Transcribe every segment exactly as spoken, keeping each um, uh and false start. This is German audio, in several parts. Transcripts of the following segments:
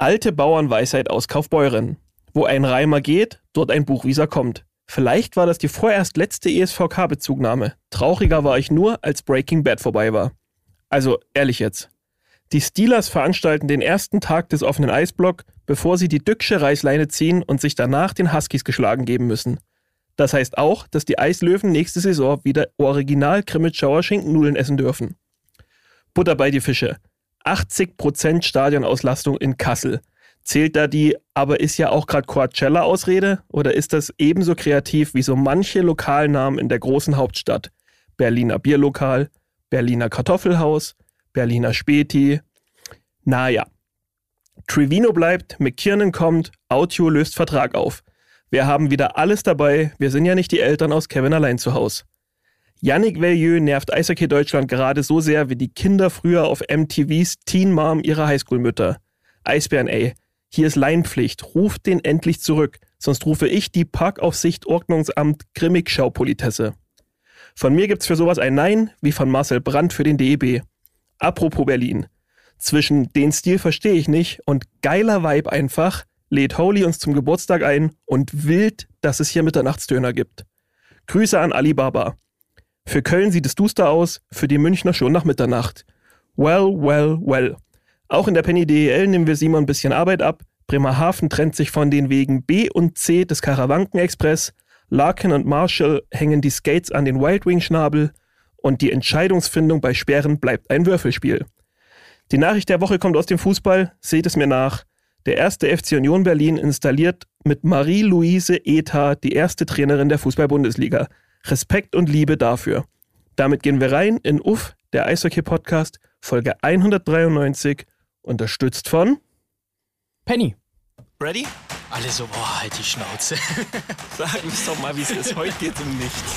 Alte Bauernweisheit aus Kaufbeuren. Wo ein Reimer geht, dort ein Buchwieser kommt. Vielleicht war das die vorerst letzte E S V K-Bezugnahme. Trauriger war ich nur, als Breaking Bad vorbei war. Also, ehrlich jetzt. Die Steelers veranstalten den ersten Tag des offenen Eisblock, bevor sie die Dücksche Reißleine ziehen und sich danach den Huskies geschlagen geben müssen. Das heißt auch, dass die Eislöwen nächste Saison wieder original Krimitschauer Schinkennudeln essen dürfen. Butter bei die Fische. achtzig Prozent Stadionauslastung in Kassel. Zählt da die, aber ist ja auch gerade Coachella-Ausrede? Oder ist das ebenso kreativ wie so manche Lokalnamen in der großen Hauptstadt? Berliner Bierlokal, Berliner Kartoffelhaus, Berliner Späti. Naja. Trivino bleibt, McKiernan kommt, Autio löst Vertrag auf. Wir haben wieder alles dabei, wir sind ja nicht die Eltern aus Kevin allein zu Haus. Yannick Veilleux nervt Eishockey Deutschland gerade so sehr wie die Kinder früher auf M T Vs Teen Mom ihrer Highschool-Mütter. Eisbären, ey. Hier ist Laienpflicht, ruft den endlich zurück, sonst rufe ich die Parkaufsicht-Ordnungsamt Grimmig-Schau-Politesse. Von mir gibt's für sowas ein Nein, wie von Marcel Brandt für den D E B. Apropos Berlin. Zwischen den Stil verstehe ich nicht und geiler Vibe einfach, lädt Holy uns zum Geburtstag ein und wild, dass es hier Mitternachtsdöner gibt. Grüße an Alibaba. Für Köln sieht es duster aus, für die Münchner schon nach Mitternacht. Well, well, well. Auch in der Penny D E L nehmen wir Simon ein bisschen Arbeit ab. Bremerhaven trennt sich von den Wegen B und C des Karawanken-Express. Larkin und Marshall hängen die Skates an den Wildwing-Schnabel. Und die Entscheidungsfindung bei Sperren bleibt ein Würfelspiel. Die Nachricht der Woche kommt aus dem Fußball. Seht es mir nach. Der erste F C Union Berlin installiert mit Marie-Louise Eta die erste Trainerin der Fußball-Bundesliga. Respekt und Liebe dafür. Damit gehen wir rein in Uff, der Eishockey-Podcast, Folge hundertdreiundneunzig, unterstützt von Penny. Ready? Alle so, boah, halt die Schnauze. Sag uns doch mal, wie es ist. Heute geht's um nichts.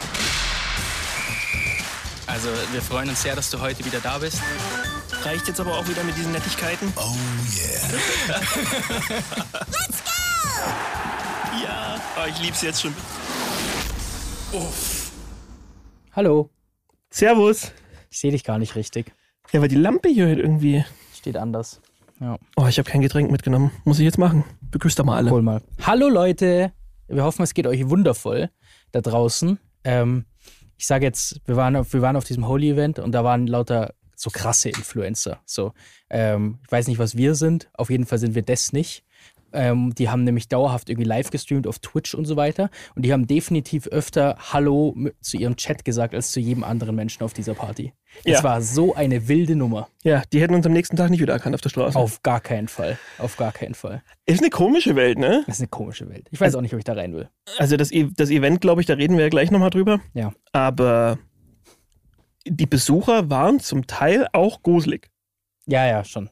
Also, wir freuen uns sehr, dass du heute wieder da bist. Reicht jetzt aber auch wieder mit diesen Nettigkeiten? Oh yeah. Let's go! Ja, oh, ich lieb's jetzt schon. Uff. Hallo. Servus. Ich sehe dich gar nicht richtig. Ja, weil die Lampe hier halt irgendwie... Steht anders. Ja. Oh, ich habe kein Getränk mitgenommen. Muss ich jetzt machen. Begrüßt doch mal alle. Hol mal. Hallo Leute. Wir hoffen, es geht euch wundervoll da draußen. Ähm, ich sage jetzt, wir waren, auf, wir waren auf diesem Holy-Event und da waren lauter so krasse Influencer. So, ähm, ich weiß nicht, was wir sind. Auf jeden Fall sind wir das nicht. Ähm, die haben nämlich dauerhaft irgendwie live gestreamt auf Twitch und so weiter. Und die haben definitiv öfter Hallo zu ihrem Chat gesagt, als zu jedem anderen Menschen auf dieser Party. Das Ja. war so eine wilde Nummer. Ja, die hätten uns am nächsten Tag nicht wiedererkannt auf der Straße. Auf gar keinen Fall. Auf gar keinen Fall. Ist eine komische Welt, ne? Das ist eine komische Welt. Ich weiß auch nicht, ob ich da rein will. Also das, E- das Event, glaube ich, da reden wir ja gleich nochmal drüber. Ja. Aber die Besucher waren zum Teil auch gruselig. Ja, ja, schon.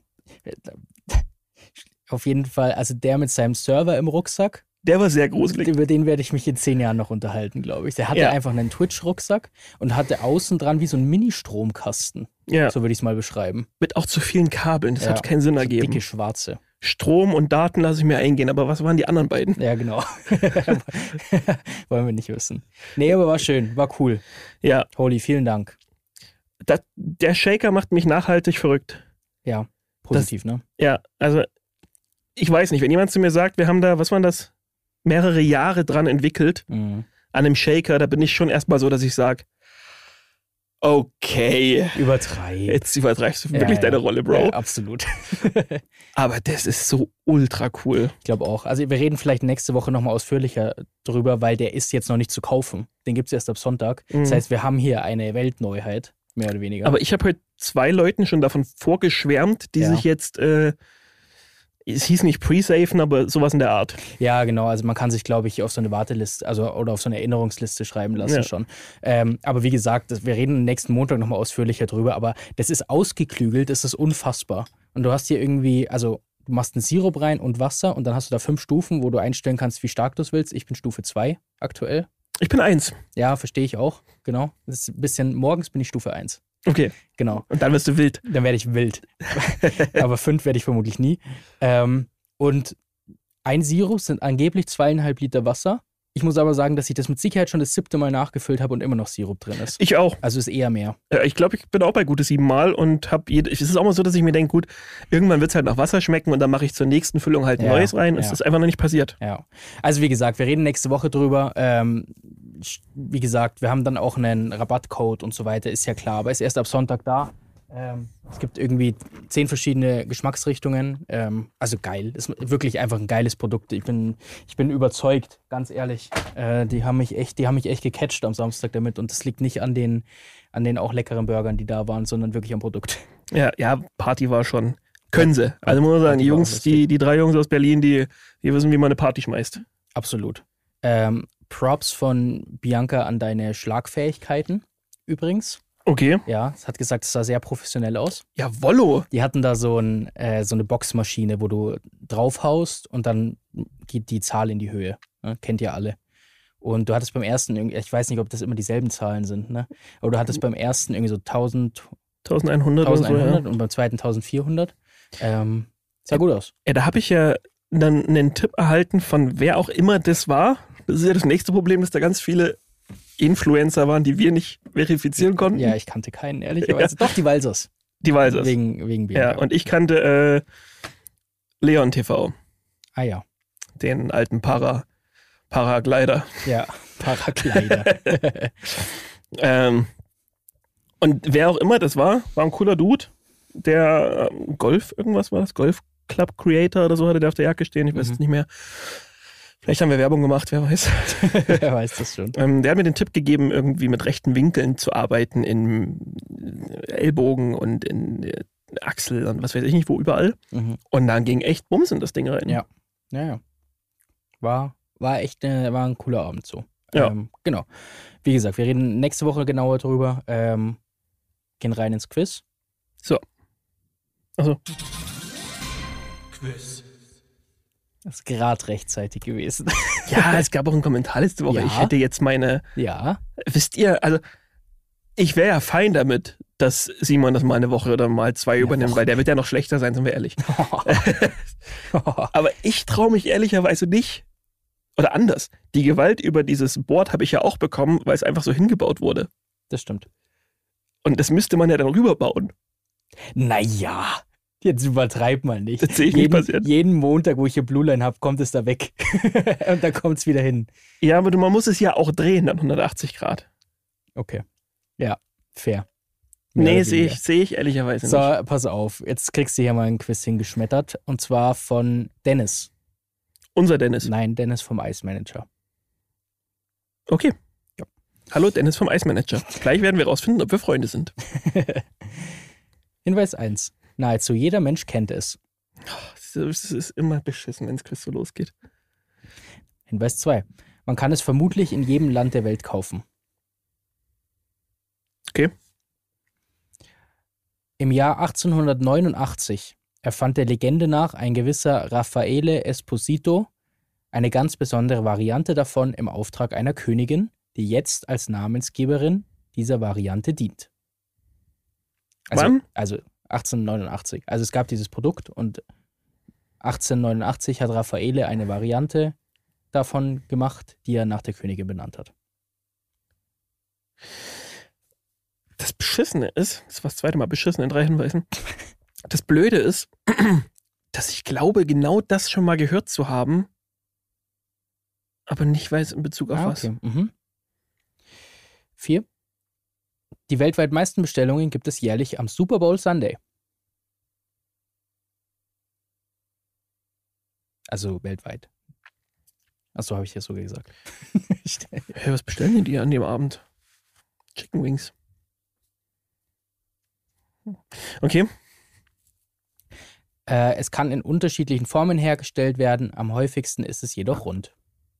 Auf jeden Fall, also der mit seinem Server im Rucksack, Der war sehr gruselig. über den werde ich mich in zehn Jahren noch unterhalten, glaube ich. Der hatte Ja. einfach einen Twitch-Rucksack und hatte außen dran wie so ein Mini-Stromkasten. Ja, So würde ich es mal beschreiben. mit auch zu vielen Kabeln. Das Ja. hat keinen Sinn So ergeben. dicke Schwarze. Strom und Daten lasse ich mir eingehen. Aber was waren die anderen beiden? Ja, genau. Wollen wir nicht wissen. Nee, aber war schön, war cool. Ja, Holy, vielen Dank. das, der Shaker macht mich nachhaltig verrückt. Ja, positiv, ne? Ja, also ich weiß nicht, wenn jemand zu mir sagt, wir haben da, was waren das, mehrere Jahre dran entwickelt, Mhm. an einem Shaker, da bin ich schon erstmal so, dass ich sage, okay, Übertreib. jetzt übertreibst du Ja, wirklich ja. deine Rolle, Bro. Ja, absolut. Aber das ist so ultra cool. Ich glaube auch. Also wir reden vielleicht nächste Woche nochmal ausführlicher drüber, weil der ist jetzt noch nicht zu kaufen. Den gibt es erst ab Sonntag. Das Mhm. heißt, wir haben hier eine Weltneuheit, mehr oder weniger. Aber ich habe heute zwei Leuten schon davon vorgeschwärmt, die Ja. sich jetzt, äh, es hieß nicht pre-safen, aber sowas in der Art. ja, genau. Also man kann sich, glaube ich, auf so eine Warteliste, also oder auf so eine Erinnerungsliste schreiben lassen Ja. schon. Ähm, aber wie gesagt, das, wir reden nächsten Montag nochmal ausführlicher drüber. Aber das ist ausgeklügelt, das ist unfassbar. Und du hast hier irgendwie, also du machst einen Sirup rein und Wasser und dann hast du da fünf Stufen, wo du einstellen kannst, wie stark du es willst. Ich bin Stufe zwei aktuell. Ich bin eins. Ja, verstehe ich auch. Genau. Das ist ein bisschen, morgens bin ich Stufe eins. Okay. Genau. Und dann wirst du wild. Dann werde ich wild. Aber fünf werde ich vermutlich nie. Ähm, und ein Sirup sind angeblich zweieinhalb Liter Wasser Ich muss aber sagen, dass ich das mit Sicherheit schon das siebte Mal nachgefüllt habe und immer noch Sirup drin ist. Ich auch. Also ist eher mehr. Äh, Ich glaube, ich bin auch bei gute sieben Mal und habe jede. Es ist auch mal so, dass ich mir denke, gut, irgendwann wird es halt nach Wasser schmecken und dann mache ich zur nächsten Füllung halt ein Ja, neues rein. ja. Es ist einfach noch nicht passiert. Ja. Also wie gesagt, wir reden nächste Woche drüber. Ähm, wie gesagt, wir haben dann auch einen Rabattcode und so weiter, ist ja klar, aber ist erst ab Sonntag da. Ähm, es gibt irgendwie zehn verschiedene Geschmacksrichtungen. Ähm, also geil. Ist wirklich einfach ein geiles Produkt. Ich bin, ich bin überzeugt, ganz ehrlich. Äh, die haben mich echt, die haben mich echt gecatcht am Samstag damit. Und das liegt nicht an den, an den auch leckeren Burgern, die da waren, sondern wirklich am Produkt. Ja, ja, Party war schon. Können sie. Also muss man sagen, die Party war Jungs, lustig. die, die drei Jungs aus Berlin, die, die wissen, wie man eine Party schmeißt. Absolut. Ähm, Props von Bianca an deine Schlagfähigkeiten übrigens. Okay. Ja, es hat gesagt, es sah sehr professionell aus. Jawollo. Die hatten da so, ein, äh, so eine Boxmaschine, wo du draufhaust und dann geht die Zahl in die Höhe. Ne? Kennt ihr alle. Und du hattest beim ersten, irgendwie- ich weiß nicht, ob das immer dieselben Zahlen sind, ne? Aber du hattest beim ersten irgendwie so tausend, elfhundert oder so, elfhundert ja. und beim zweiten eintausendvierhundert. Ähm, sah gut aus. Ja, da habe ich ja dann einen Tipp erhalten von wer auch immer das war. Das ist ja das nächste Problem, dass da ganz viele Influencer waren, die wir nicht verifizieren konnten. Ja, ich kannte keinen, ehrlicherweise. Doch, die Walsers. Die weiß es. Wegen, wegen Bianca. Ja, und ich kannte äh, Leon T V, Ah ja. den alten Para, Paraglider. Ja, Paraglider. Ähm, und wer auch immer das war, war ein cooler Dude, der ähm, Golf, irgendwas war das, Golf Club Creator oder so hatte der auf der Jacke stehen, ich weiß Mhm. es nicht mehr. Vielleicht haben wir Werbung gemacht, wer weiß. Wer weiß das schon. Ähm, der hat mir den Tipp gegeben, irgendwie mit rechten Winkeln zu arbeiten, in Ellbogen und in äh, Achsel und was weiß ich nicht, wo überall. Mhm. Und dann ging echt Bums in das Ding rein. Ja. Ja, ja. War, war echt eine, war ein cooler Abend so. Ja. Ähm, genau. Wie gesagt, wir reden nächste Woche genauer drüber. Ähm, gehen rein ins Quiz. Also, Quiz. Das ist gerade rechtzeitig gewesen. ja, es gab auch einen Kommentar letzte Woche. Ja. Ich hätte jetzt meine, Ja. wisst ihr, also ich wäre ja fein damit, dass Simon das mal eine Woche oder mal zwei übernimmt, Woche. weil der wird ja noch schlechter sein, sind wir ehrlich. Aber ich traue mich ehrlicherweise nicht. Oder anders. Die Gewalt über dieses Board habe ich ja auch bekommen, weil es einfach so hingebaut wurde. Das stimmt. Und das müsste man ja dann rüberbauen. Naja, jetzt übertreib mal nicht. Das sehe ich nicht jeden, passieren. jeden Montag, wo ich hier Blue Line habe, kommt es da weg. Und dann kommt es wieder hin. Ja, aber du- man muss es ja auch drehen, dann hundertachtzig Grad. Okay. Ja, fair. Mehr Nee, oder sehe weniger. ich, sehe ich ehrlicherweise So, nicht. pass auf. Jetzt kriegst du hier mal ein Quiz hingeschmettert. Und zwar von Dennis. Unser Dennis. Nein, Dennis vom Ice Manager. Okay. Ja. Hallo Dennis vom Ice Manager. Gleich werden wir rausfinden, ob wir Freunde sind. Hinweis eins. Nahezu jeder Mensch kennt es. Es ist immer beschissen, wenn es Quiz so losgeht. Hinweis zwei. Man kann es vermutlich in jedem Land der Welt kaufen. Okay. Im Jahr achtzehnhundertneunundachtzig erfand der Legende nach ein gewisser Raffaele Esposito eine ganz besondere Variante davon im Auftrag einer Königin, die jetzt als Namensgeberin dieser Variante dient. Also, Wann? also achtzehnhundertneunundachtzig. Also es gab dieses Produkt und achtzehnhundertneunundachtzig hat Raffaele eine Variante davon gemacht, die er nach der Königin benannt hat. Das Beschissene ist, das war das zweite Mal beschissen in drei Hinweisen. Das Blöde ist, dass ich glaube, genau das schon mal gehört zu haben, aber nicht weiß in Bezug auf Ah, was. okay. Mhm. Vier. Die weltweit meisten Bestellungen gibt es jährlich am Super Bowl Sunday. Also weltweit. Achso, habe ich ja so gesagt. Hey, was bestellen denn die an dem Abend? Chicken Wings. Okay. äh, es kann in unterschiedlichen Formen hergestellt werden. Am häufigsten ist es jedoch rund.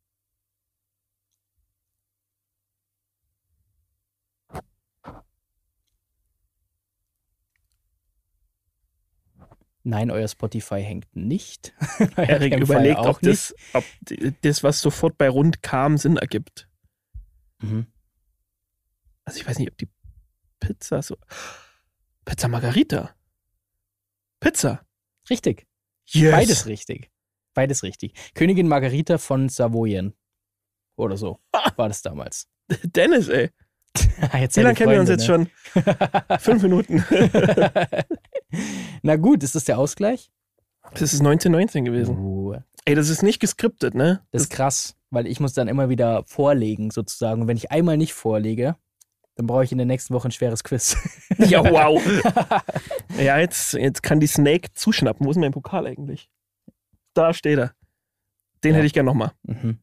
Nein, euer Spotify hängt nicht. Euer Erik Campfire überlegt, auch ob das, ob das, was sofort bei rund kam, Sinn ergibt. Mhm. Also ich weiß nicht, ob die Pizza so... Pizza Margarita. Pizza. Richtig. Yes. Beides richtig. Beides richtig. Königin Margarita von Savoyen. oder so war das damals. Dennis, ey. Jetzt Wie seid lange ihr kennen wir uns Freunde, jetzt schon? Fünf Minuten. ne? Na gut, ist das der Ausgleich? Das ist neunzehn neunzehn gewesen. Uh, Ey, das ist nicht geskriptet, ne? das ist krass, weil ich muss dann immer wieder vorlegen sozusagen. Und wenn ich einmal nicht vorlege, dann brauche ich in der nächsten Woche ein schweres Quiz. Ja, wow. Ja, jetzt, jetzt kann die Snake zuschnappen. Wo ist denn mein Pokal eigentlich? Da steht er. Den Ja. hätte ich gern nochmal. Mhm.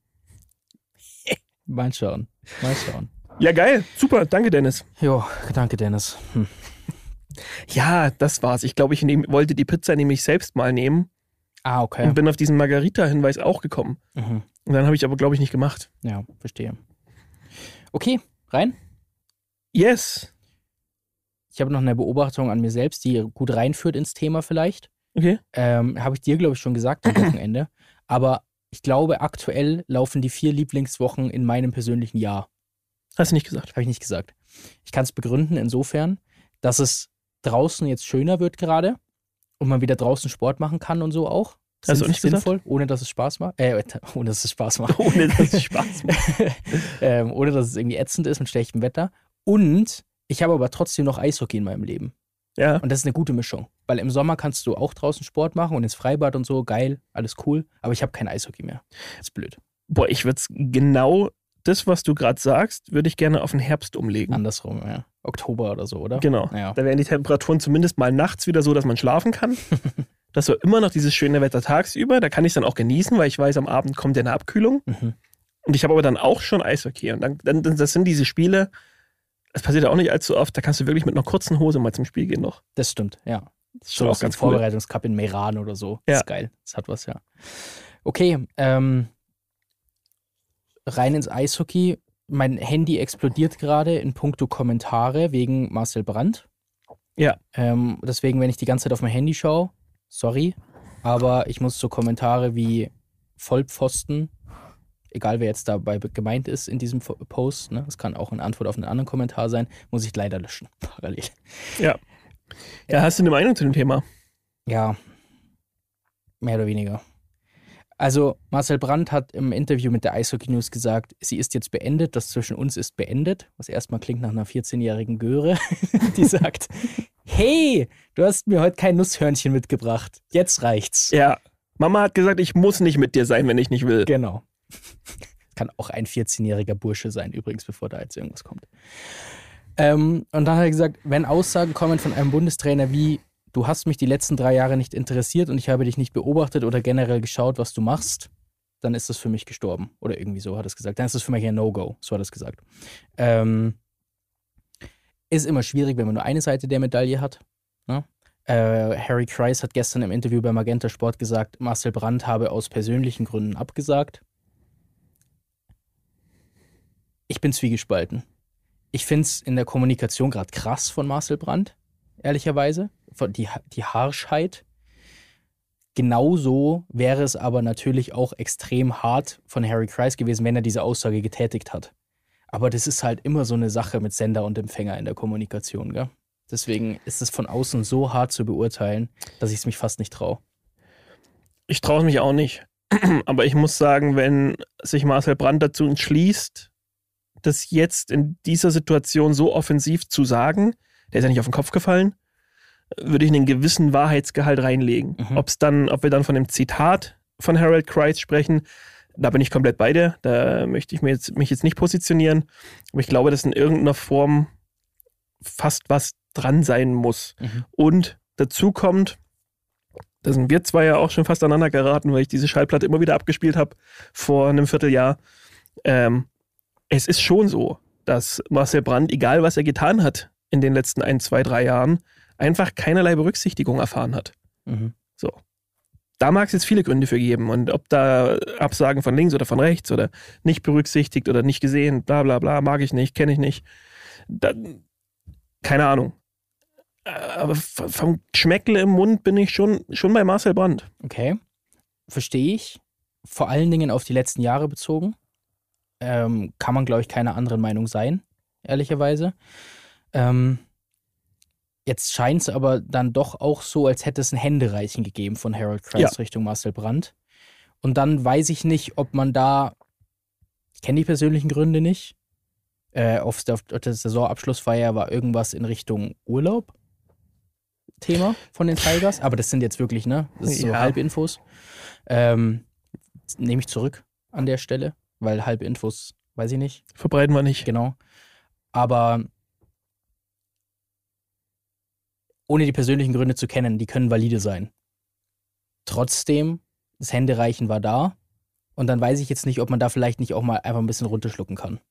Mal schauen, mal schauen. Ja, geil. Super. Danke, Dennis. Jo, danke Dennis. Hm. Ja, das war's. Ich glaube, ich nehm, wollte die Pizza nämlich selbst mal nehmen Ah, okay. und bin auf diesen Margarita-Hinweis auch gekommen. Mhm. Und dann habe ich aber, glaube ich, nicht gemacht. Ja, verstehe. Okay, rein. Yes. Ich habe noch eine Beobachtung an mir selbst, die gut reinführt ins Thema vielleicht. Okay. Ähm, habe ich dir, glaube ich, schon gesagt am Wochenende. Aber ich glaube, aktuell laufen die vier Lieblingswochen in meinem persönlichen Jahr. Hast du nicht gesagt. Habe ich nicht gesagt. Ich kann es begründen insofern, dass es draußen jetzt schöner wird gerade und man wieder draußen Sport machen kann und so auch. Hast du auch nicht gesagt? Sinnvoll, ohne dass es Spaß macht. Äh, ohne dass es Spaß macht. Ohne dass es Spaß macht. ähm, ohne dass es irgendwie ätzend ist mit schlechtem Wetter. Und ich habe aber trotzdem noch Eishockey in meinem Leben. Ja. Und das ist eine gute Mischung. Weil im Sommer kannst du auch draußen Sport machen und ins Freibad und so, geil, alles cool. Aber ich habe kein Eishockey mehr. Das ist blöd. Boah, ich würde es genau das, was du gerade sagst, würde ich gerne auf den Herbst umlegen. Andersrum, ja. Oktober oder so, oder? Genau. Ja. Da wären die Temperaturen zumindest mal nachts wieder so, dass man schlafen kann. Das war immer noch dieses schöne Wetter tagsüber. Da kann ich es dann auch genießen, weil ich weiß, am Abend kommt ja eine Abkühlung. Mhm. Und ich habe aber dann auch schon Eishockey. Und dann, dann, das sind diese Spiele, das passiert ja auch nicht allzu oft, da kannst du wirklich mit einer kurzen Hose mal zum Spiel gehen noch. Das stimmt, ja. Das ist So schon aus auch dem ganz cool. Vorbereitungscup in Meran oder so. Das Ja. ist geil. Das hat was, ja. Okay, ähm, rein ins Eishockey. Mein Handy explodiert gerade in puncto Kommentare wegen Marcel Brandt. Ja. Ähm, deswegen, wenn ich die ganze Zeit auf mein Handy schaue, sorry, aber ich muss so Kommentare wie Vollpfosten, egal wer jetzt dabei gemeint ist in diesem Fo- Post, ne, das kann auch eine Antwort auf einen anderen Kommentar sein, muss ich leider löschen, parallel. Ja. Ja, hast du eine Meinung zu dem Thema? Ja, mehr oder weniger. Also Marcel Brandt hat im Interview mit der Eishockey News gesagt, sie ist jetzt beendet, das zwischen uns ist beendet, was erstmal klingt nach einer vierzehnjährigen Göre, die sagt, hey, du hast mir heute kein Nusshörnchen mitgebracht, jetzt reicht's. Ja. Mama hat gesagt, ich muss nicht mit dir sein, wenn ich nicht will. Genau. Kann auch ein vierzehnjähriger Bursche sein, übrigens, bevor da jetzt irgendwas kommt. Ähm, und dann hat er gesagt, wenn Aussagen kommen von einem Bundestrainer wie, du hast mich die letzten drei Jahre nicht interessiert und ich habe dich nicht beobachtet oder generell geschaut, was du machst, dann ist das für mich gestorben. Oder irgendwie so hat er es gesagt. Dann ist das für mich ein No-Go, so hat er es gesagt. Ähm, ist immer schwierig, wenn man nur eine Seite der Medaille hat. Ne? Äh, Harry Kreis hat gestern im Interview bei Magenta Sport gesagt, Marcel Brandt habe aus persönlichen Gründen abgesagt. Ich bin zwiegespalten. Ich finde es in der Kommunikation gerade krass von Marcel Brandt, ehrlicherweise. Von die, die Harschheit. Genauso wäre es aber natürlich auch extrem hart von Harry Kreis gewesen, wenn er diese Aussage getätigt hat. Aber das ist halt immer so eine Sache mit Sender und Empfänger in der Kommunikation, gell? Deswegen ist es von außen so hart zu beurteilen, dass ich es mich fast nicht traue. Ich traue es mich auch nicht. Aber ich muss sagen, wenn sich Marcel Brandt dazu entschließt, das jetzt in dieser Situation so offensiv zu sagen, der ist ja nicht auf den Kopf gefallen, würde ich einen gewissen Wahrheitsgehalt reinlegen. Mhm. Ob's dann, ob wir dann von dem Zitat von Harold Kreis sprechen, da bin ich komplett bei dir. Da möchte ich mir jetzt, mich jetzt nicht positionieren. Aber ich glaube, dass in irgendeiner Form fast was dran sein muss. Mhm. Und dazu kommt, da sind wir zwei ja auch schon fast aneinander geraten, weil ich diese Schallplatte immer wieder abgespielt habe vor einem Vierteljahr. Ähm, es ist schon so, dass Marcel Brandt, egal was er getan hat in den letzten ein, zwei, drei Jahren, einfach keinerlei Berücksichtigung erfahren hat. Mhm. So. Da mag es jetzt viele Gründe für geben. Und ob da Absagen von links oder von rechts oder nicht berücksichtigt oder nicht gesehen, bla bla bla, mag ich nicht, kenne ich nicht. Da, keine Ahnung. Aber vom Geschmäckle im Mund bin ich schon, schon bei Marcel Brandt. Okay, verstehe ich. Vor allen Dingen auf die letzten Jahre bezogen. Ähm, kann man, glaube ich, keiner anderen Meinung sein, ehrlicherweise. Ähm, jetzt scheint es aber dann doch auch so, als hätte es ein Händereichen gegeben von Harold Kreis Ja. Richtung Marcel Brandt. Und dann weiß ich nicht, ob man da Ich kenne die persönlichen Gründe nicht. Äh, auf, der, auf der Saisonabschlussfeier war irgendwas in Richtung Urlaub Thema von den Tigers, aber das sind jetzt wirklich, ne? Das ist so Ja. Halbinfos. Ähm, nehme ich zurück an der Stelle, weil Halbinfos, weiß ich nicht, Verbreiten wir nicht. genau. Aber ohne die persönlichen Gründe zu kennen, die können valide sein. Trotzdem, das Händereichen war da und dann weiß ich jetzt nicht, ob man da vielleicht nicht auch mal einfach ein bisschen runterschlucken kann.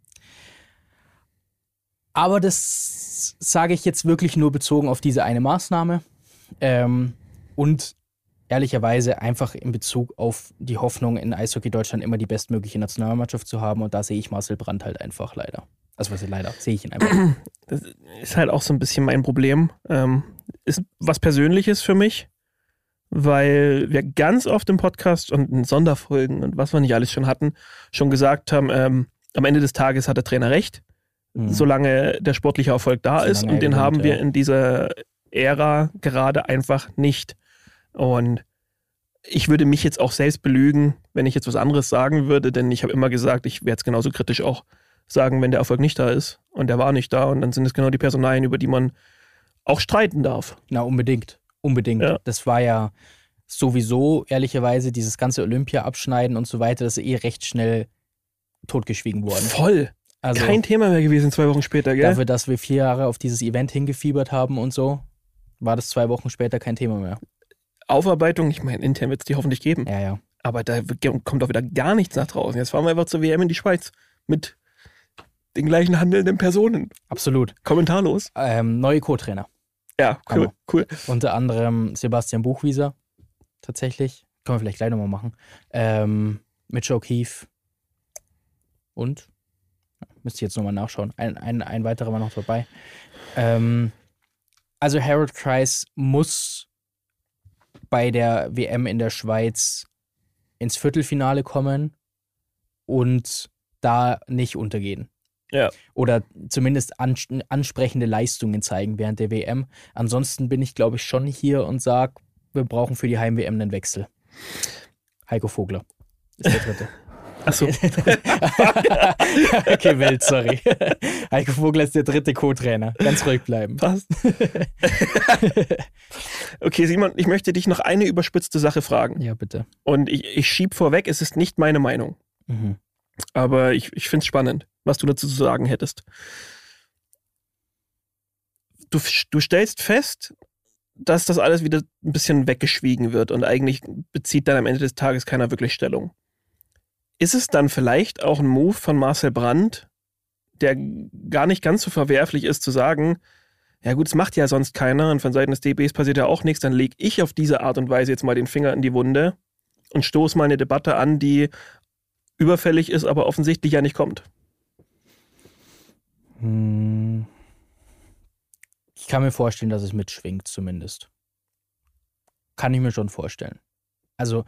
Aber das sage ich jetzt wirklich nur bezogen auf diese eine Maßnahme ähm, und ehrlicherweise einfach in Bezug auf die Hoffnung, in Eishockey Deutschland immer die bestmögliche Nationalmannschaft zu haben und da sehe ich Marcel Brandt halt einfach leider. Also was heißt leider, sehe ich ihn einfach. Das ist halt auch so ein bisschen mein Problem. Ähm, ist was Persönliches für mich, weil wir ganz oft im Podcast und in Sonderfolgen und was wir nicht alles schon hatten, schon gesagt haben, ähm, am Ende des Tages hat der Trainer recht, Mhm. solange der sportliche Erfolg da Solange ist er und den gewinnt, haben wir ja. in dieser Ära gerade einfach nicht. Und ich würde mich jetzt auch selbst belügen, wenn ich jetzt was anderes sagen würde, denn ich habe immer gesagt, ich werde es genauso kritisch auch sagen, wenn der Erfolg nicht da ist und der war nicht da und dann sind es genau die Personalien, über die man auch streiten darf. Na, unbedingt. Unbedingt. Ja. Das war ja sowieso, ehrlicherweise, dieses ganze Olympia-Abschneiden und so weiter, das ist eh recht schnell totgeschwiegen worden. Voll. Also Kein Thema mehr gewesen zwei Wochen später, gell? dafür, dass wir vier Jahre auf dieses Event hingefiebert haben und so, war das zwei Wochen später kein Thema mehr. Aufarbeitung, ich meine, intern wird es die hoffentlich geben. Ja, ja. Aber da wird- kommt auch wieder gar nichts nach draußen. Jetzt fahren wir einfach zur W M in die Schweiz mit den gleichen handelnden Personen. Absolut. Kommentarlos. Ähm, neue Co-Trainer. Ja, cool, Hammer. cool. Unter anderem Sebastian Buchwieser. Tatsächlich. Können wir vielleicht gleich nochmal machen. Ähm, Mitch O'Keefe. Und? Ja, müsste ich jetzt nochmal nachschauen. Ein, ein, ein weiterer war noch dabei. Ähm, also Harold Kreis muss bei der W M in der Schweiz ins Viertelfinale kommen und da nicht untergehen. Ja. Oder zumindest ans ansprechende Leistungen zeigen während der W M. Ansonsten bin ich, glaube ich, schon hier und sage, wir brauchen für die Heim-W M einen Wechsel. Heiko Vogler ist der dritte. Achso. Okay, Welt, sorry. Heiko Vogler ist der dritte Co-Trainer. Ganz ruhig bleiben. Passt. Okay, Simon, ich möchte dich noch eine überspitzte Sache fragen. Ja, bitte. Und ich, ich schieb vorweg, es ist nicht meine Meinung. Mhm. Aber ich, ich finde es spannend, was du dazu zu sagen hättest. Du, du stellst fest, dass das alles wieder ein bisschen weggeschwiegen wird und eigentlich bezieht dann am Ende des Tages keiner wirklich Stellung. Ist es dann vielleicht auch ein Move von Marcel Brandt, der gar nicht ganz so verwerflich ist, zu sagen, ja gut, es macht ja sonst keiner und von Seiten des D B S passiert ja auch nichts, dann lege ich auf diese Art und Weise jetzt mal den Finger in die Wunde und stoße mal eine Debatte an, die überfällig ist, aber offensichtlich ja nicht kommt. Hm. Ich kann mir vorstellen, dass es mitschwingt, zumindest. Kann ich mir schon vorstellen. Also,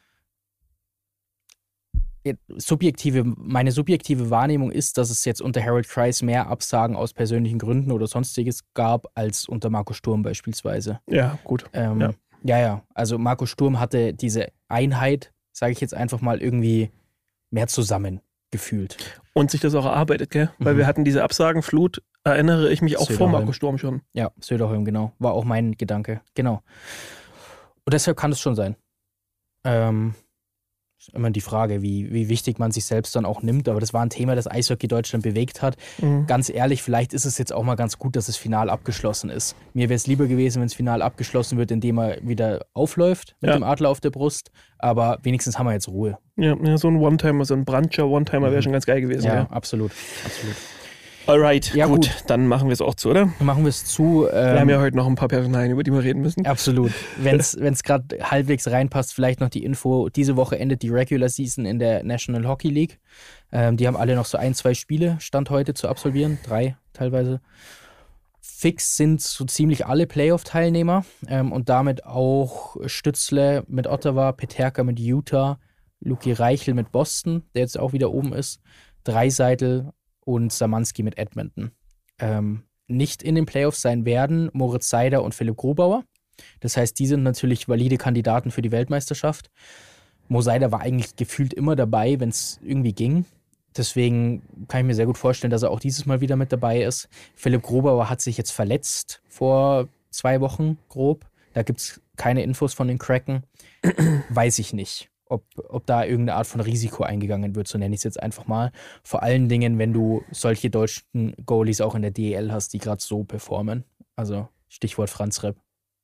subjektive, meine subjektive Wahrnehmung ist, dass es jetzt unter Harold Kreis mehr Absagen aus persönlichen Gründen oder sonstiges gab, als unter Marco Sturm beispielsweise. Ja, gut. Ähm, Ja. ja. ja, also Marco Sturm hatte diese Einheit, sage ich jetzt einfach mal, irgendwie mehr zusammengefühlt. Und sich das auch erarbeitet, gell? Weil Mhm. wir hatten diese Absagenflut, erinnere ich mich auch vor Söderholm. Marco Sturm schon. Ja, Söderholm, genau. War auch mein Gedanke, genau. Und deshalb kann es schon sein. Ähm, ist immer die Frage, wie, wie wichtig man sich selbst dann auch nimmt. Aber das war ein Thema, das Eishockey Deutschland bewegt hat. Mhm. Ganz ehrlich, vielleicht ist es jetzt auch mal ganz gut, dass das Final abgeschlossen ist. Mir wäre es lieber gewesen, wenn das Final abgeschlossen wird, indem er wieder aufläuft mit Ja. dem Adler auf der Brust. Aber wenigstens haben wir jetzt Ruhe. Ja, ja, so ein One-Timer, so ein Brandscher One-Timer wäre Mhm. schon ganz geil gewesen. Ja, Ja. absolut. absolut. Alright, Ja, gut, gut. dann machen wir es auch zu, oder? Dann machen wir es zu. Ähm, Wir haben ja heute noch ein paar Personalien, über die wir reden müssen. Absolut. Wenn es gerade halbwegs reinpasst, vielleicht noch die Info. Diese Woche endet die Regular Season in der National Hockey League. Ähm, die haben alle noch so ein, zwei Spiele Stand heute zu absolvieren. Drei teilweise. Fix sind so ziemlich alle Playoff-Teilnehmer ähm, und damit auch Stützle mit Ottawa, Peterka mit Utah, Luki Reichel mit Boston, der jetzt auch wieder oben ist, Dreiseitel und Samanski mit Edmonton. Ähm, nicht in den Playoffs sein werden Moritz Seider und Philipp Grubauer. Das heißt, die sind natürlich valide Kandidaten für die Weltmeisterschaft. Mo Seider war eigentlich gefühlt immer dabei, wenn es irgendwie ging. deswegen kann ich mir sehr gut vorstellen, dass er auch dieses Mal wieder mit dabei ist. Philipp Grobauer hat sich jetzt verletzt vor zwei Wochen grob. Da gibt es keine Infos von den Kraken. Weiß ich nicht, ob, ob da irgendeine Art von Risiko eingegangen wird, so nenne ich es jetzt einfach mal. Vor allen Dingen, wenn du solche deutschen Goalies auch in der D E L hast, die gerade so performen. Also Stichwort Franz Repp.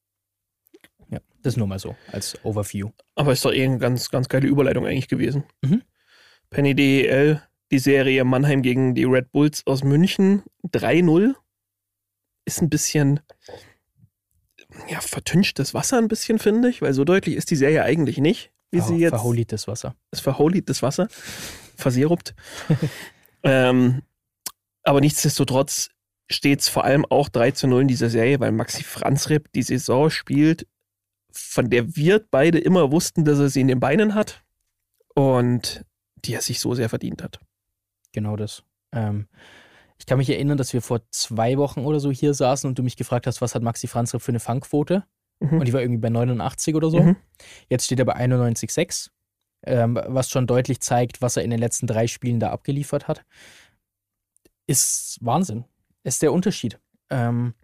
Ja, das nur mal so als Overview. Aber ist doch eh eine ganz, ganz geile Überleitung eigentlich gewesen. Mhm. Penny D E L, die Serie Mannheim gegen die Red Bulls aus München, drei null. Ist ein bisschen, ja, vertünchtes Wasser ein bisschen, finde ich, weil so deutlich ist die Serie eigentlich nicht, wie Ver- sie jetzt... Verholiertes Wasser. Es verholit das Wasser, versirupt. ähm, aber nichtsdestotrotz steht es vor allem auch drei zu null in dieser Serie, weil Maxi Franzrepp die Saison spielt, von der wir beide immer wussten, dass er sie in den Beinen hat und die er sich so sehr verdient hat. Genau das. Ähm, ich kann mich erinnern, dass wir vor zwei Wochen oder so hier saßen und du mich gefragt hast, was hat Maxi Franzrepp für eine Fangquote? Mhm. Und die war irgendwie bei neunundachtzig oder so. Mhm. Jetzt steht er bei einundneunzig Komma sechs, ähm, was schon deutlich zeigt, was er in den letzten drei Spielen da abgeliefert hat. Ist Wahnsinn. Ist der Unterschied. Ähm,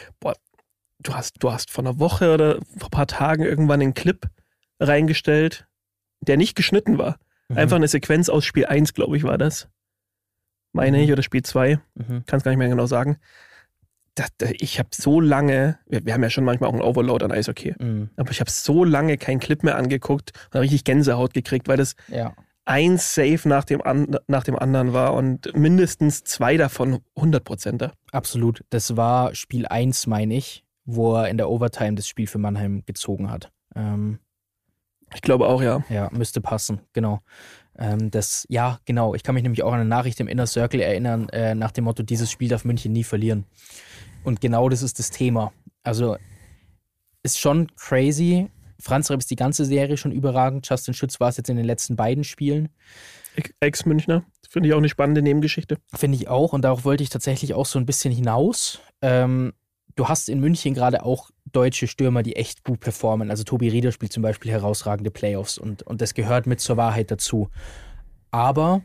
Du hast, du hast vor einer Woche oder vor ein paar Tagen irgendwann einen Clip reingestellt, der nicht geschnitten war. mhm, Einfach eine Sequenz aus Spiel eins, glaube ich, war das. Meine Mhm. ich, oder Spiel zwei. mhm. Kann es gar nicht mehr genau sagen. Das, das, ich habe so lange, wir, wir haben ja schon manchmal auch einen Overload an Eishockey, Mhm. aber ich habe so lange keinen Clip mehr angeguckt und richtig Gänsehaut gekriegt, weil das Ja. ein Save nach dem, an, nach dem anderen war und mindestens zwei davon hundert Prozenter. Absolut. Das war Spiel eins, meine ich, wo er in der Overtime das Spiel für Mannheim gezogen hat. Ähm, Ich glaube auch, ja. ja, müsste passen, genau. Ähm, das, ja, genau. Ich kann mich nämlich auch an eine Nachricht im Inner Circle erinnern, äh, nach dem Motto, dieses Spiel darf München nie verlieren. Und genau das ist das Thema. Also, ist schon crazy. Franz Repp ist die ganze Serie schon überragend. Justin Schütz war es jetzt in den letzten beiden Spielen. Ex-Münchner. Finde ich auch eine spannende Nebengeschichte. Finde ich auch. Und darauf wollte ich tatsächlich auch so ein bisschen hinaus. Ähm, du hast in München gerade auch deutsche Stürmer, die echt gut performen. Also Tobi Rieder spielt zum Beispiel herausragende Playoffs und, und das gehört mit zur Wahrheit dazu. Aber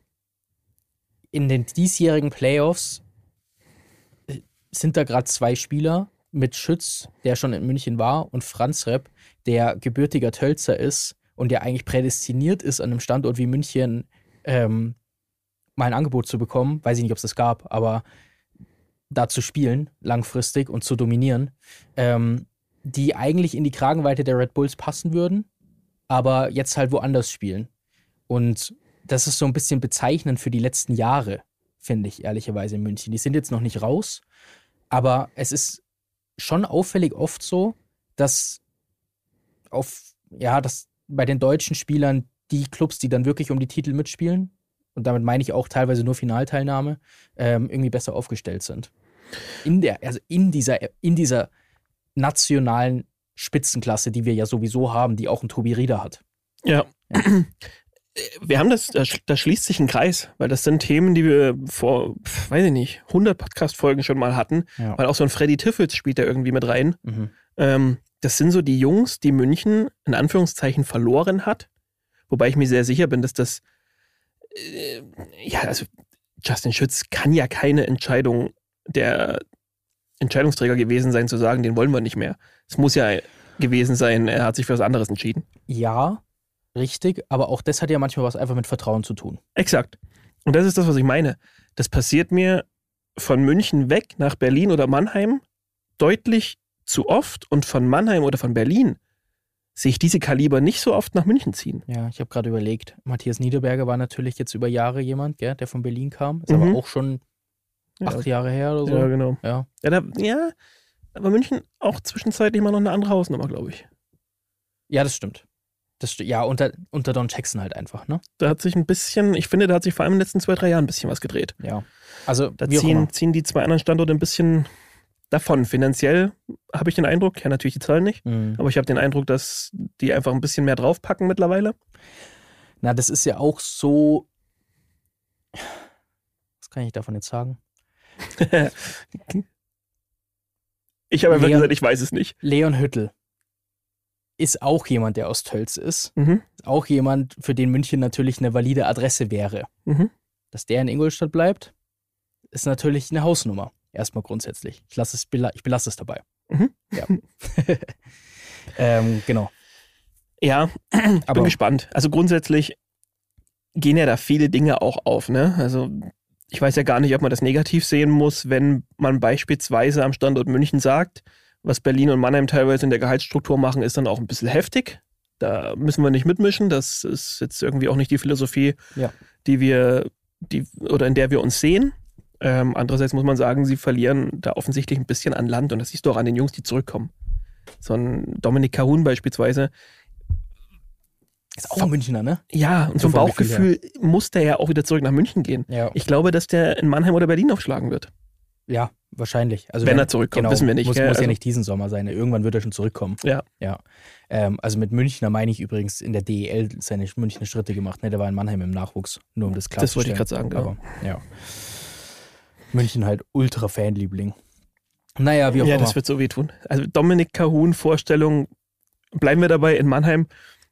in den diesjährigen Playoffs sind da gerade zwei Spieler mit Schütz, der schon in München war, und Franz Repp, der gebürtiger Tölzer ist und der eigentlich prädestiniert ist, an einem Standort wie München ähm, mal ein Angebot zu bekommen. Weiß ich nicht, ob es das gab, aber da zu spielen, langfristig und zu dominieren, ähm, die eigentlich in die Kragenweite der Red Bulls passen würden, aber jetzt halt woanders spielen. Und das ist so ein bisschen bezeichnend für die letzten Jahre, finde ich, ehrlicherweise in München. Die sind jetzt noch nicht raus, aber es ist schon auffällig oft so, dass auf, ja, dass bei den deutschen Spielern die Clubs, die dann wirklich um die Titel mitspielen, und damit meine ich auch teilweise nur Finalteilnahme, ähm, irgendwie besser aufgestellt sind. In der, also in dieser, in dieser nationalen Spitzenklasse, die wir ja sowieso haben, die auch ein Tobi Rieder hat. Ja. Ja. Wir haben das, da sch- da schließt sich ein Kreis, weil das sind Themen, die wir vor, pf, weiß ich nicht, hundert Podcast-Folgen schon mal hatten, Ja. weil auch so ein Freddy Tiffels spielt da irgendwie mit rein. Mhm. Ähm, das sind so die Jungs, die München in Anführungszeichen verloren hat, wobei ich mir sehr sicher bin, dass das, äh, ja, also Justin Schütz kann ja keine Entscheidung der Entscheidungsträger gewesen sein, zu sagen, den wollen wir nicht mehr. Es muss ja gewesen sein, er hat sich für was anderes entschieden. Ja, richtig, aber auch das hat ja manchmal was einfach mit Vertrauen zu tun. Exakt. Und das ist das, was ich meine. Das passiert mir von München weg nach Berlin oder Mannheim deutlich zu oft, und von Mannheim oder von Berlin sehe ich diese Kaliber nicht so oft nach München ziehen. Ja, ich habe gerade überlegt, Matthias Niederberger war natürlich jetzt über Jahre jemand, gell, der von Berlin kam, ist Mhm. aber auch schon Ja. acht Jahre her oder so. Ja, genau. Ja. Ja, da, ja, aber München auch zwischenzeitlich mal noch eine andere Hausnummer, glaube ich. Ja, das stimmt. Das st- ja, unter, unter Don Jackson halt einfach, ne? Da hat sich ein bisschen, ich finde, da hat sich vor allem in den letzten zwei, drei Jahren ein bisschen was gedreht. Ja. Also, Da wie auch immer. ziehen, ziehen die zwei anderen Standorte ein bisschen davon. Finanziell habe ich den Eindruck, ja natürlich die Zahlen nicht, Mhm. aber ich habe den Eindruck, dass die einfach ein bisschen mehr draufpacken mittlerweile. Na, das ist ja auch so. Was kann ich davon jetzt sagen? Ich habe einfach Leon- gesagt, ich weiß es nicht. Leon Hüttel ist auch jemand, der aus Tölz ist. Mhm. Ist auch jemand, für den München natürlich eine valide Adresse wäre. Mhm. dass der in Ingolstadt bleibt, ist natürlich eine Hausnummer. Erstmal grundsätzlich. Ich, lasse es, ich belasse es dabei. Mhm. Ja. ähm, genau. Ja, Aber bin gespannt. Also grundsätzlich gehen ja da viele Dinge auch auf, ne? Also ich weiß ja gar nicht, ob man das negativ sehen muss, wenn man beispielsweise am Standort München sagt, was Berlin und Mannheim teilweise in der Gehaltsstruktur machen, ist dann auch ein bisschen heftig. Da müssen wir nicht mitmischen. Das ist jetzt irgendwie auch nicht die Philosophie, ja. die wir, die, oder in der wir uns sehen. Ähm, andererseits muss man sagen, sie verlieren da offensichtlich ein bisschen an Land und das siehst du auch an den Jungs, die zurückkommen. So ein Dominik Kahun beispielsweise. Ist auch ein Münchner, ne? Ja, und So vom vom Gefühl Bauchgefühl muss der ja auch wieder zurück nach München gehen. Ja. Ich glaube, dass der in Mannheim oder Berlin aufschlagen wird. Ja, wahrscheinlich. Also Wenn er zurückkommt, genau, wissen wir nicht, Muss, gell? muss ja Also- nicht diesen Sommer sein. Irgendwann wird er schon zurückkommen. Ja. Ja. Ähm, also mit Münchner meine ich übrigens in der D E L seine Münchner Schritte gemacht. Ne? Der war in Mannheim im Nachwuchs. Nur um das Das wollte ich klarzustellen. gerade sagen, genau. Aber ja. München halt ultra Fanliebling. Naja, wie auch Ja, immer. das wird so wehtun. Also Dominik Kahun, Vorstellung, bleiben wir dabei in Mannheim.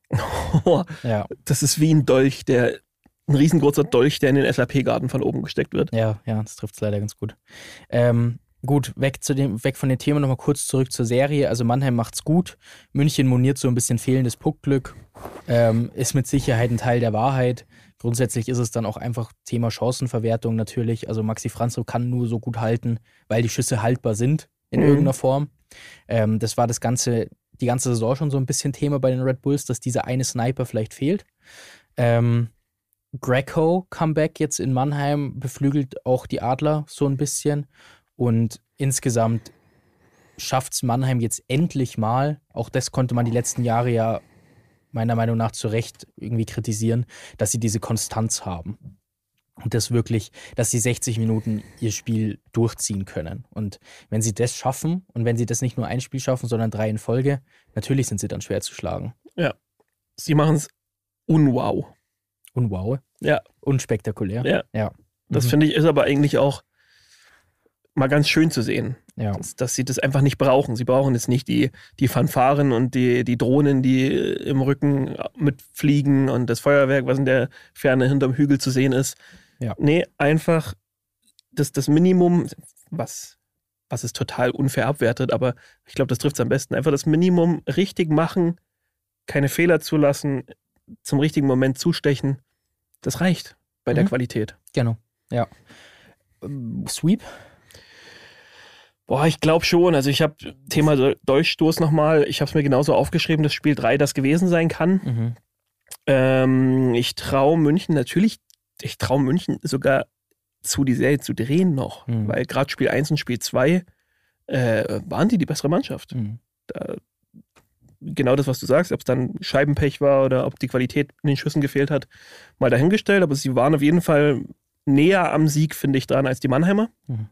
Ja, Das ist wie ein Dolch, der, ein riesengroßer Dolch, der in den S A P-Garten von oben gesteckt wird. ja, ja, das trifft es leider ganz gut. Ähm, gut, weg, zu dem, weg von den Themen nochmal kurz zurück zur Serie. Also Mannheim macht's gut. München moniert so ein bisschen fehlendes Puckglück. Ähm, ist mit Sicherheit ein Teil der Wahrheit. Grundsätzlich ist es dann auch einfach Thema Chancenverwertung natürlich. Also Maxi Franzl kann nur so gut halten, weil die Schüsse haltbar sind in Mhm. irgendeiner Form. Ähm, das war das ganze, die ganze Saison schon so ein bisschen Thema bei den Red Bulls, dass dieser eine Sniper vielleicht fehlt. Ähm, Greco Comeback jetzt in Mannheim beflügelt auch die Adler so ein bisschen. Und insgesamt schafft es Mannheim jetzt endlich mal, auch das konnte man die letzten Jahre ja meiner Meinung nach zu Recht irgendwie kritisieren, dass sie diese Konstanz haben. Und das wirklich, dass sie sechzig Minuten ihr Spiel durchziehen können. Und wenn sie das schaffen und wenn sie das nicht nur ein Spiel schaffen, sondern drei in Folge, natürlich sind sie dann schwer zu schlagen. Sie machen es unwow. Und wow. Ja. Unspektakulär. Ja. Ja. Das Mhm. finde ich ist aber eigentlich auch mal ganz schön zu sehen, Ja. dass, dass sie das einfach nicht brauchen. Sie brauchen jetzt nicht die, die Fanfaren und die, die Drohnen, die im Rücken mitfliegen und das Feuerwerk, was in der Ferne hinterm Hügel zu sehen ist. Ja. Nee, einfach das, das Minimum, was, was ist total unfair abwertet, aber ich glaube, das trifft es am besten. Einfach das Minimum richtig machen, keine Fehler zulassen, zum richtigen Moment zustechen. Das reicht bei der Mhm. Qualität. Genau. Ja. Ähm, Sweep? Boah, ich glaube schon. Also ich habe Thema Do- Dolchstoß nochmal, ich habe es mir genauso aufgeschrieben, dass Spiel drei das gewesen sein kann. Mhm. Ähm, ich traue München natürlich, ich traue München sogar zu, die Serie zu drehen noch. Mhm. Weil gerade Spiel eins und Spiel zwei äh, waren die die bessere Mannschaft. Mhm. Da, genau das, was du sagst, ob es dann Scheibenpech war oder ob die Qualität in den Schüssen gefehlt hat, mal dahingestellt. Aber sie waren auf jeden Fall näher am Sieg, finde ich, dran als die Mannheimer. Mhm.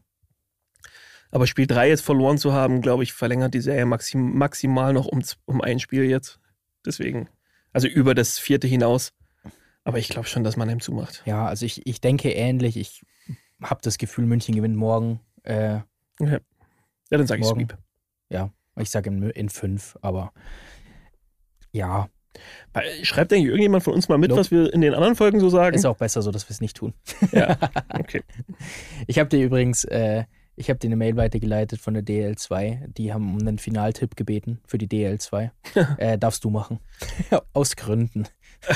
Aber Spiel drei jetzt verloren zu haben, glaube ich, verlängert die Serie maxim, maximal noch um, z- um ein Spiel jetzt. Deswegen, also über das vierte hinaus. Aber ich glaube schon, dass Mannheim zumacht. Ja, also ich, ich denke ähnlich. Ich habe das Gefühl, München gewinnt morgen. Äh, Ja, dann sage ich Morgen. Sweep. ich sage in, in fünf, aber ja, Weil- Schreibt eigentlich irgendjemand von uns mal mit, Nope. was wir in den anderen Folgen so sagen? ist auch besser so, dass wir es nicht tun. Ja, okay. Ich habe dir übrigens, äh, ich habe dir eine Mail weitergeleitet von der D L zwei. Die haben um einen Finaltipp gebeten für die D L zwei. äh, darfst du machen. Aus Gründen.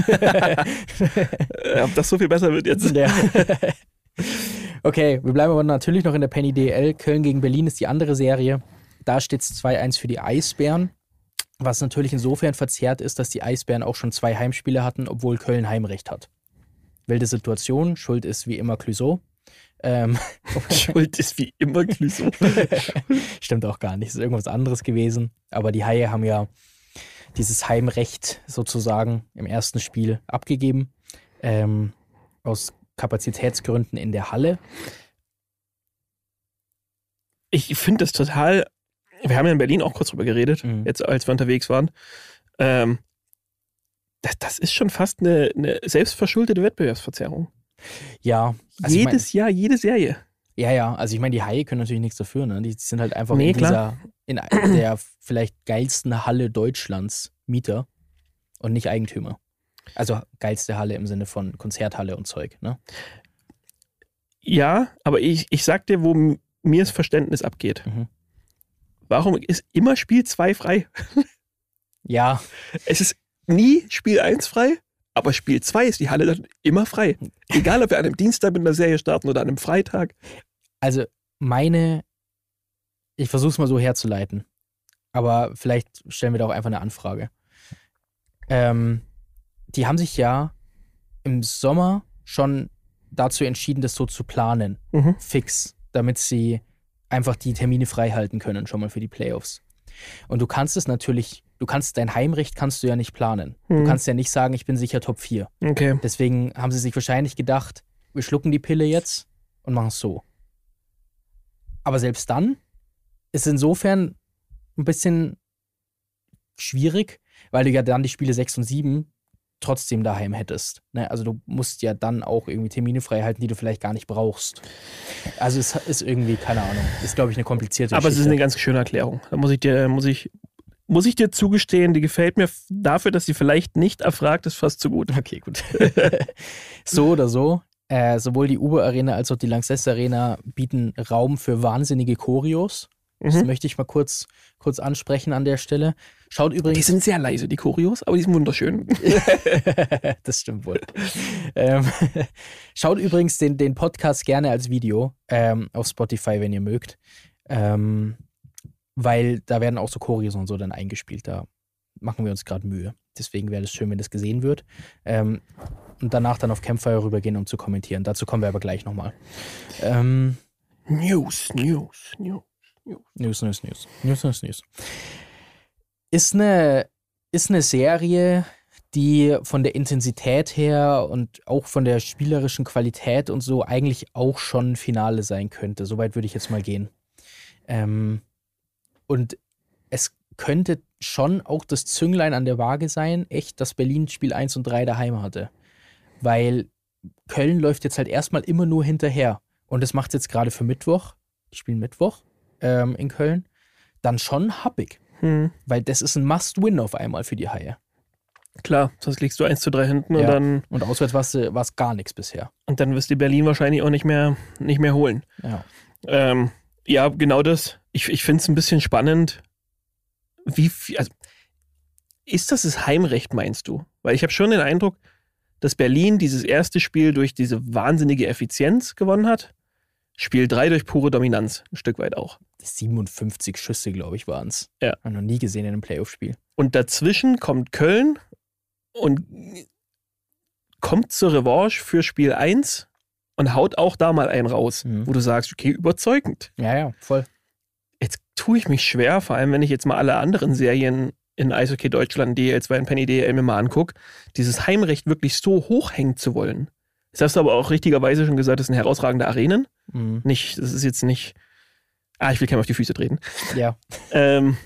Äh, ob das so viel besser wird jetzt? Ja. Okay, wir bleiben aber natürlich noch in der Penny D L. Köln gegen Berlin ist die andere Serie. Da steht es zwei eins für die Eisbären. Was natürlich insofern verzerrt ist, dass die Eisbären auch schon zwei Heimspiele hatten, obwohl Köln Heimrecht hat. Wilde Situation, Schuld ist wie immer Clouseau. Ähm, Schuld ist wie immer Clouseau. Stimmt auch gar nicht, ist irgendwas anderes gewesen. Aber die Haie haben ja dieses Heimrecht sozusagen im ersten Spiel abgegeben. Ähm, aus Kapazitätsgründen in der Halle. Ich finde das total. Wir haben ja in Berlin auch kurz drüber geredet, Mhm. jetzt als wir unterwegs waren. Ähm, das, das ist schon fast eine, eine selbstverschuldete Wettbewerbsverzerrung. Ja, also ich mein, Jedes Jahr, jede Serie. ja, ja, also ich meine, die Haie können natürlich nichts dafür, ne? Die sind halt einfach Nee, in dieser, in der vielleicht geilsten Halle Deutschlands Mieter und nicht Eigentümer. Also geilste Halle im Sinne von Konzerthalle und Zeug, ne? Ja, aber ich, ich sag dir, wo m- mir das Verständnis abgeht. Mhm. Warum ist immer Spiel zwei frei? Ja, Es ist nie Spiel eins frei, aber Spiel zwei ist die Halle dann immer frei. Egal, ob wir an einem Dienstag mit einer Serie starten oder an einem Freitag. also meine, ich versuche es mal so herzuleiten, aber vielleicht stellen wir da auch einfach eine Anfrage. Ähm, die haben sich ja im Sommer schon dazu entschieden, das so zu planen, Mhm. fix, damit sie einfach die Termine frei halten können, schon mal für die Playoffs. Und du kannst es natürlich, du kannst dein Heimrecht kannst du ja nicht planen. Du Mhm. kannst ja nicht sagen, ich bin sicher Top vier. Okay. Deswegen haben sie sich wahrscheinlich gedacht, wir schlucken die Pille jetzt und machen es so. Aber selbst dann ist insofern ein bisschen schwierig, weil du ja dann die Spiele sechs und sieben trotzdem daheim hättest. Ne? Also du musst ja dann auch irgendwie Termine frei halten, die du vielleicht gar nicht brauchst. Also es ist irgendwie, keine Ahnung, ist glaube ich eine komplizierte Aber es ist Geschichte. eine ganz schöne Erklärung. Da muss ich dir, muss ich, muss ich dir zugestehen, die gefällt mir f- dafür, dass sie vielleicht nicht erfragt ist, fast zu gut. Okay, gut. So oder so, äh, sowohl die Uber Arena als auch die Lanxess Arena bieten Raum für wahnsinnige Choreos. Das Mhm. möchte ich mal kurz, kurz ansprechen an der Stelle. Schaut Die übrigens. sind sehr leise, die Choreos, aber die sind wunderschön. Das stimmt wohl. ähm, schaut übrigens den, den Podcast gerne als Video ähm, auf Spotify, wenn ihr mögt. Ähm, weil da werden auch so Choreos und so dann eingespielt. Da machen wir uns gerade Mühe. Deswegen wäre es schön, wenn das gesehen wird. Ähm, und danach dann auf Campfire rübergehen, um zu kommentieren. Dazu kommen wir aber gleich nochmal. Ähm, News, News, News. News, News, News. News, News, News. Ist eine, ist eine Serie, die von der Intensität her und auch von der spielerischen Qualität und so eigentlich auch schon Finale sein könnte. Soweit würde ich jetzt mal gehen. Ähm, und es könnte schon auch das Zünglein an der Waage sein, echt, dass Berlin Spiel eins und drei daheim hatte. Weil Köln läuft jetzt halt erstmal immer nur hinterher. Und das macht es jetzt gerade für Mittwoch, die spielen Mittwoch ähm, in Köln, dann schon happig. Hm. Weil das ist ein Must-Win auf einmal für die Haie. Klar, sonst liegst du eins zu drei hinten und Ja. dann Und auswärts war es gar nichts bisher. und dann wirst du Berlin wahrscheinlich auch nicht mehr, nicht mehr holen. Ja. Ähm, ja, genau das. Ich, ich finde es ein bisschen spannend. Wie viel, also, ist das das Heimrecht, meinst du? Weil ich habe schon den Eindruck, dass Berlin dieses erste Spiel durch diese wahnsinnige Effizienz gewonnen hat. Spiel drei durch pure Dominanz, ein Stück weit auch. siebenundfünfzig Schüsse, glaube ich, waren es. Ja. Habe noch nie gesehen in einem Playoff-Spiel. Und dazwischen kommt Köln und kommt zur Revanche für Spiel eins und haut auch da mal einen raus, Mhm. wo du sagst, okay, überzeugend. Ja, ja, voll. Jetzt tue ich mich schwer, vor allem wenn ich jetzt mal alle anderen Serien in Eishockey Deutschland, D L zwei und Penny D L mir mal angucke, dieses Heimrecht wirklich so hochhängen zu wollen. Das hast du aber auch richtigerweise schon gesagt, das sind herausragende Arenen. Mhm. Nicht, das ist jetzt nicht, ah, ich will keinem auf die Füße treten. Ja. Ähm,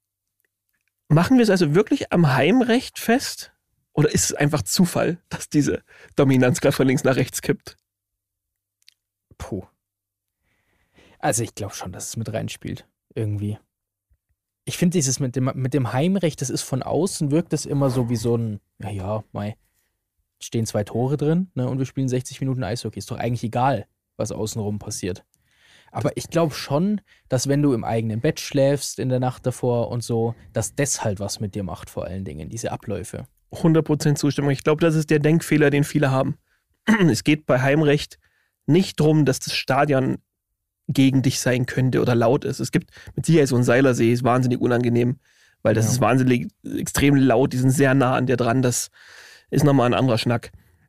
machen wir es also wirklich am Heimrecht fest? Oder ist es einfach Zufall, dass diese Dominanz gerade von links nach rechts kippt? Puh. Also ich glaube schon, dass es mit reinspielt. Irgendwie. Ich finde dieses mit dem, mit dem Heimrecht, das ist von außen, wirkt das immer so wie so ein, ja, ja, mei, stehen zwei Tore drin, ne, und wir spielen sechzig Minuten Eishockey. Ist doch eigentlich egal, was außenrum passiert. Aber ich glaube schon, dass wenn du im eigenen Bett schläfst in der Nacht davor und so, dass das halt was mit dir macht, vor allen Dingen, diese Abläufe. hundert Prozent Zustimmung. Ich glaube, das ist der Denkfehler, den viele haben. Es geht bei Heimrecht nicht darum, dass das Stadion gegen dich sein könnte oder laut ist. Es gibt mit Sicherheit so einen Seilersee, ist wahnsinnig unangenehm, weil das Ja. ist wahnsinnig extrem laut, die sind sehr nah an dir dran, das ist nochmal ein anderer Schnack.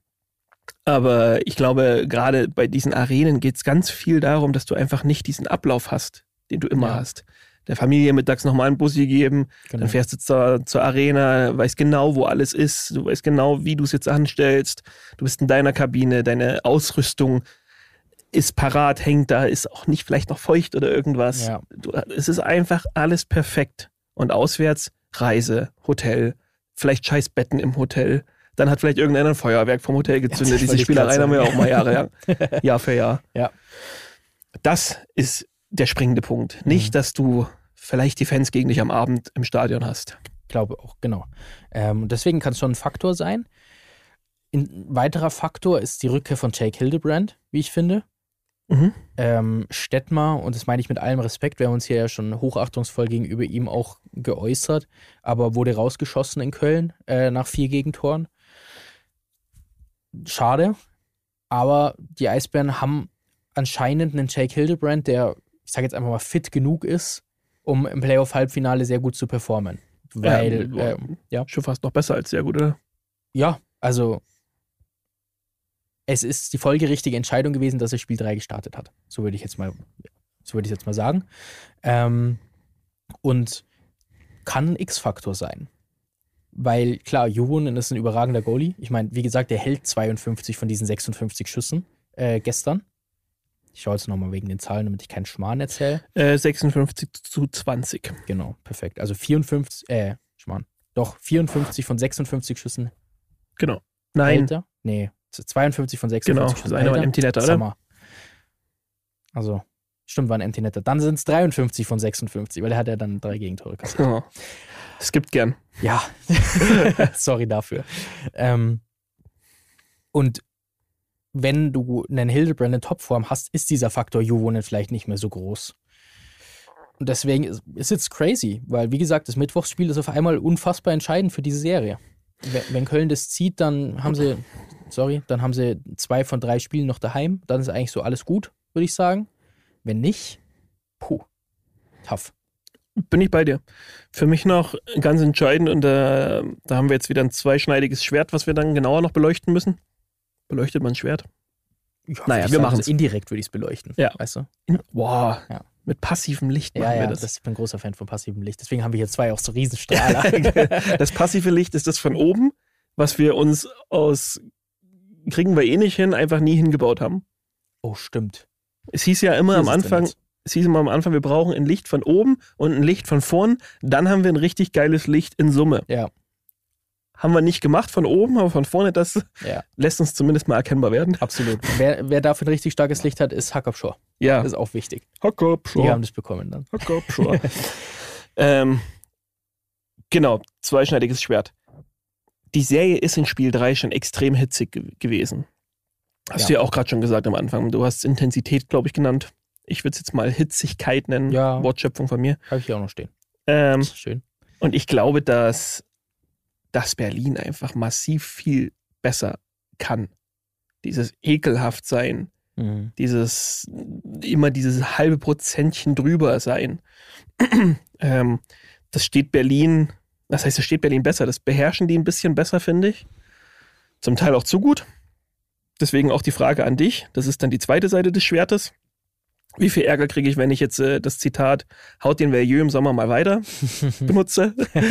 Aber ich glaube, gerade bei diesen Arenen geht es ganz viel darum, dass du einfach nicht diesen Ablauf hast, den du immer Ja. hast. Der Familie mittags nochmal einen Bussi geben, Genau. dann fährst du zur, zur Arena, weißt genau, wo alles ist, du weißt genau, wie du es jetzt anstellst, du bist in deiner Kabine, deine Ausrüstung ist parat, hängt da, ist auch nicht vielleicht noch feucht oder irgendwas. Ja. Du, es ist einfach alles perfekt. Und auswärts Reise, Hotel, vielleicht scheiß Betten im Hotel, dann hat vielleicht irgendeiner ein Feuerwerk vom Hotel gezündet. das Diese wollte ich Spielereien grad haben wir ja sagen. auch mal Jahre, ja. Jahr für Jahr. Ja. Das ist der springende Punkt. Nicht, Mhm. dass du vielleicht die Fans gegen dich am Abend im Stadion hast. Glaube auch, genau. Ähm, deswegen kann es schon ein Faktor sein. Ein weiterer Faktor ist die Rückkehr von Jake Hildebrand, wie ich finde. Mhm. Ähm, Stettmar, und das meine ich mit allem Respekt, wir haben uns hier ja schon hochachtungsvoll gegenüber ihm auch geäußert, aber wurde rausgeschossen in Köln äh, nach vier Gegentoren. Schade, aber die Eisbären haben anscheinend einen Jake Hildebrand, der, ich sage jetzt einfach mal, fit genug ist, um im Playoff-Halbfinale sehr gut zu performen. Weil, ja, ähm, ja. Schon fast noch besser als sehr gut, oder? Ja, also es ist die folgerichtige Entscheidung gewesen, dass er Spiel drei gestartet hat. So würde ich jetzt mal, so würde ich jetzt mal sagen. Ähm, und kann ein X-Faktor sein. Weil, klar, Juvonen ist ein überragender Goalie. Ich meine, wie gesagt, der hält zweiundfünfzig von diesen sechsundfünfzig Schüssen äh, gestern. Ich schaue jetzt nochmal wegen den Zahlen, damit ich keinen Schmarrn erzähle. Äh, sechsundfünfzig zu zwanzig. Genau, perfekt. Also vierundfünfzig, äh, Schmarrn. Doch, vierundfünfzig von sechsundfünfzig Schüssen. Genau. Nein. Hält er? Nee, zweiundfünfzig von sechsundfünfzig Genau, Schüssen. das eine war ein Empty Netter, oder? Summer. Also, stimmt, war ein Empty Netter. Dann sind es dreiundfünfzig von sechsundfünfzig, weil er hat ja dann drei Gegentore kassiert. Oh. Es gibt gern. Ja, sorry dafür. Ähm, und wenn du einen Hildebrand in Topform hast, ist dieser Faktor Juvonen vielleicht nicht mehr so groß. Und deswegen ist es jetzt crazy, weil, wie gesagt, das Mittwochsspiel ist auf einmal unfassbar entscheidend für diese Serie. Wenn Köln das zieht, dann haben sie, sorry, dann haben sie zwei von drei Spielen noch daheim. Dann ist eigentlich so alles gut, würde ich sagen. Wenn nicht, puh, tough. Bin ich bei dir. Für mich noch ganz entscheidend, und da, da haben wir jetzt wieder ein zweischneidiges Schwert, was wir dann genauer noch beleuchten müssen. Beleuchtet man ein Schwert? Ja, Naja, wir wir machen machen's. es. Indirekt würde ich es beleuchten. Ja. Weißt du? In, boah, Ja. mit passivem Licht machen Ja, wir ja, das. das. Ich bin ein großer Fan von passivem Licht. Deswegen haben wir hier zwei auch so Riesenstrahler. Das passive Licht ist das von oben, was wir uns aus, kriegen wir eh nicht hin, einfach nie hingebaut haben. Oh, stimmt. Es hieß ja immer Hier am ist es denn Anfang, jetzt? es hieß immer am Anfang, wir brauchen ein Licht von oben und ein Licht von vorn. Dann haben wir ein richtig geiles Licht in Summe. Ja, Haben wir nicht gemacht von oben, aber von vorne, das ja, lässt uns zumindest mal erkennbar werden. absolut. wer, wer dafür ein richtig starkes Licht hat, ist Hack Shore. Ja. Das ist auch wichtig. Hock-up, Die haben das bekommen dann. Hock-up, sure. ähm, genau, zweischneidiges Schwert. Die Serie ist in Spiel drei schon extrem hitzig ge- gewesen. Hast Ja. du ja auch gerade schon gesagt am Anfang. Du hast Intensität, glaube ich, genannt. Ich würde es jetzt mal Hitzigkeit nennen. Ja. Wortschöpfung von mir. Habe ich hier auch noch stehen. Ähm, Das ist schön. und ich glaube, dass, dass Berlin einfach massiv viel besser kann. Dieses ekelhaft sein, Mhm. dieses immer dieses halbe Prozentchen drüber sein. ähm, das steht Berlin, das heißt, das steht Berlin besser. Das beherrschen die ein bisschen besser, finde ich. Zum Teil auch zu gut. Deswegen auch die Frage an dich. Das ist dann die zweite Seite des Schwertes. Wie viel Ärger kriege ich, wenn ich jetzt äh, das Zitat "Haut den Verjeux im Sommer mal weiter" benutze?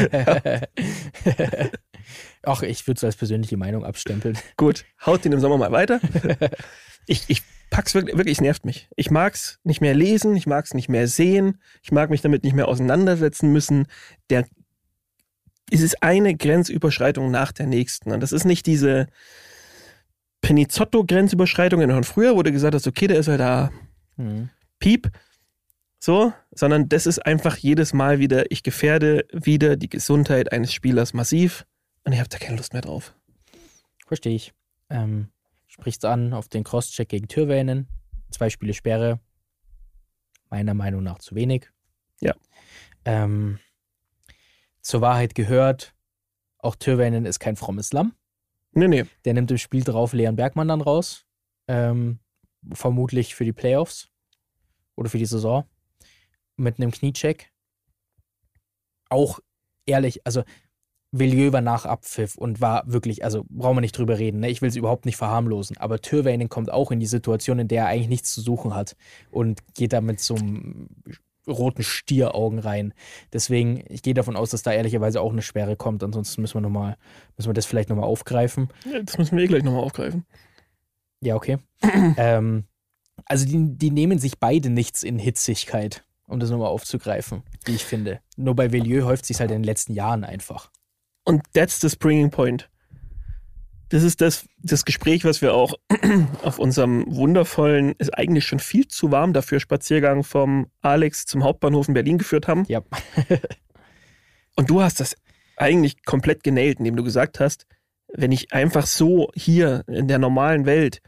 Ach, ich würde es als persönliche Meinung abstempeln. Gut, haut den im Sommer mal weiter. Ich, ich pack's wirklich, wirklich, es nervt mich. Ich mag's nicht mehr lesen, ich mag's nicht mehr sehen, ich mag mich damit nicht mehr auseinandersetzen müssen. Der, es ist eine Grenzüberschreitung nach der nächsten. Und das ist nicht diese Penizzotto-Grenzüberschreitung von früher, wo du gesagt hast, okay, der ist halt da Mhm. Piep, so, sondern das ist einfach jedes Mal wieder, ich gefährde wieder die Gesundheit eines Spielers massiv und ich habe da keine Lust mehr drauf. Verstehe ich. Ähm, sprichst an auf den Crosscheck gegen Tyrväinen. Zwei Spiele Sperre. Meiner Meinung nach zu wenig. Ja. Ähm, zur Wahrheit gehört, auch Tyrväinen ist kein frommes Lamm. Nee, nee. Der nimmt im Spiel drauf Leon Bergmann dann raus. Ähm, vermutlich für die Playoffs oder für die Saison. Mit einem Kniecheck. Auch ehrlich, also Villiers war nach Abpfiff und war wirklich, also brauchen wir nicht drüber reden, ne? Ich will es überhaupt nicht verharmlosen, aber Tyrväinen kommt auch in die Situation, in der er eigentlich nichts zu suchen hat und geht da mit so einem roten Stieraugen rein. Deswegen, ich gehe davon aus, dass da ehrlicherweise auch eine Sperre kommt, ansonsten müssen wir noch mal, müssen wir das vielleicht nochmal aufgreifen. Ja, das müssen wir eh gleich nochmal aufgreifen. Ja, okay. ähm, also die, die nehmen sich beide nichts in Hitzigkeit, um das nochmal aufzugreifen, wie ich finde. Nur bei Villiers häuft sich halt in den letzten Jahren einfach. Und that's the springing point. Das ist das, das Gespräch, was wir auch auf unserem wundervollen, ist eigentlich schon viel zu warm dafür, Spaziergang vom Alex zum Hauptbahnhof in Berlin geführt haben. Ja. Und du hast das eigentlich komplett genailt, indem du gesagt hast, wenn ich einfach so hier in der normalen Welt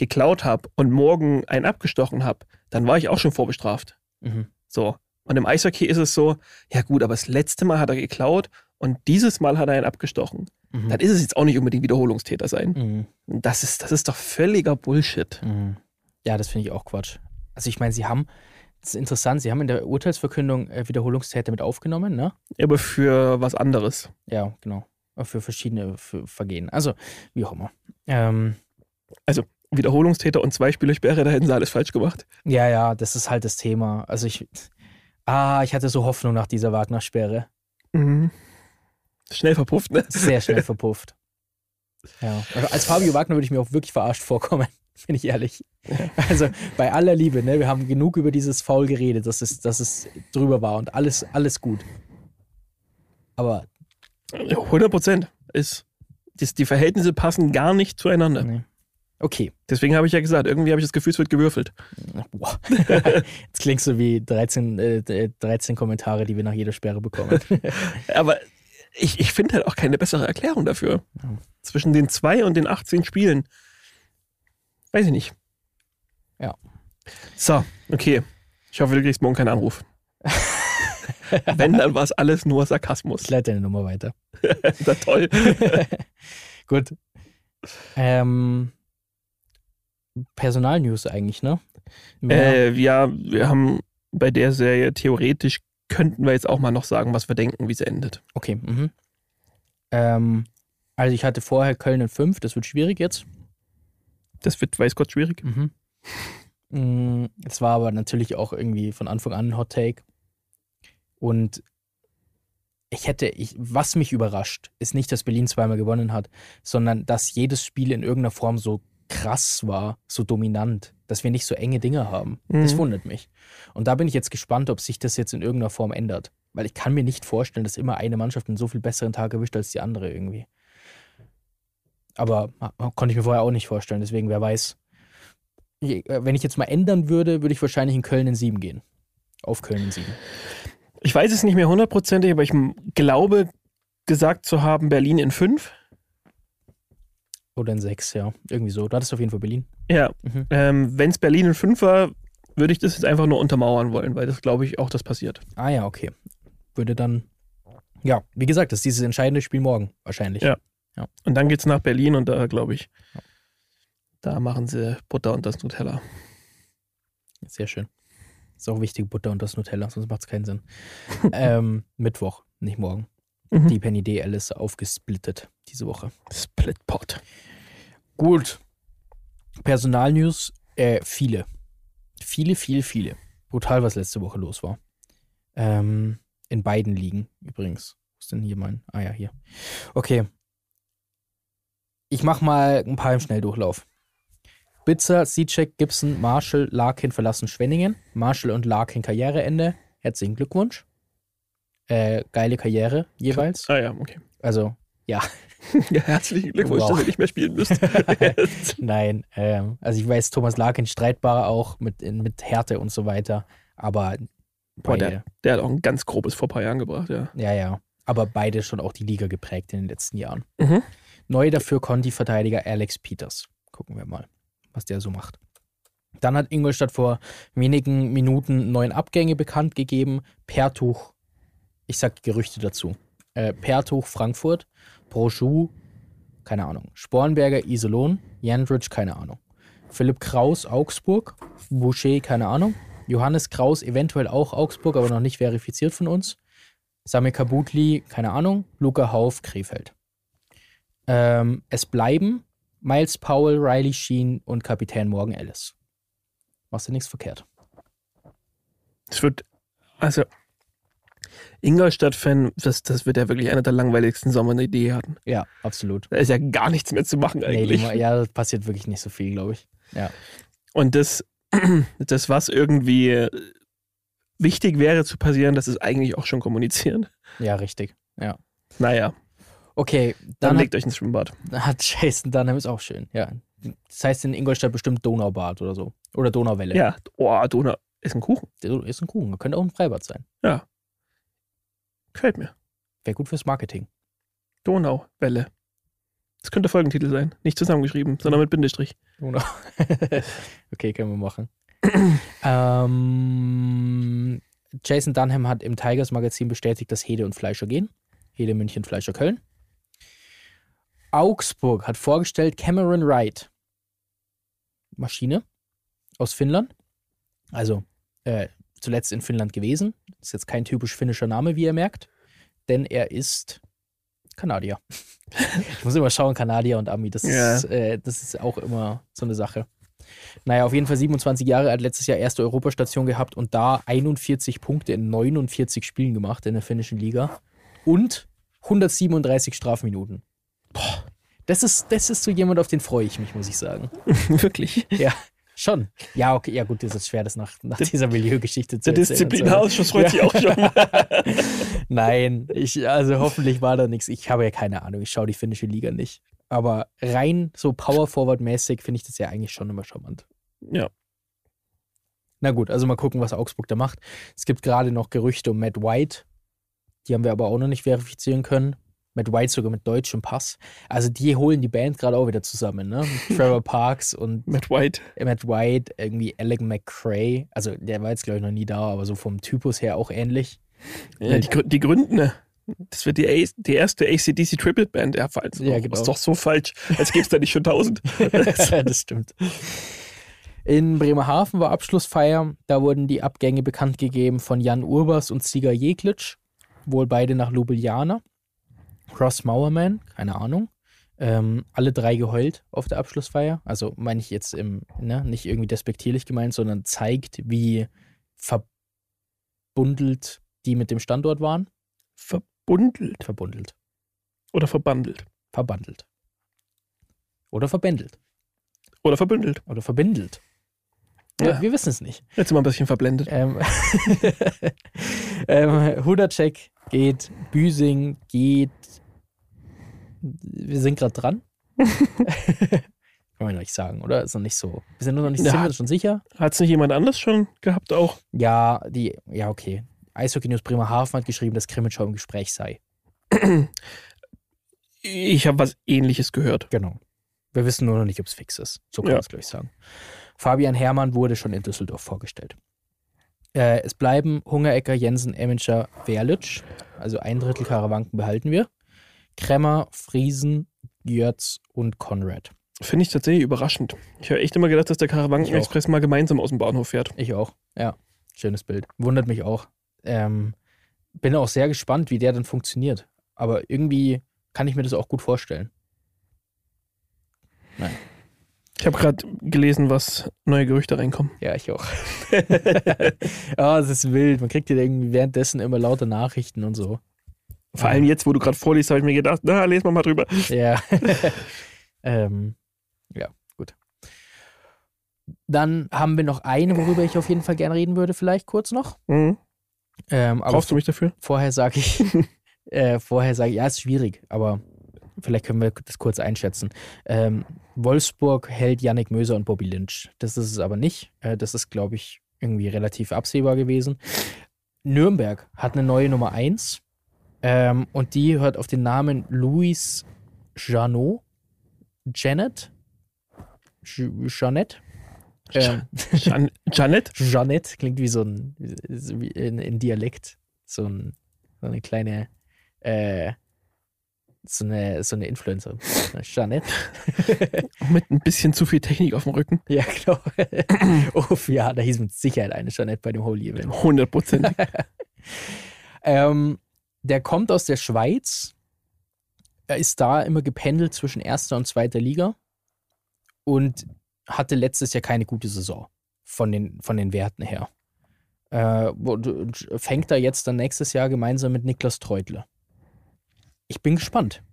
geklaut habe und morgen einen abgestochen habe, dann war ich auch schon vorbestraft. Mhm. So. Und im Eishockey ist es so, ja gut, aber das letzte Mal hat er geklaut und dieses Mal hat er einen abgestochen. Mhm. Dann ist es jetzt auch nicht unbedingt Wiederholungstäter sein. Mhm. Das ist, das ist doch völliger Bullshit. Mhm. Ja, das finde ich auch Quatsch. Also ich meine, sie haben, das ist interessant, sie haben in der Urteilsverkündung äh, Wiederholungstäter mit aufgenommen, ne? Aber für was anderes. Ja, genau. Für verschiedene für Vergehen. Also, wie auch immer. Ähm, Also Wiederholungstäter und zwei Spielersperre, da hätten sie alles falsch gemacht. ja, ja, das ist halt das Thema. Also ich, ah, ich hatte so Hoffnung nach dieser Wagner-Sperre. Mhm. Schnell verpufft, ne? Sehr schnell verpufft. Ja. Also als Fabio Wagner würde ich mir auch wirklich verarscht vorkommen, bin ich ehrlich. Also bei aller Liebe, ne, wir haben genug über dieses Foul geredet, dass es, dass es drüber war und alles, alles gut. Aber hundert Prozent. Ist, das, die Verhältnisse passen gar nicht zueinander. nee. Okay. Deswegen habe ich ja gesagt, irgendwie habe ich das Gefühl, es wird gewürfelt. Boah. Jetzt klingst du wie dreizehn, äh, dreizehn Kommentare, die wir nach jeder Sperre bekommen. Aber ich, ich finde halt auch keine bessere Erklärung dafür. Ja. Zwischen den zwei und den achtzehn Spielen. Weiß ich nicht. Ja. So, okay. Ich hoffe, du kriegst morgen keinen Anruf. Wenn, dann war es alles nur Sarkasmus. Ich leite deine Nummer weiter. Na toll. Gut. Ähm, Personalnews eigentlich, ne? Mehr, Äh, ja, wir haben bei der Serie theoretisch könnten wir jetzt auch mal noch sagen, was wir denken, wie sie endet. okay. Mhm. Ähm, also ich hatte vorher Köln in fünf, das wird schwierig jetzt. Das wird, weiß Gott, schwierig. Mhm. Mm, Es war aber natürlich auch irgendwie von Anfang an ein Hot Take. Und ich hätte, ich, was mich überrascht, ist nicht, dass Berlin zweimal gewonnen hat, sondern dass jedes Spiel in irgendeiner Form so krass war, so dominant, dass wir nicht so enge Dinge haben. Das Mhm. wundert mich. Und da bin ich jetzt gespannt, ob sich das jetzt in irgendeiner Form ändert. Weil ich kann mir nicht vorstellen, dass immer eine Mannschaft einen so viel besseren Tag erwischt als die andere irgendwie. Aber ah, konnte ich mir vorher auch nicht vorstellen, deswegen wer weiß. Je- äh, Wenn ich jetzt mal ändern würde, würde ich wahrscheinlich in Köln in sieben gehen. Auf Köln in sieben. Ich weiß es nicht mehr hundertprozentig, aber ich m- glaube, gesagt zu haben, Berlin in fünf. Oder in sechs, ja. Irgendwie so. Du hattest auf jeden Fall Berlin. Ja, Mhm. ähm, wenn es Berlin in fünf war, würde ich das jetzt einfach nur untermauern wollen, weil das glaube ich auch, das passiert. Ah ja, okay. Würde dann, ja, wie gesagt, das ist dieses entscheidende Spiel morgen wahrscheinlich. Ja. Und dann geht's nach Berlin und da glaube ich, Ja. da machen sie Butter und das Nutella. Sehr schön. Ist auch wichtig, Butter und das Nutella, sonst macht es keinen Sinn. ähm, Mittwoch, nicht morgen. Mhm. Die Penny D L ist aufgesplittet diese Woche. Splitpot. Gut. Personalnews, äh, viele. Viele, viele, viele. Brutal, was letzte Woche los war. Ähm, in beiden Ligen übrigens. Wo ist denn hier mein? Ah ja, hier. Okay. Ich mach mal ein paar im Schnelldurchlauf. Bitzer, Sicek, Gibson, Marshall, Larkin verlassen Schwenningen. Marshall und Larkin Karriereende. Herzlichen Glückwunsch. Äh, geile Karriere jeweils. Ah ja, okay. Also, ja. Ja, herzlichen Glückwunsch, Wow. dass ihr nicht mehr spielen müsst. Nein, ähm, also ich weiß, Thomas Larkin streitbar auch mit, in- mit Härte und so weiter, aber Boah, beide, der, der hat auch ein ganz grobes vor ein paar Jahren gebracht, ja. ja, ja, aber beide schon auch die Liga geprägt in den letzten Jahren. Mhm. Neu dafür Conti-Verteidiger Alex Peters. Gucken wir mal, was der so macht. Dann hat Ingolstadt vor wenigen Minuten neun Abgänge bekannt gegeben. Pertuch, ich sag Gerüchte dazu. Äh, Pertuch Frankfurt, Brochu, keine Ahnung. Spornberger Iserlohn, Jandrich, keine Ahnung. Philipp Kraus Augsburg, Boucher, keine Ahnung. Johannes Kraus eventuell auch Augsburg, aber noch nicht verifiziert von uns. Sami Kabutli, keine Ahnung. Luca Hauf, Krefeld. Ähm, es bleiben Miles Powell, Riley Sheen und Kapitän Morgan Ellis. Machst du nichts verkehrt. Es wird, also, Ingolstadt-Fan, das, das wird ja wirklich einer der langweiligsten Sommer, die die hatten. Ja, absolut. Da ist ja gar nichts mehr zu machen Nee, eigentlich. die, ja, das passiert wirklich nicht so viel, glaube ich. Ja. Und das, das, was irgendwie wichtig wäre zu passieren, das ist eigentlich auch schon kommuniziert. Ja, richtig. Ja. Naja, Okay, dann, dann legt euch ins Schwimmbad. hat, hat Jason Dunham ist auch schön. Ja. Das heißt in Ingolstadt bestimmt Donaubad oder so. Oder Donauwelle. Ja, oh, Donau ist ein Kuchen. Der ist ein Kuchen. Könnte auch ein Freibad sein. Ja. Gefällt mir. Wäre gut fürs Marketing. Donauwelle. Das könnte Folgentitel sein. Nicht zusammengeschrieben, sondern mit Bindestrich. Okay, können wir machen. ähm, Jason Dunham hat im Tigers Magazin bestätigt, dass Hede und Fleischer gehen. Hede München, Fleischer Köln. Augsburg hat vorgestellt Cameron Wright. Maschine aus Finnland. Also äh, zuletzt in Finnland gewesen. Ist jetzt kein typisch finnischer Name, wie ihr merkt. Denn er ist Kanadier. Ich muss immer schauen, Kanadier und Ami. Das, ja. ist, äh, das ist auch immer so eine Sache. Naja, auf jeden Fall siebenundzwanzig Jahre, er hat letztes Jahr erste Europastation gehabt und da einundvierzig Punkte in neunundvierzig Spielen gemacht in der finnischen Liga und hundertsiebenunddreißig Strafminuten. Boah, das ist, das ist so jemand, auf den freue ich mich, muss ich sagen. Wirklich? Ja, schon. Ja, okay, ja gut, das ist schwer, das nach, nach dieser Milieugeschichte zu Der erzählen. Der Disziplinarausschuss freut sich auch schon. Nein, ich, also hoffentlich war da nichts. Ich habe ja keine Ahnung, ich schaue die finnische Liga nicht. Aber rein so Power-Forward-mäßig finde ich das ja eigentlich schon immer charmant. Ja. Na gut, also mal gucken, was Augsburg da macht. Es gibt gerade noch Gerüchte um Matt White. Die haben wir aber auch noch nicht verifizieren können. Matt White sogar mit deutschem Pass. Also die holen die Band gerade auch wieder zusammen, ne? Trevor Parks und Matt White. Matt White, irgendwie Alec McRae. Also der war jetzt, glaube ich, noch nie da, aber so vom Typus her auch ähnlich. Ja, die, die gründen, ne? Das wird die, A- die erste A C D C Triple Band. Ja, falls Ja, noch. genau. Ist doch so falsch. Als gäbe es da nicht schon tausend. Das stimmt. In Bremerhaven war Abschlussfeier. Da wurden die Abgänge bekannt gegeben von Jan Urbas und Ziga Jeglitsch. Wohl beide nach Ljubljana. Ross Mauerman, keine Ahnung. Ähm, alle drei geheult auf der Abschlussfeier. Also meine ich jetzt im, ne, nicht irgendwie despektierlich gemeint, sondern zeigt, wie verbundelt die mit dem Standort waren. Verbundelt. Verbundelt. Oder verbandelt. Verbandelt. Oder verbändelt. Oder verbündelt. Oder verbindelt. Ja. Ja. Wir, wir wissen es nicht. Jetzt sind wir ein bisschen verblendet. Ähm, ähm, Hudacek geht, Büsing geht. Wir sind gerade dran. Kann man nicht sagen, oder? Ist noch nicht so. Wir sind nur noch nicht Ja. sind wir uns schon sicher. Hat es nicht jemand anders schon gehabt auch? Ja, die, ja, okay. Eishockey News Bremerhaven hat geschrieben, dass Krimitschau im Gespräch sei. Ich habe was Ähnliches gehört. Genau. Wir wissen nur noch nicht, ob es fix ist. So kann Ja. man es, glaube ich, sagen. Fabian Herrmann wurde schon in Düsseldorf vorgestellt. Äh, es bleiben Hungerecker, Jensen, Emmenscher, Werlitsch. Also ein Drittel Karawanken behalten wir. Kremmer, Friesen, Jörz und Konrad. Finde ich tatsächlich überraschend. Ich habe echt immer gedacht, dass der Ich auch. Karawanken-Express mal gemeinsam aus dem Bahnhof fährt. Ich auch. Ja, schönes Bild. Wundert mich auch. Ähm, bin auch sehr gespannt, wie der dann funktioniert. Aber irgendwie kann ich mir das auch gut vorstellen. Nein. Ich habe gerade gelesen, was neue Gerüchte reinkommen. Ja, ich auch. Ah, es ist wild. Man kriegt ja irgendwie währenddessen immer lauter Nachrichten und so. Vor allem jetzt, wo du gerade vorliest, habe ich mir gedacht, na, lesen wir mal drüber. Ja. ähm, ja, gut. Dann haben wir noch eine, worüber ich auf jeden Fall gerne reden würde, vielleicht kurz noch. Mhm. Ähm, aber Brauchst du mich dafür? vorher sage ich, äh, vorher sage ich, ja, ist schwierig, aber vielleicht können wir das kurz einschätzen. Ähm, Wolfsburg hält Yannick Möser und Bobby Lynch. Das ist es aber nicht. Äh, das ist, glaube ich, irgendwie relativ absehbar gewesen. Nürnberg hat eine neue Nummer eins ähm, und die hört auf den Namen Louis Janot. Janet? J- Jeanette? Ähm, Jan Janet? Jeanette klingt wie so ein wie in, in Dialekt. So, ein, so eine kleine äh, so eine, so eine Influencerin. Jeanette. Mit ein bisschen zu viel Technik auf dem Rücken. Ja, genau. Uff, ja, da hieß mit Sicherheit eine Jeanette bei dem Holy Event. hundert Prozent. ähm, der kommt aus der Schweiz. Er ist da immer gependelt zwischen erster und zweiter Liga und hatte letztes Jahr keine gute Saison von den, von den Werten her. Äh, und fängt da jetzt dann nächstes Jahr gemeinsam mit Niklas Treutler. Ich bin gespannt.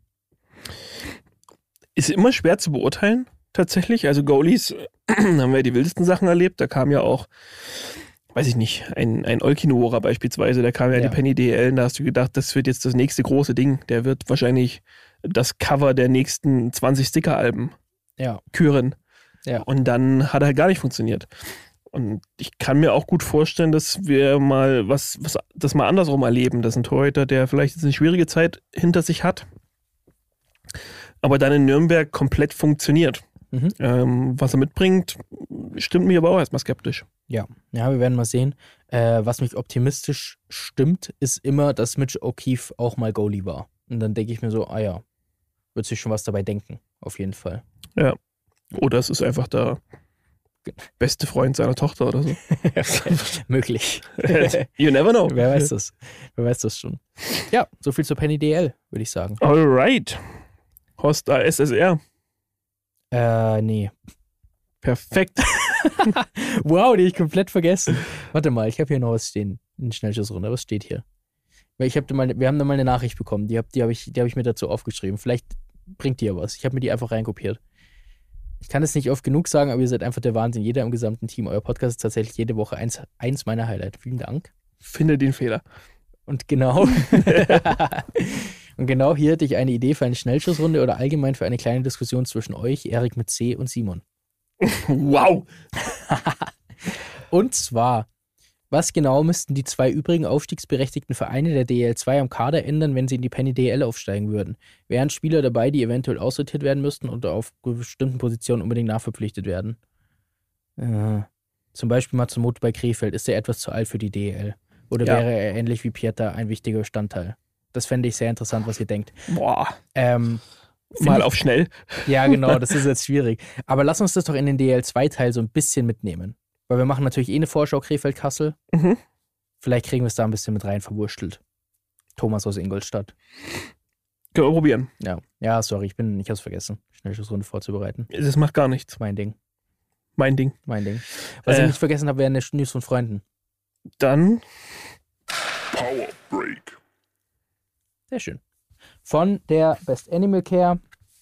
Ist immer schwer zu beurteilen, tatsächlich. Also Goalies haben wir die wildesten Sachen erlebt. Da kam ja auch, weiß ich nicht, ein, ein Olkinuora beispielsweise, da kam ja, Ja. die Penny D L, da hast du gedacht, das wird jetzt das nächste große Ding. Der wird wahrscheinlich das Cover der nächsten zwanzig Sticker-Alben Ja. küren. Ja. Und dann hat er halt gar nicht funktioniert. Und ich kann mir auch gut vorstellen, dass wir mal was, was das mal andersrum erleben, dass ein Torhüter, der vielleicht jetzt eine schwierige Zeit hinter sich hat, aber dann in Nürnberg komplett funktioniert. Mhm. Ähm, was er mitbringt, stimmt mich aber auch erstmal skeptisch. Ja, ja, wir werden mal sehen. Äh, was mich optimistisch stimmt, ist immer, dass Mitch O'Keefe auch mal Goalie war. Und dann denke ich mir so, ah ja, wird sich schon was dabei denken, auf jeden Fall. Ja. Oder es ist einfach der beste Freund seiner Tochter oder so. Möglich. You never know. Wer weiß das? Wer weiß das schon? Ja, so viel zur Penny D L, würde ich sagen. Alright. Horst A S S R. Äh, nee. Perfekt. Wow, die hab ich komplett vergessen. Warte mal, ich habe hier noch was stehen. Eine Schnellschussrunde. Was steht hier? Weil ich hab da mal, wir haben da mal eine Nachricht bekommen. Die habe die hab ich, die hab ich mir dazu aufgeschrieben. Vielleicht bringt die ja was. Ich habe mir die einfach reinkopiert. Ich kann es nicht oft genug sagen, aber ihr seid einfach der Wahnsinn. Jeder im gesamten Team. Euer Podcast ist tatsächlich jede Woche eins, eins meiner Highlights. Vielen Dank. Finde den Fehler. Und genau. Und genau hier hätte ich eine Idee für eine Schnellschussrunde oder allgemein für eine kleine Diskussion zwischen euch, Erik mit C und Simon. Wow. Und zwar, was genau müssten die zwei übrigen aufstiegsberechtigten Vereine der D L zwei am Kader ändern, wenn sie in die Penny D L aufsteigen würden? Wären Spieler dabei, die eventuell aussortiert werden müssten oder auf bestimmten Positionen unbedingt nachverpflichtet werden? Äh, zum Beispiel Matsumoto bei Krefeld. Ist er etwas zu alt für die D L? Oder Ja. wäre er ähnlich wie Pieter ein wichtiger Bestandteil? Das fände ich sehr interessant, was ihr denkt. Boah. Ähm, Mal ich- auf schnell. Ja, genau, das ist jetzt schwierig. Aber lass uns das doch in den D L zwei Teil so ein bisschen mitnehmen. Weil wir machen natürlich eh eine Vorschau Krefeld-Kassel. Mhm. Vielleicht kriegen wir es da ein bisschen mit rein verwurstelt. Thomas aus Ingolstadt. Können wir probieren. Ja, ja, sorry, ich bin, ich hab's vergessen, Schnellschussrunde vorzubereiten. Das macht gar nichts. Mein Ding, Mein Ding. mein Ding. Was Äh. ich nicht vergessen habe, wären die News von Freunden. Dann Power Break. Sehr schön. Von der Best Animal Care.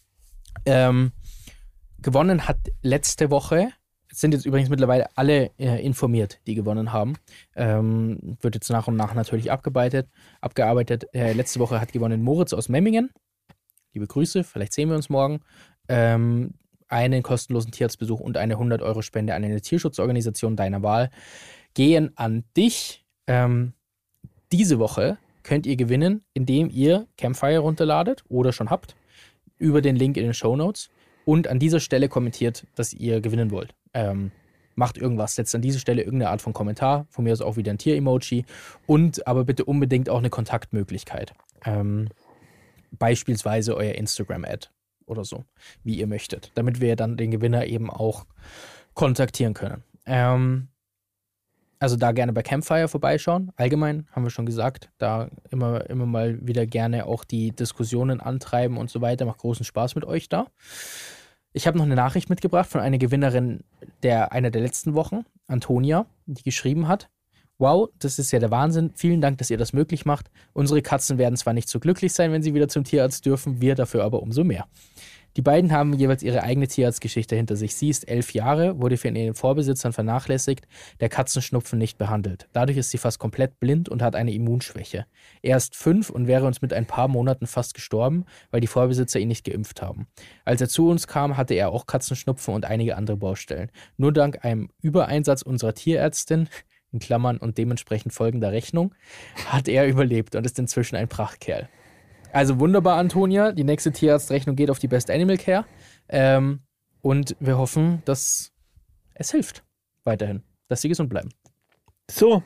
Ähm, gewonnen hat letzte Woche. Es sind jetzt übrigens mittlerweile alle äh, informiert, die gewonnen haben. Ähm, wird jetzt nach und nach natürlich abgearbeitet. abgearbeitet. Äh, letzte Woche hat gewonnen Moritz aus Memmingen. Liebe Grüße, vielleicht sehen wir uns morgen. Ähm, einen kostenlosen Tierarztbesuch und eine hundert Euro Spende an eine Tierschutzorganisation deiner Wahl gehen an dich. Ähm, diese Woche könnt ihr gewinnen, indem ihr Campfire runterladet oder schon habt, über den Link in den Shownotes und an dieser Stelle kommentiert, dass ihr gewinnen wollt. Ähm, macht irgendwas, setzt an diese Stelle irgendeine Art von Kommentar, von mir aus auch wieder ein Tier-Emoji und aber bitte unbedingt auch eine Kontaktmöglichkeit. Ähm, beispielsweise euer Instagram-Ad oder so, wie ihr möchtet, damit wir dann den Gewinner eben auch kontaktieren können. Ähm, Also da gerne bei Campfire vorbeischauen. Allgemein haben wir schon gesagt, da immer, immer mal wieder gerne auch die Diskussionen antreiben und so weiter. Macht großen Spaß mit euch da. Ich habe noch eine Nachricht mitgebracht von einer Gewinnerin der einer der letzten Wochen, Antonia, die geschrieben hat: Wow, das ist ja der Wahnsinn. Vielen Dank, dass ihr das möglich macht. Unsere Katzen werden zwar nicht so glücklich sein, wenn sie wieder zum Tierarzt dürfen, wir dafür aber umso mehr. Die beiden haben jeweils ihre eigene Tierarztgeschichte hinter sich. Sie ist elf Jahre, wurde von ihren Vorbesitzern vernachlässigt, der Katzenschnupfen nicht behandelt. Dadurch ist sie fast komplett blind und hat eine Immunschwäche. Er ist fünf und wäre uns mit ein paar Monaten fast gestorben, weil die Vorbesitzer ihn nicht geimpft haben. Als er zu uns kam, hatte er auch Katzenschnupfen und einige andere Baustellen. Nur dank einem Übereinsatz unserer Tierärztin, in Klammern und dementsprechend folgender Rechnung, hat er überlebt und ist inzwischen ein Prachtkerl. Also wunderbar, Antonia. Die nächste Tierarztrechnung geht auf die Best Animal Care. Ähm, und wir hoffen, dass es hilft weiterhin, dass sie gesund bleiben. so,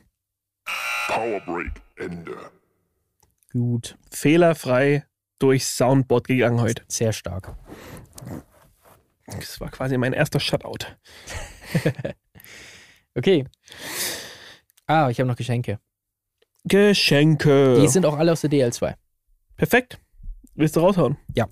Power Break Ende. Gut, fehlerfrei durchs Soundboard gegangen heute. sehr stark. Das war quasi mein erster Shutout. Okay. Ah, ich habe noch Geschenke. Geschenke. Die sind auch alle aus der D L zwei. Perfekt. Willst du raushauen? Ja.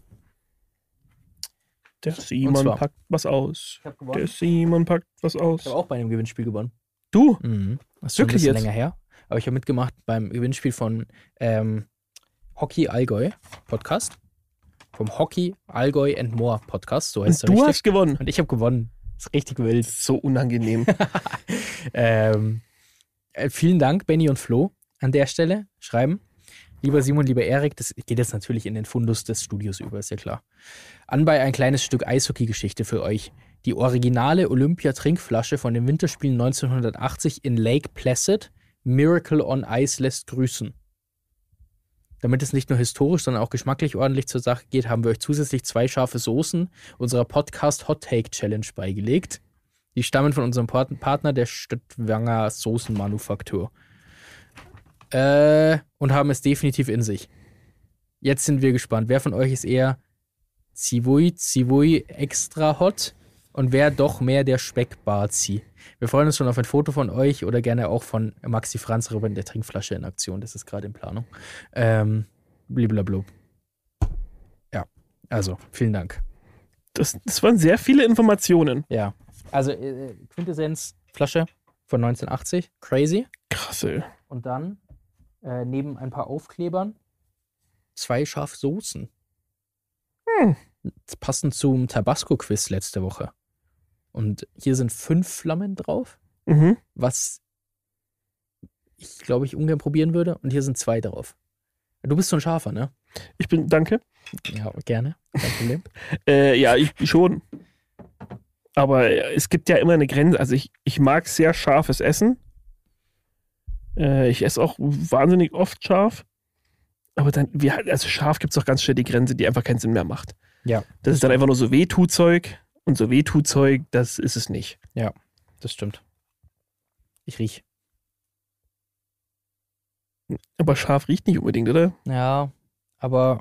Der Und Simon zwar- packt was aus. Ich habe Der gewonnen. Simon packt was Ich aus. habe auch bei einem Gewinnspiel gewonnen. Du? Mhm. Das ist schon ein Wirklich bisschen jetzt? länger her. Aber ich habe mitgemacht beim Gewinnspiel von ähm, Hockey Allgäu Podcast. Vom Hockey Allgäu and More Podcast. So heißt Und er du richtig. hast gewonnen. Und ich habe gewonnen. Das ist richtig wild. So unangenehm. Ähm, äh, vielen Dank, Benny und Flo, an der Stelle. Schreiben. Lieber Simon, lieber Erik, das geht jetzt natürlich in den Fundus des Studios über, ist ja klar. Anbei ein kleines Stück Eishockey-Geschichte für euch. Die originale Olympia-Trinkflasche von den Winterspielen neunzehnhundertachtzig in Lake Placid, Miracle on Ice lässt grüßen. damit es nicht nur historisch, sondern auch geschmacklich ordentlich zur Sache geht, haben wir euch zusätzlich zwei scharfe Soßen unserer Podcast Hot Take Challenge beigelegt. Die stammen von unserem Part- Partner der Stadtwanger Soßenmanufaktur. Äh, und haben es definitiv in sich. Jetzt sind wir gespannt. Wer von euch ist eher Zivui, Zivui extra hot und wer doch mehr der Speckbarzi? Wir freuen uns schon auf ein Foto von euch oder gerne auch von Maxi Franz rüber in der Trinkflasche in Aktion. Das ist gerade in Planung. Ähm, bliblablub. Ja, also, vielen Dank. Das, das waren sehr viele Informationen. Ja, also äh, Quintessenz, Flasche von neunzehnhundertachtzig. Crazy. Krass, ey. Und dann äh, neben ein paar Aufklebern zwei scharfe Soßen. Hm. Passend zum Tabasco-Quiz letzte Woche. Und hier sind fünf Flammen drauf, Mhm. was ich glaube ich ungern probieren würde. Und hier sind zwei drauf. Du bist so ein Scharfer, ne? Ich bin, danke. Ja, gerne. Kein Problem. Äh, ja, ich schon. Aber es gibt ja immer eine Grenze. Also ich, ich mag sehr scharfes Essen. Äh, ich esse auch wahnsinnig oft scharf. Aber dann, wie, also scharf gibt es auch ganz schnell die Grenze, die einfach keinen Sinn mehr macht. Ja. Das ist dann einfach nur so Wehtuzeug. Und so Wehtuzeug, das ist es nicht. Ja, das stimmt. Ich riech. Aber scharf riecht nicht unbedingt, oder? Ja, aber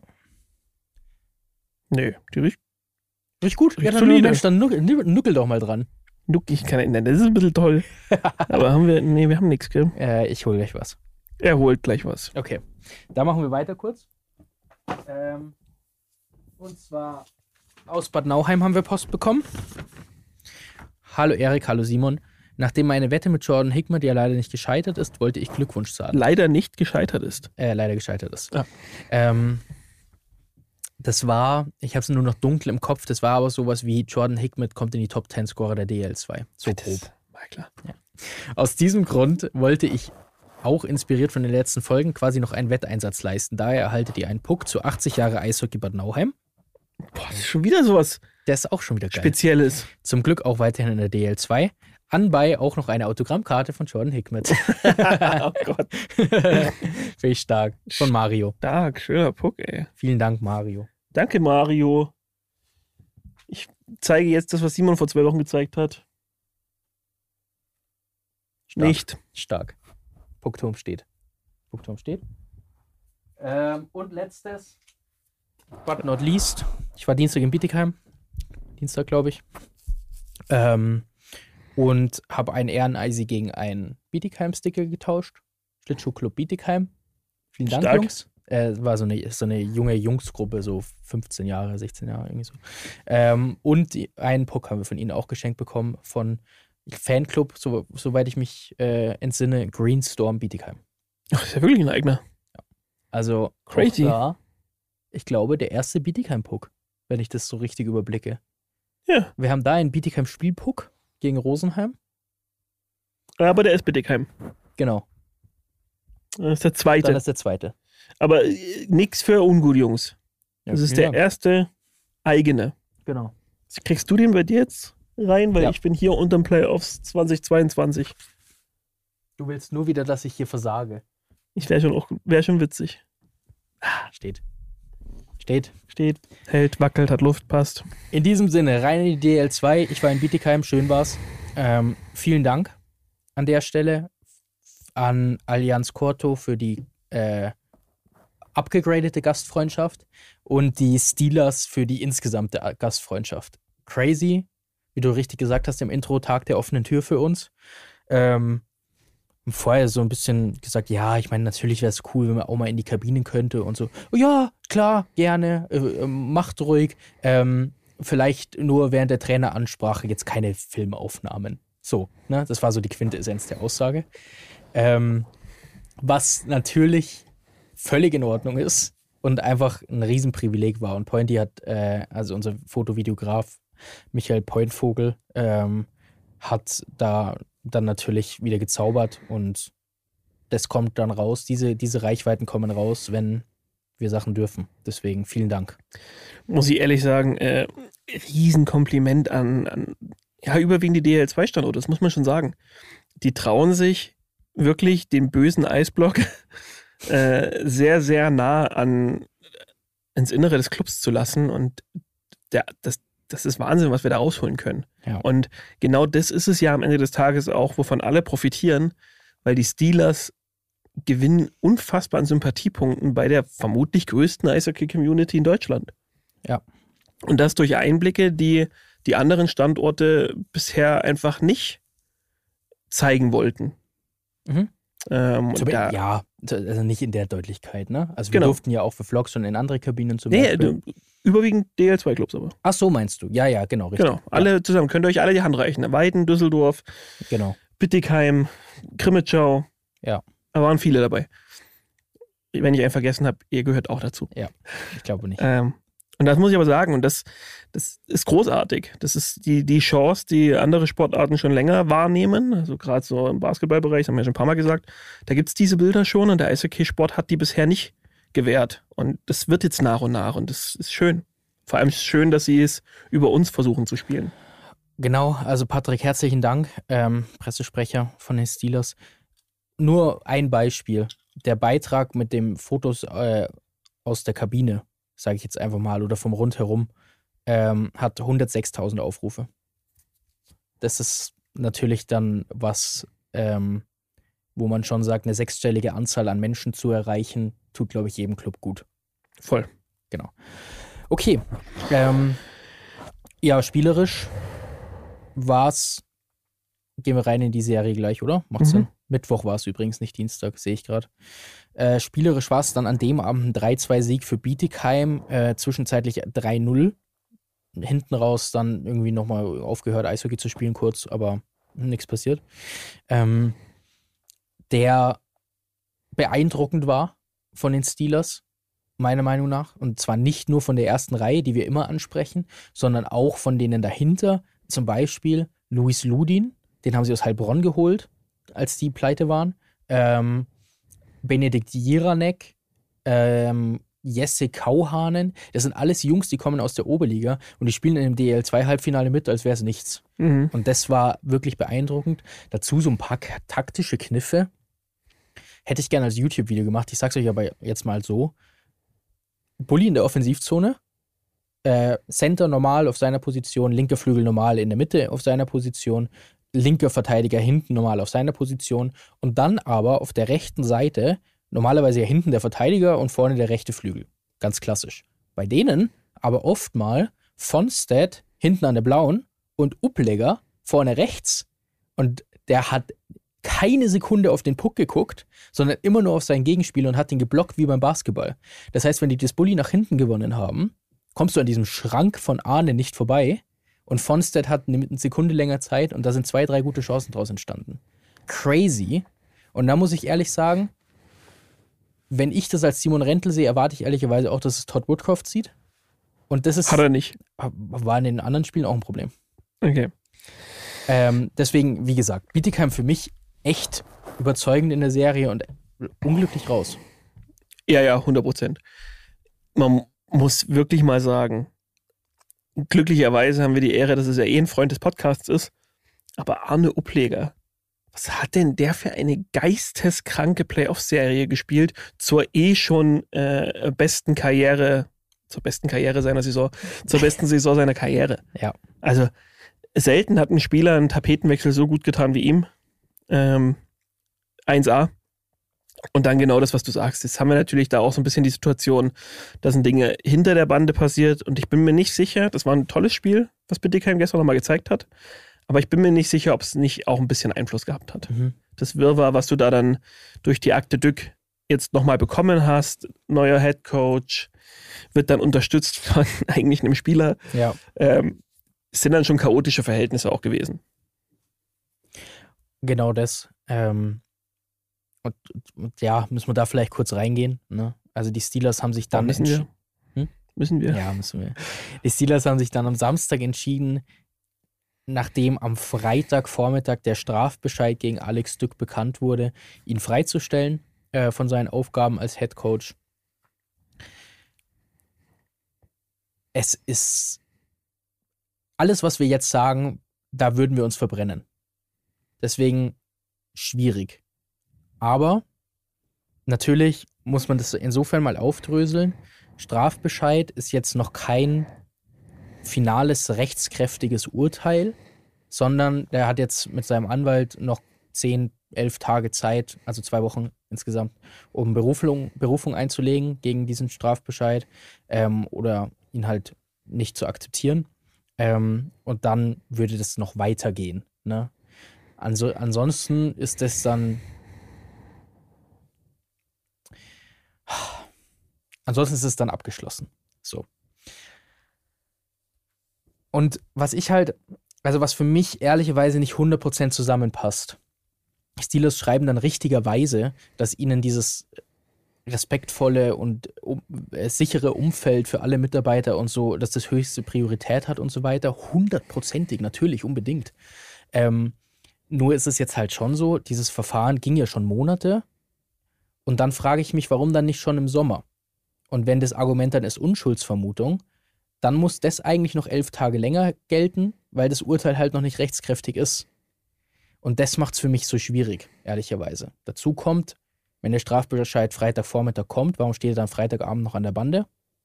Nee, die riecht riecht gut. Riecht Ja, dann, solide. Mensch, dann nuckel, nuckel doch mal dran. Nuck, ich kann nein, das ist ein bisschen toll. Aber haben wir, nee, wir haben nichts, gell? Äh, ich hole gleich was. Er holt gleich was. Okay, da machen wir weiter kurz. Ähm, und zwar aus Bad Nauheim haben wir Post bekommen. Hallo Erik, hallo Simon. Nachdem meine Wette mit Jordan Hickman ja leider nicht gescheitert ist, wollte ich Glückwunsch sagen. Leider nicht gescheitert ist. Äh, leider gescheitert ist. Ja. Ähm, das war, ich habe es nur noch dunkel im Kopf, das war aber sowas wie Jordan Hickman kommt in die Top zehn Scorer der D L zwei. So grob. War klar. Aus diesem Grund wollte ich auch inspiriert von den letzten Folgen quasi noch einen Wetteinsatz leisten. Daher erhaltet ihr einen Puck zu achtzig Jahre Eishockey Bad Nauheim. Boah, das ist schon wieder sowas Der ist auch schon wieder geil. Spezielles. Zum Glück auch weiterhin in der D L zwei. Anbei auch noch eine Autogrammkarte von Jordan Hickman. Oh Gott. Finde ich stark. Von Mario. Stark, schöner Puck, ey. Vielen Dank, Mario. Danke, Mario. Ich zeige jetzt das, was Simon vor zwei Wochen gezeigt hat. Stark. Nicht. Stark. Puckturm steht. Puckturm steht. Ähm, und letztes, but not least. Ich war Dienstag in Bietigheim. Dienstag, glaube ich. Ähm, und habe ein Ehreneisi gegen einen Bietigheim-Sticker getauscht. Schlittschuhclub Bietigheim. Vielen Dank, Stark. Jungs. Äh, war so eine, so eine junge Jungsgruppe, so fünfzehn Jahre, sechzehn Jahre, irgendwie so. Ähm, und die, einen Puck haben wir von ihnen auch geschenkt bekommen, von Fanclub, so, soweit ich mich äh, entsinne, Greenstorm Bietigheim. Ach, ist ja wirklich ein eigener. Also, Crazy. auch da, ich glaube, der erste Bietigheim-Puck, wenn ich das so richtig überblicke. Ja. Wir haben da einen Bietigheim-Spielpuck gegen Rosenheim. Aber der ist Bietigheim. Genau. Das ist der zweite. Dann ist der zweite. Aber äh, nix für ungut, Jungs. Ja, Das ist vielen der Dank. erste eigene. Genau. Kriegst du den bei dir jetzt rein? Weil Ja. ich bin hier unterm Playoffs zwanzig zweiundzwanzig. Du willst nur wieder, dass ich hier versage. Ich wäre schon, auch- wär schon witzig. Steht. Steht. Steht, hält, wackelt, hat Luft, passt. In diesem Sinne, rein in die D L zwei. Ich war in Bietigheim, schön war's. Ähm, vielen Dank an der Stelle an Allianz Corto für die äh, abgegradete Gastfreundschaft und die Steelers für die insgesamte Gastfreundschaft. Crazy, wie du richtig gesagt hast im Intro, Tag der offenen Tür für uns. Ähm, vorher so ein bisschen gesagt, ja, ich meine, natürlich wäre es cool, wenn man auch mal in die Kabinen könnte und so. Oh ja, klar, gerne, äh, äh, macht ruhig. Ähm, vielleicht nur während der Traineransprache jetzt keine Filmaufnahmen. So, ne? Das war so die Quintessenz der Aussage. Ähm, was natürlich völlig in Ordnung ist und einfach ein Riesenprivileg war. Und Pointy hat, äh, also unser Fotovideograf Michael Pointvogel, ähm, hat da dann natürlich wieder gezaubert und das kommt dann raus. Diese, diese Reichweiten kommen raus, wenn wir Sachen dürfen. Deswegen vielen Dank. Muss ich ehrlich sagen, äh, Riesenkompliment an, an ja, überwiegend die D L zwei Standorte, das muss man schon sagen. Die trauen sich wirklich den bösen Eisblock äh, sehr, sehr nah an ins Innere des Clubs zu lassen. Und der, das, das ist Wahnsinn, was wir da rausholen können. Ja. Und genau das ist es ja am Ende des Tages auch, wovon alle profitieren, weil die Steelers gewinnen unfassbar an Sympathiepunkten bei der vermutlich größten Eishockey-Community in Deutschland. Ja. Und das durch Einblicke, die die anderen Standorte bisher einfach nicht zeigen wollten. Mhm. Ähm, Zum, und da, ja, also nicht in der Deutlichkeit, ne? Also wir Genau. durften ja auch für Vlogs schon in andere Kabinen zum nee, Beispiel. d- überwiegend D L zwei Clubs aber. Ach so, meinst du? Ja, ja, genau, richtig. Genau, alle zusammen. Könnt ihr euch alle die Hand reichen. Weiden, Düsseldorf, Ja, genau. Bittigheim, Krimitschau. Ja. Da waren viele dabei. Wenn ich einen vergessen habe, ihr gehört auch dazu. Ich glaube nicht. Ähm, und das muss ich aber sagen, und das, das ist großartig. Das ist die, die Chance, die andere Sportarten schon länger wahrnehmen. Also gerade so im Basketballbereich, das haben wir ja schon ein paar Mal gesagt, da gibt es diese Bilder schon und der Eishockey-Sport hat die bisher nicht gewährt. Und das wird jetzt nach und nach und das ist schön. Vor allem ist es schön, dass sie es über uns versuchen zu spielen. Genau, also Patrick, herzlichen Dank, ähm, Pressesprecher von den Steelers. Nur ein Beispiel. Der Beitrag mit den Fotos äh, aus der Kabine, sage ich jetzt einfach mal, oder vom Rundherum, ähm, hat hundertsechstausend Aufrufe. Das ist natürlich dann was, ähm, wo man schon sagt, eine sechsstellige Anzahl an Menschen zu erreichen, tut, glaube ich, jedem Club gut. Voll. Genau. Okay. Ähm, ja, spielerisch war's. Gehen wir rein in die Serie gleich, oder? Macht Mhm. Sinn. Mittwoch war es übrigens, nicht Dienstag, sehe ich gerade. Äh, spielerisch war es dann an dem Abend ein drei zwei Sieg für Bietigheim, äh, zwischenzeitlich drei null. Hinten raus dann irgendwie nochmal aufgehört, Eishockey zu spielen kurz, aber nichts passiert. Ähm, der beeindruckend war von den Steelers, meiner Meinung nach. Und zwar nicht nur von der ersten Reihe, die wir immer ansprechen, sondern auch von denen dahinter. Zum Beispiel Luis Ludin, den haben sie aus Heilbronn geholt, als die pleite waren. Ähm, Benedikt Jiranek, ähm, Jesse Kauhanen. Das sind alles Jungs, die kommen aus der Oberliga und die spielen in dem D L zwei Halbfinale mit, als wäre es nichts. Mhm. Und das war wirklich beeindruckend. Dazu so ein paar k- taktische Kniffe. Hätte ich gerne als YouTube-Video gemacht. Ich sag's euch aber jetzt mal so. Bulli in der Offensivzone. Äh, Center normal auf seiner Position. Linker Flügel normal in der Mitte auf seiner Position. Linker Verteidiger hinten normal auf seiner Position. Und dann aber auf der rechten Seite normalerweise ja hinten der Verteidiger und vorne der rechte Flügel. Ganz klassisch. Bei denen aber oft mal von Stead hinten an der blauen und Upplegger vorne rechts. Und der hat keine Sekunde auf den Puck geguckt, sondern immer nur auf seinen Gegenspieler und hat den geblockt wie beim Basketball. Das heißt, wenn die das Bulli nach hinten gewonnen haben, kommst du an diesem Schrank von Arne nicht vorbei und Fonstedt hat eine Sekunde länger Zeit und da sind zwei, drei gute Chancen draus entstanden. Crazy. Und da muss ich ehrlich sagen, wenn ich das als Simon Rentel sehe, erwarte ich ehrlicherweise auch, dass es Todd Woodcroft sieht. Und das ist, Hat er nicht. war in den anderen Spielen auch ein Problem. Okay. Ähm, deswegen, wie gesagt, Bietigheim für mich echt überzeugend in der Serie und unglücklich raus. Ja, ja, hundert Prozent. Man muss wirklich mal sagen, glücklicherweise haben wir die Ehre, dass es ja eh ein Freund des Podcasts ist, aber Arne Upplegger, was hat denn der für eine geisteskranke Playoff-Serie gespielt zur eh schon äh, besten Karriere, zur besten Karriere seiner Saison, zur besten Saison seiner Karriere. Ja. Also selten hat ein Spieler einen Tapetenwechsel so gut getan wie ihm. Ähm, eins A. Und dann genau das, was du sagst. Jetzt haben wir natürlich da auch so ein bisschen die Situation, da sind Dinge hinter der Bande passiert und ich bin mir nicht sicher, das war ein tolles Spiel, was Bietigheim gestern nochmal gezeigt hat, aber ich bin mir nicht sicher, ob es nicht auch ein bisschen Einfluss gehabt hat. Mhm. Das Wirrwarr, was du da dann durch die Akte Dück jetzt nochmal bekommen hast, neuer Headcoach, wird dann unterstützt von eigentlich einem Spieler. Ja. Ähm, es sind dann schon chaotische Verhältnisse auch gewesen. Genau das. Ähm, und, und ja, müssen wir da vielleicht kurz reingehen. Ne? Also die Steelers haben sich dann müssen wir. entsch- Hm? Müssen wir. Ja, müssen wir. Die Steelers haben sich dann am Samstag entschieden, nachdem am Freitagvormittag der Strafbescheid gegen Alex Dück bekannt wurde, ihn freizustellen äh, von seinen Aufgaben als Head Coach. Es ist alles, was wir jetzt sagen, da würden wir uns verbrennen. Deswegen schwierig. Aber natürlich muss man das insofern mal aufdröseln. Strafbescheid ist jetzt noch kein finales, rechtskräftiges Urteil, sondern der hat jetzt mit seinem Anwalt noch zehn, elf Tage Zeit, also zwei Wochen insgesamt, um Berufung, Berufung einzulegen gegen diesen Strafbescheid ähm, oder ihn halt nicht zu akzeptieren. Ähm, und dann würde das noch weitergehen. Ne? Also, ansonsten ist das dann Ansonsten ist es dann abgeschlossen. So. Und was ich halt, also was für mich ehrlicherweise nicht hundert Prozent zusammenpasst. Steelers schreiben dann richtigerweise, dass ihnen dieses respektvolle und um, äh, sichere Umfeld für alle Mitarbeiter und so, dass das höchste Priorität hat und so weiter. Hundertprozentig, natürlich, unbedingt. Ähm, nur ist es jetzt halt schon so, dieses Verfahren ging ja schon Monate. Und dann frage ich mich, warum dann nicht schon im Sommer? Und wenn das Argument dann ist Unschuldsvermutung, dann muss das eigentlich noch elf Tage länger gelten, weil das Urteil halt noch nicht rechtskräftig ist. Und das macht es für mich so schwierig, ehrlicherweise. Dazu kommt, wenn der Strafbescheid Freitagvormittag kommt, warum steht er dann Freitagabend noch an der Bande?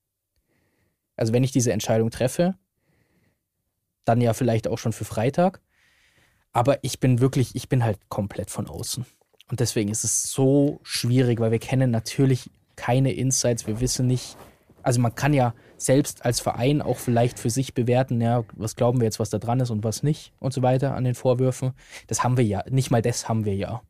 Also wenn ich diese Entscheidung treffe, dann ja vielleicht auch schon für Freitag. Aber ich bin wirklich, ich bin halt komplett von außen. Und deswegen ist es so schwierig, weil wir kennen natürlich keine Insights, wir wissen nicht, also man kann ja selbst als Verein auch vielleicht für sich bewerten, ja, was glauben wir jetzt, was da dran ist und was nicht und so weiter an den Vorwürfen. Das haben wir ja, nicht mal das haben wir ja.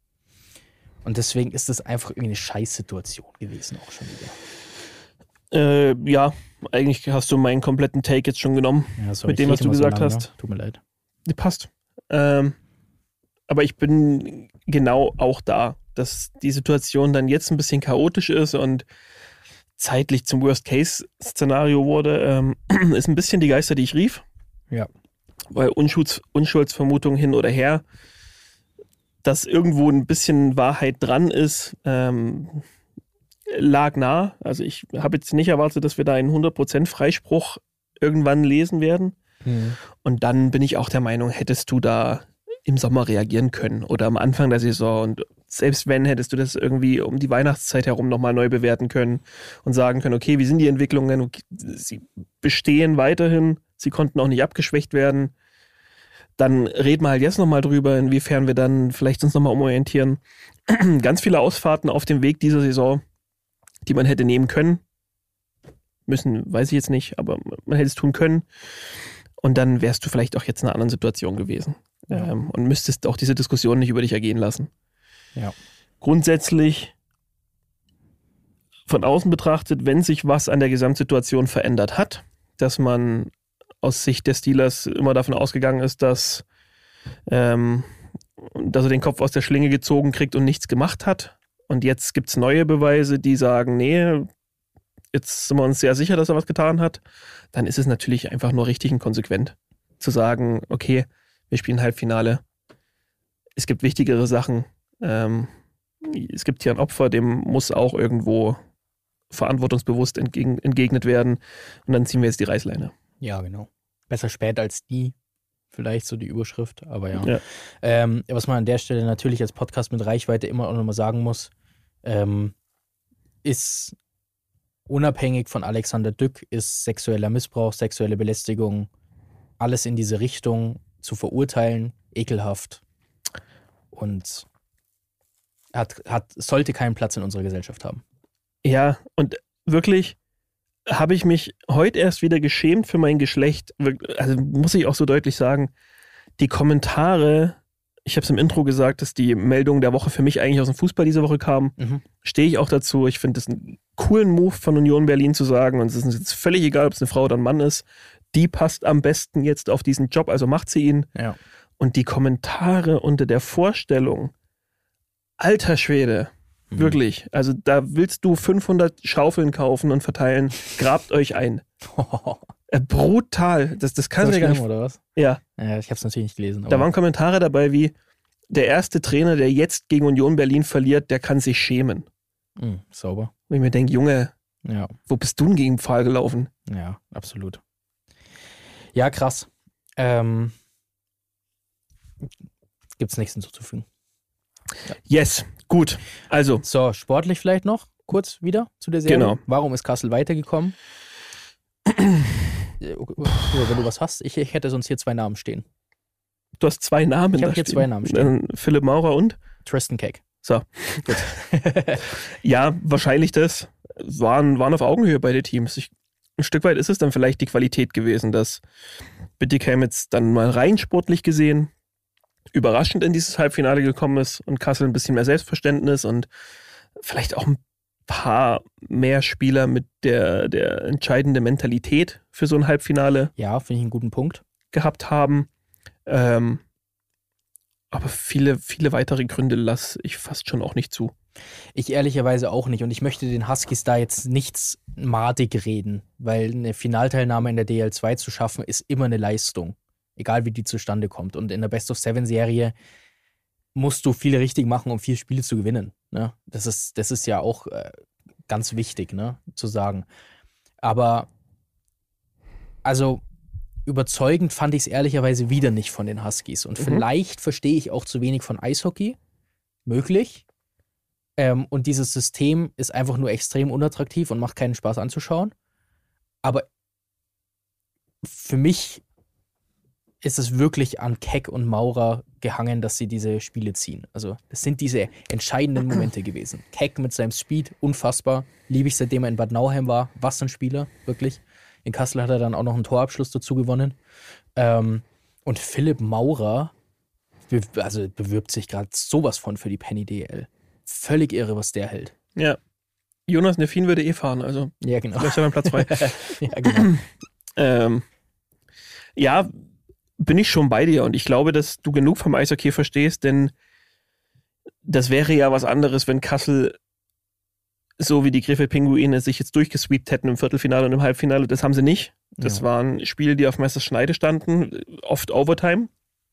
Und deswegen ist das einfach irgendwie eine Scheißsituation gewesen auch schon wieder. Äh, ja, eigentlich hast du meinen kompletten Take jetzt schon genommen, Ja, sorry, mit dem, ich was du rede immer gesagt so lange, hast. ne? Tut mir leid. Passt. Ähm, aber ich bin genau auch da, dass die Situation dann jetzt ein bisschen chaotisch ist und zeitlich zum Worst-Case-Szenario wurde, ähm, ist ein bisschen die Geister, die ich rief. Ja. Weil Unschulds, Unschuldsvermutung hin oder her, dass irgendwo ein bisschen Wahrheit dran ist, ähm, lag nah. Also ich habe jetzt nicht erwartet, dass wir da einen hundert Prozent Freispruch irgendwann lesen werden. Mhm. Und dann bin ich auch der Meinung, hättest du da im Sommer reagieren können oder am Anfang der Saison. Und selbst wenn, hättest du das irgendwie um die Weihnachtszeit herum nochmal neu bewerten können und sagen können, okay, wie sind die Entwicklungen? Okay, sie bestehen weiterhin, sie konnten auch nicht abgeschwächt werden. Dann reden wir halt jetzt nochmal drüber, inwiefern wir dann vielleicht uns nochmal umorientieren. Ganz viele Ausfahrten auf dem Weg dieser Saison, die man hätte nehmen können. Müssen, weiß ich jetzt nicht, aber man hätte es tun können. Und dann wärst du vielleicht auch jetzt in einer anderen Situation gewesen. Ja. Ähm, und müsstest auch diese Diskussion nicht über dich ergehen lassen. Ja. Grundsätzlich von außen betrachtet, wenn sich was an der Gesamtsituation verändert hat, dass man aus Sicht der Steelers immer davon ausgegangen ist, dass, ähm, dass er den Kopf aus der Schlinge gezogen kriegt und nichts gemacht hat. Und jetzt gibt es neue Beweise, die sagen, nee, jetzt sind wir uns sehr sicher, dass er was getan hat. Dann ist es natürlich einfach nur richtig und konsequent zu sagen, okay, wir spielen Halbfinale. Es gibt wichtigere Sachen. Ähm, es gibt hier ein Opfer, dem muss auch irgendwo verantwortungsbewusst entgegen, entgegnet werden. Und dann ziehen wir jetzt die Reißleine. Ja, genau. Besser spät als nie. Vielleicht so die Überschrift, aber ja. Ja. Ähm, was man an der Stelle natürlich als Podcast mit Reichweite immer auch nochmal sagen muss, ähm, ist unabhängig von Alexander Dück, ist sexueller Missbrauch, sexuelle Belästigung, alles in diese Richtung zu verurteilen, ekelhaft und hat, hat, sollte keinen Platz in unserer Gesellschaft haben. Ja, und wirklich habe ich mich heute erst wieder geschämt für mein Geschlecht. Also muss ich auch so deutlich sagen, die Kommentare, ich habe es im Intro gesagt, dass die Meldung der Woche für mich eigentlich aus dem Fußball diese Woche kam, Mhm. stehe ich auch dazu. Ich finde es einen coolen Move von Union Berlin zu sagen, und es ist jetzt völlig egal, ob es eine Frau oder ein Mann ist, die passt am besten jetzt auf diesen Job, also macht sie ihn. Ja. Und die Kommentare unter der Vorstellung, alter Schwede, Mhm. wirklich, also da willst du fünfhundert Schaufeln kaufen und verteilen, grabt euch ein. Äh, brutal, das, das kannst So du dir gar schlimm, nicht. oder was? Ja, Ja, ich habe es natürlich nicht gelesen. da Aber waren Kommentare dabei wie, der erste Trainer, der jetzt gegen Union Berlin verliert, der kann sich schämen. Mh, sauber. Und ich mir denke, Junge, Ja, wo bist du denn gegen den Pfahl gelaufen? ja, absolut. Ja, krass. Ähm, Gibt es nichts hinzuzufügen. Yes, gut. Also, So, sportlich vielleicht noch kurz wieder zu der Serie. Genau. Warum ist Kassel weitergekommen? Äh, Oder wenn du was hast, ich, ich hätte sonst hier zwei Namen stehen. du hast zwei Namen. Ich hab da hier stehen. zwei Namen stehen. Äh, Philipp Maurer und? Tristan Keck. So. Ja, wahrscheinlich das. Waren, waren auf Augenhöhe beide Teams. Ich, ein Stück weit ist es dann vielleicht die Qualität gewesen, dass Bietigheim jetzt dann mal rein sportlich gesehen überraschend in dieses Halbfinale gekommen ist und Kassel ein bisschen mehr Selbstverständnis und vielleicht auch ein paar mehr Spieler mit der, der entscheidenden Mentalität für so ein Halbfinale Ja, finde ich einen guten Punkt. gehabt haben. Ähm, aber viele, viele weitere Gründe lasse ich fast schon auch nicht zu. Ich ehrlicherweise auch nicht. Und ich möchte den Huskies da jetzt nichts madig reden, weil eine Finalteilnahme in der D L zwei zu schaffen, ist immer eine Leistung. Egal wie die zustande kommt. Und in der Best-of-Seven-Serie musst du viel richtig machen, um vier Spiele zu gewinnen. Ne? Das ist, das ist ja auch äh, ganz wichtig, ne? Zu sagen. Aber also überzeugend fand ich es ehrlicherweise wieder nicht von den Huskies. Und Mhm. vielleicht verstehe ich auch zu wenig von Eishockey. Möglich. Ähm, und dieses System ist einfach nur extrem unattraktiv und macht keinen Spaß anzuschauen. Aber für mich ist es wirklich an Keck und Maurer gehangen, dass sie diese Spiele ziehen. Also das sind diese entscheidenden Momente gewesen. Keck mit seinem Speed, unfassbar. Liebe ich, seitdem er in Bad Nauheim war. Was ein Spieler, wirklich. In Kassel hat er dann auch noch einen Torabschluss dazu gewonnen. Ähm, und Philipp Maurer be- also bewirbt sich gerade sowas von für die Penny D L. Völlig irre, was der hält. Ja. Jonas Neffin würde eh fahren, also Ja, genau. vielleicht hat er Platz zwei. Ja, genau. ähm, ja, bin ich schon bei dir und ich glaube, dass du genug vom Eishockey verstehst, denn das wäre ja was anderes, wenn Kassel so wie die Krefeld-Pinguine sich jetzt durchgesweept hätten im Viertelfinale und im Halbfinale. Das haben sie nicht. Das Ja. waren Spiele, die auf Messerschneide standen, oft Overtime.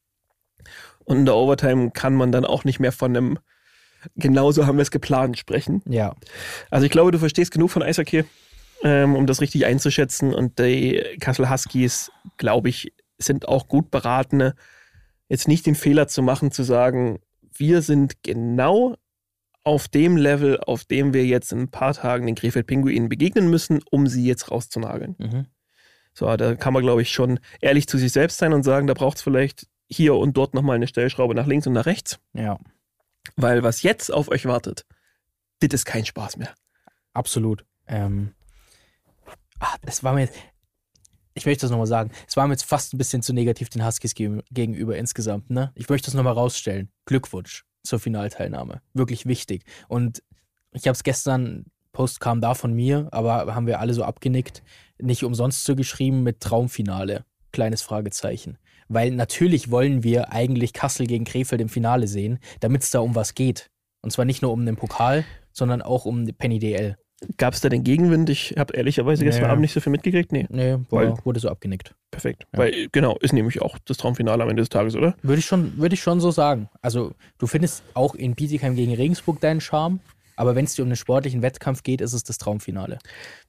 Und in der Overtime kann man dann auch nicht mehr von einem genauso haben wir es geplant sprechen. Ja, Also ich glaube, du verstehst genug von Eishockey, ähm, um das richtig einzuschätzen. Und die Kassel Huskies, glaube ich, sind auch gut beraten, jetzt nicht den Fehler zu machen, zu sagen, wir sind genau auf dem Level, auf dem wir jetzt in ein paar Tagen den Krefeld-Pinguinen begegnen müssen, um sie jetzt rauszunageln. mhm. So, da kann man, glaube ich, schon ehrlich zu sich selbst sein und sagen, da braucht es vielleicht hier und dort nochmal eine Stellschraube nach links und nach rechts. Ja, Weil was jetzt auf euch wartet, das ist kein Spaß mehr. absolut. Ähm, ah, das war mir jetzt, ich möchte das nochmal sagen, es war mir jetzt fast ein bisschen zu negativ den Huskies gegen, gegenüber insgesamt. Ne? Ich möchte das nochmal rausstellen. Glückwunsch zur Finalteilnahme. Wirklich wichtig. Und ich habe es gestern, Post kam da von mir, aber haben wir alle so abgenickt, nicht umsonst so geschrieben mit Traumfinale. Kleines Fragezeichen. Weil natürlich wollen wir eigentlich Kassel gegen Krefeld im Finale sehen, damit es da um was geht. Und zwar nicht nur um den Pokal, sondern auch um die Penny D L. Gab es da den Gegenwind? Ich habe ehrlicherweise gestern Nee. Abend nicht so viel mitgekriegt. Nee, Nee, Weil- war, wurde so abgenickt. perfekt. Ja. Weil, genau, ist nämlich auch das Traumfinale am Ende des Tages, oder? Würde ich schon, würde ich schon so sagen. Also, du findest auch in Bietigheim gegen Regensburg deinen Charme, aber wenn es dir um einen sportlichen Wettkampf geht, ist es das Traumfinale.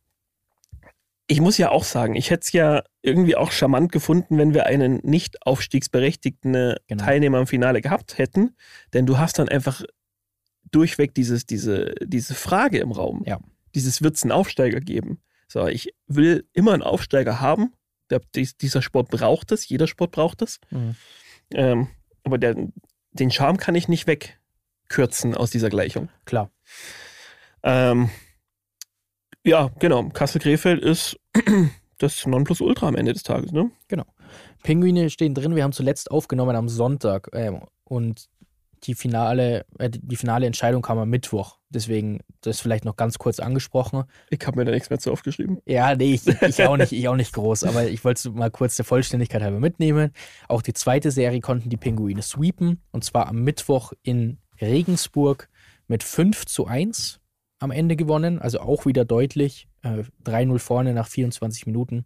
Ich muss ja auch sagen, ich hätte es ja irgendwie auch charmant gefunden, wenn wir einen nicht aufstiegsberechtigten Genau. Teilnehmer im Finale gehabt hätten. Denn du hast dann einfach durchweg dieses, diese, diese Frage im Raum. Ja. Dieses wird es einen Aufsteiger geben. So, ich will immer einen Aufsteiger haben. Der, dies, dieser Sport braucht es, jeder Sport braucht es. Mhm. Ähm, aber der, den Charme kann ich nicht wegkürzen aus dieser Gleichung. Klar. Ähm, ja, genau. Kassel-Krefeld ist das Nonplusultra am Ende des Tages, ne? Pinguine stehen drin. Wir haben zuletzt aufgenommen am Sonntag ähm, und die finale, äh, die finale Entscheidung kam am Mittwoch. Deswegen das vielleicht noch ganz kurz angesprochen. Ich habe mir da nichts mehr zu aufgeschrieben. Ja, nee, ich, ich, auch nicht, ich auch nicht groß, aber ich wollte es mal kurz der Vollständigkeit halber mitnehmen. Auch die zweite Serie konnten die Pinguine sweepen und zwar am Mittwoch in Regensburg mit fünf zu eins am Ende gewonnen, also auch wieder deutlich. Äh, drei null vorne nach vierundzwanzig Minuten.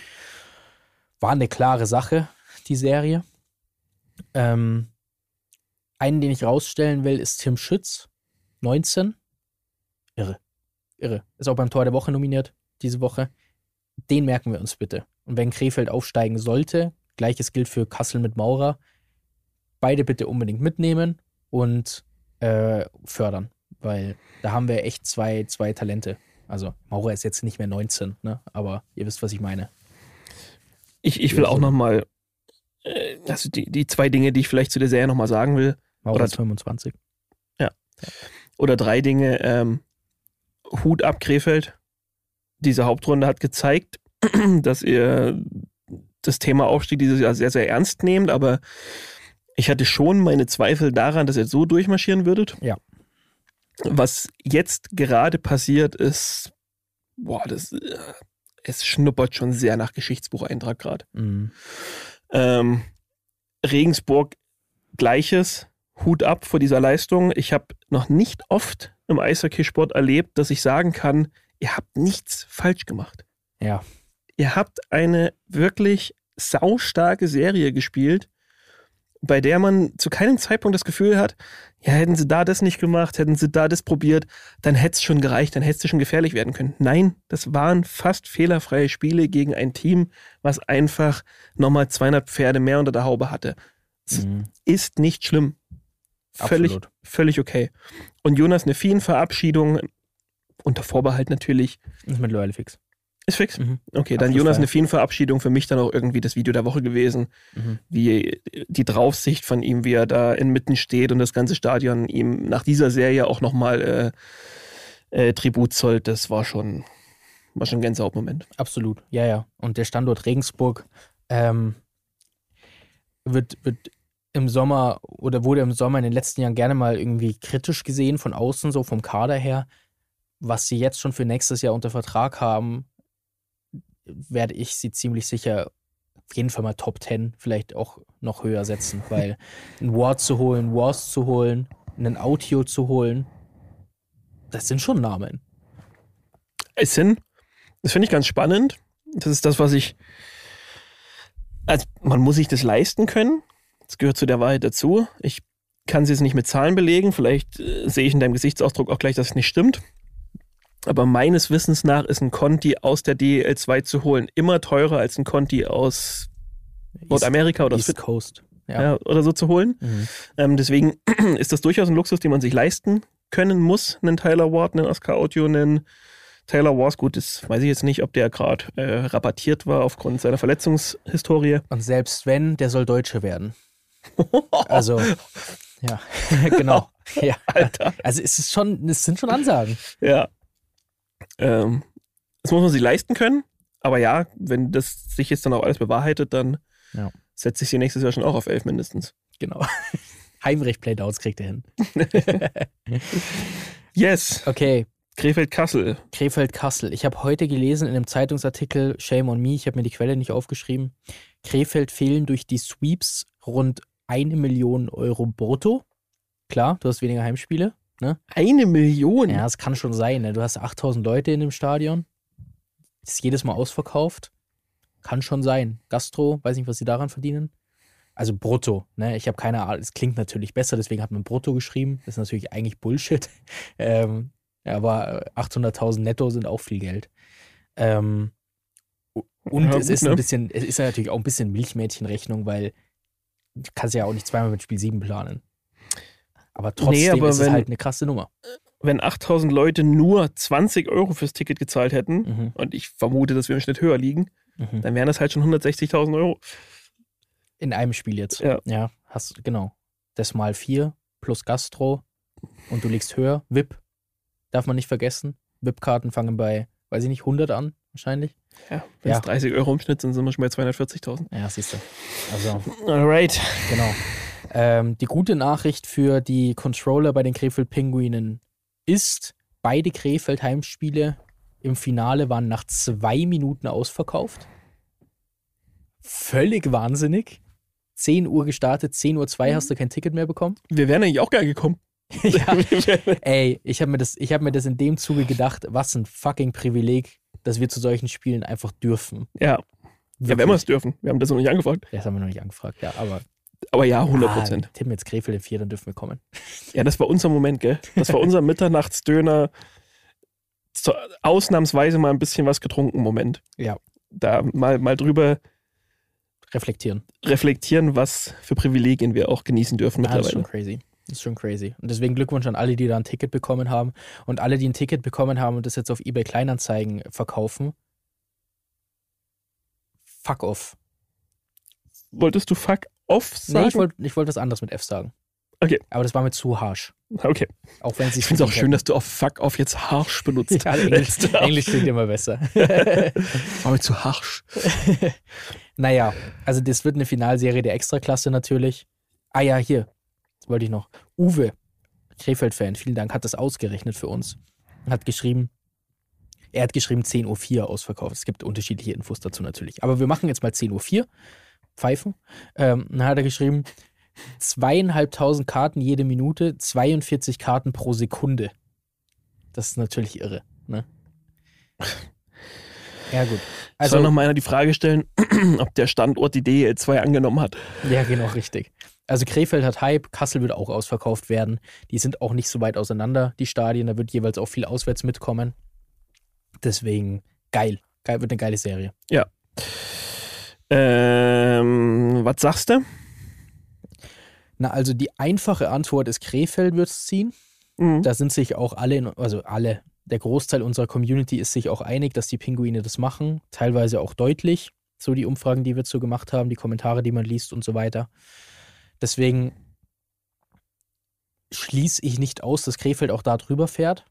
War eine klare Sache, die Serie. Ähm, einen, den ich rausstellen will, ist Tim Schütz, neunzehn. Irre. Irre. Ist auch beim Tor der Woche nominiert, diese Woche. Den merken wir uns bitte. Und wenn Krefeld aufsteigen sollte, gleiches gilt für Kassel mit Maurer, beide bitte unbedingt mitnehmen und äh, fördern, weil da haben wir echt zwei, zwei Talente. Also Maurer ist jetzt nicht mehr neunzehn, ne? Aber ihr wisst, was ich meine. Ich, ich will auch nochmal, äh, also die, die zwei Dinge, die ich vielleicht zu der Serie nochmal sagen will. Maurer Oder- ist fünfundzwanzig. Oder drei Dinge. Ähm, Hut ab, Krefeld. Diese Hauptrunde hat gezeigt, dass ihr das Thema Aufstieg dieses Jahr sehr, sehr ernst nehmt, aber ich hatte schon meine Zweifel daran, dass ihr so durchmarschieren würdet. Ja. Was jetzt gerade passiert ist, boah, das, äh, es schnuppert schon sehr nach Geschichtsbucheintrag gerade. Mhm. Ähm, Regensburg, Gleiches. Hut ab vor dieser Leistung. Ich habe noch nicht oft im Eishockeysport erlebt, dass ich sagen kann, ihr habt nichts falsch gemacht. Ja. Ihr habt eine wirklich saustarke Serie gespielt, bei der man zu keinem Zeitpunkt das Gefühl hat, ja, hätten sie da das nicht gemacht, hätten sie da das probiert, dann hätte es schon gereicht, dann hätte es schon gefährlich werden können. Nein, das waren fast fehlerfreie Spiele gegen ein Team, was einfach nochmal zweihundert Pferde mehr unter der Haube hatte. Es Mhm. ist nicht schlimm. Völlig, Absolut. völlig okay. Und Jonas Nephin-Verabschiedung, unter Vorbehalt natürlich, Ist mittlerweile fix. ist fix. Mhm. Okay, dann Abschlussfeier. Jonas Nephin-Verabschiedung für mich dann auch irgendwie das Video der Woche gewesen, Mhm. wie die Draufsicht von ihm, wie er da inmitten steht und das ganze Stadion ihm nach dieser Serie auch nochmal äh, äh, Tribut zollt, das war schon, war schon ein Gänsehautmoment. Absolut, ja, ja. Und der Standort Regensburg ähm, wird, wird im Sommer oder wurde im Sommer in den letzten Jahren gerne mal irgendwie kritisch gesehen von außen, so vom Kader her. Was sie jetzt schon für nächstes Jahr unter Vertrag haben, werde ich sie ziemlich sicher auf jeden Fall mal Top zehn, vielleicht auch noch höher setzen, weil einen Ward zu holen, Wars zu holen, einen Autio zu holen, das sind schon Namen. Es sind, das finde ich ganz spannend. Das ist das, was ich, also man muss sich das leisten können. Das gehört zu der Wahrheit dazu. Ich kann sie jetzt nicht mit Zahlen belegen. Vielleicht äh, sehe ich in deinem Gesichtsausdruck auch gleich, dass es nicht stimmt. Aber meines Wissens nach ist ein Conti aus der D E L zwei zu holen immer teurer als ein Conti aus Nordamerika oder, aus East Coast. Ja. ja, oder so zu holen. Mhm. Ähm, deswegen ist das durchaus ein Luxus, den man sich leisten können muss. Einen Tyler Ward, einen Oscar Autio, einen Taylor Wars. Gut, das weiß ich jetzt nicht, ob der gerade äh, rabattiert war aufgrund seiner Verletzungshistorie. Und selbst wenn, der soll Deutsche werden. Also, ja, genau. Ja. Alter. Also es ist schon, es sind schon Ansagen. Ja. Ähm, das muss man sich leisten können. Aber ja, wenn das sich jetzt dann auch alles bewahrheitet, dann Ja. setzt sich sie nächstes Jahr schon auch auf elf mindestens. Genau. Heimrecht-Playdowns kriegt er hin. Yes. Okay, Krefeld-Kassel. Krefeld-Kassel. Ich habe heute gelesen in einem Zeitungsartikel, Shame on me, ich habe mir die Quelle nicht aufgeschrieben, Krefeld fehlen durch die Sweeps rund eine Million Euro brutto. Klar, du hast weniger Heimspiele. Eine Million? Ja, es kann schon sein. Ne? Du hast achttausend Leute in dem Stadion. Ist jedes Mal ausverkauft. Kann schon sein. Gastro, weiß nicht, was sie daran verdienen. Also brutto. Ne? Ich habe keine Ahnung. Es klingt natürlich besser, deswegen hat man brutto geschrieben. Das ist natürlich eigentlich Bullshit. ähm, aber achthunderttausend netto sind auch viel Geld. Ähm, und Ja, es gut, ist ne? ein bisschen, es ist ja natürlich auch ein bisschen Milchmädchenrechnung, weil du kannst ja auch nicht zweimal mit Spiel sieben planen. Aber trotzdem Nee, aber ist es wenn- halt eine krasse Nummer. Wenn achttausend Leute nur zwanzig Euro fürs Ticket gezahlt hätten, Mhm. und ich vermute, dass wir im Schnitt höher liegen, Mhm. dann wären das halt schon hundertsechzigtausend Euro. In einem Spiel jetzt. Ja. Ja, hast, genau. Das mal vier plus Gastro und du liegst höher. V I P darf man nicht vergessen. V I P-Karten fangen bei, weiß ich nicht, hundert an, wahrscheinlich. Ja, wenn es Ja. dreißig Euro im Schnitt sind, sind wir schon bei zweihundertvierzigtausend. Ja, siehst du. Also, Alright. genau. Ähm, die gute Nachricht für die Controller bei den Krefeld-Pinguinen ist, beide Krefeld-Heimspiele im Finale waren nach zwei Minuten ausverkauft. Völlig wahnsinnig. zehn Uhr gestartet, zehn Uhr zwei hast du kein Ticket mehr bekommen. Wir wären eigentlich auch gerne gekommen. Ja, Wir wären- ey, ich habe mir, das- ich hab mir das in dem Zuge gedacht, was ein fucking Privileg, dass wir zu solchen Spielen einfach dürfen. ja. Ja, wenn wir es dürfen. Wir haben das noch nicht angefragt. Das haben wir noch nicht angefragt, ja, aber Aber ja, hundert Prozent. Ah, tippen jetzt Krefeld in vier, dann dürfen wir kommen. Ja, das war unser Moment, gell? Das war unser Mitternachtsdöner. So, ausnahmsweise mal ein bisschen was getrunken Moment. Ja. Da mal, mal drüber Reflektieren. reflektieren, was für Privilegien wir auch genießen dürfen Ah, das ist schon mittlerweile. crazy. Das ist schon crazy. Und deswegen Glückwunsch an alle, die da ein Ticket bekommen haben. Und alle, die ein Ticket bekommen haben und das jetzt auf eBay Kleinanzeigen verkaufen. Fuck off. Wolltest du fuck off sagen? Nee, ich wollte ich wollt was anderes mit F sagen. Okay. Aber das war mir zu harsch. Okay. Auch wenn sie Ich finde es auch schön, dass du auf fuck off jetzt harsch benutzt. Ja, Englisch, Englisch klingt immer besser. Das war mir zu harsch. Naja, also das wird eine Finalserie der Extraklasse natürlich. Ah ja, hier. Das wollte ich noch. Uwe, Krefeld-Fan, vielen Dank, hat das ausgerechnet für uns. Hat geschrieben, er hat geschrieben zehn Uhr vier ausverkauft. Es gibt unterschiedliche Infos dazu natürlich. Aber wir machen jetzt mal zehn Uhr vier. Pfeifen. Ähm, dann hat er geschrieben, zweieinhalbtausend Karten jede Minute, zweiundvierzig Karten pro Sekunde. Das ist natürlich irre, ne? Ja, gut. Also, soll noch mal einer die Frage stellen, ob der Standort die D E L zwei angenommen hat. Ja, genau, richtig. Also Krefeld hat Hype, Kassel wird auch ausverkauft werden. Die sind auch nicht so weit auseinander, die Stadien. Da wird jeweils auch viel auswärts mitkommen. Deswegen geil. Geil, wird eine geile Serie. Ja. Ähm, was sagst du? Na, also die einfache Antwort ist, Krefeld wird es ziehen. Mhm. Da sind sich auch alle, in- also alle, der Großteil unserer Community ist sich auch einig, dass die Pinguine das machen. Teilweise auch deutlich. So die Umfragen, die wir so gemacht haben, die Kommentare, die man liest und so weiter. Deswegen schließe ich nicht aus, dass Krefeld auch da drüber fährt.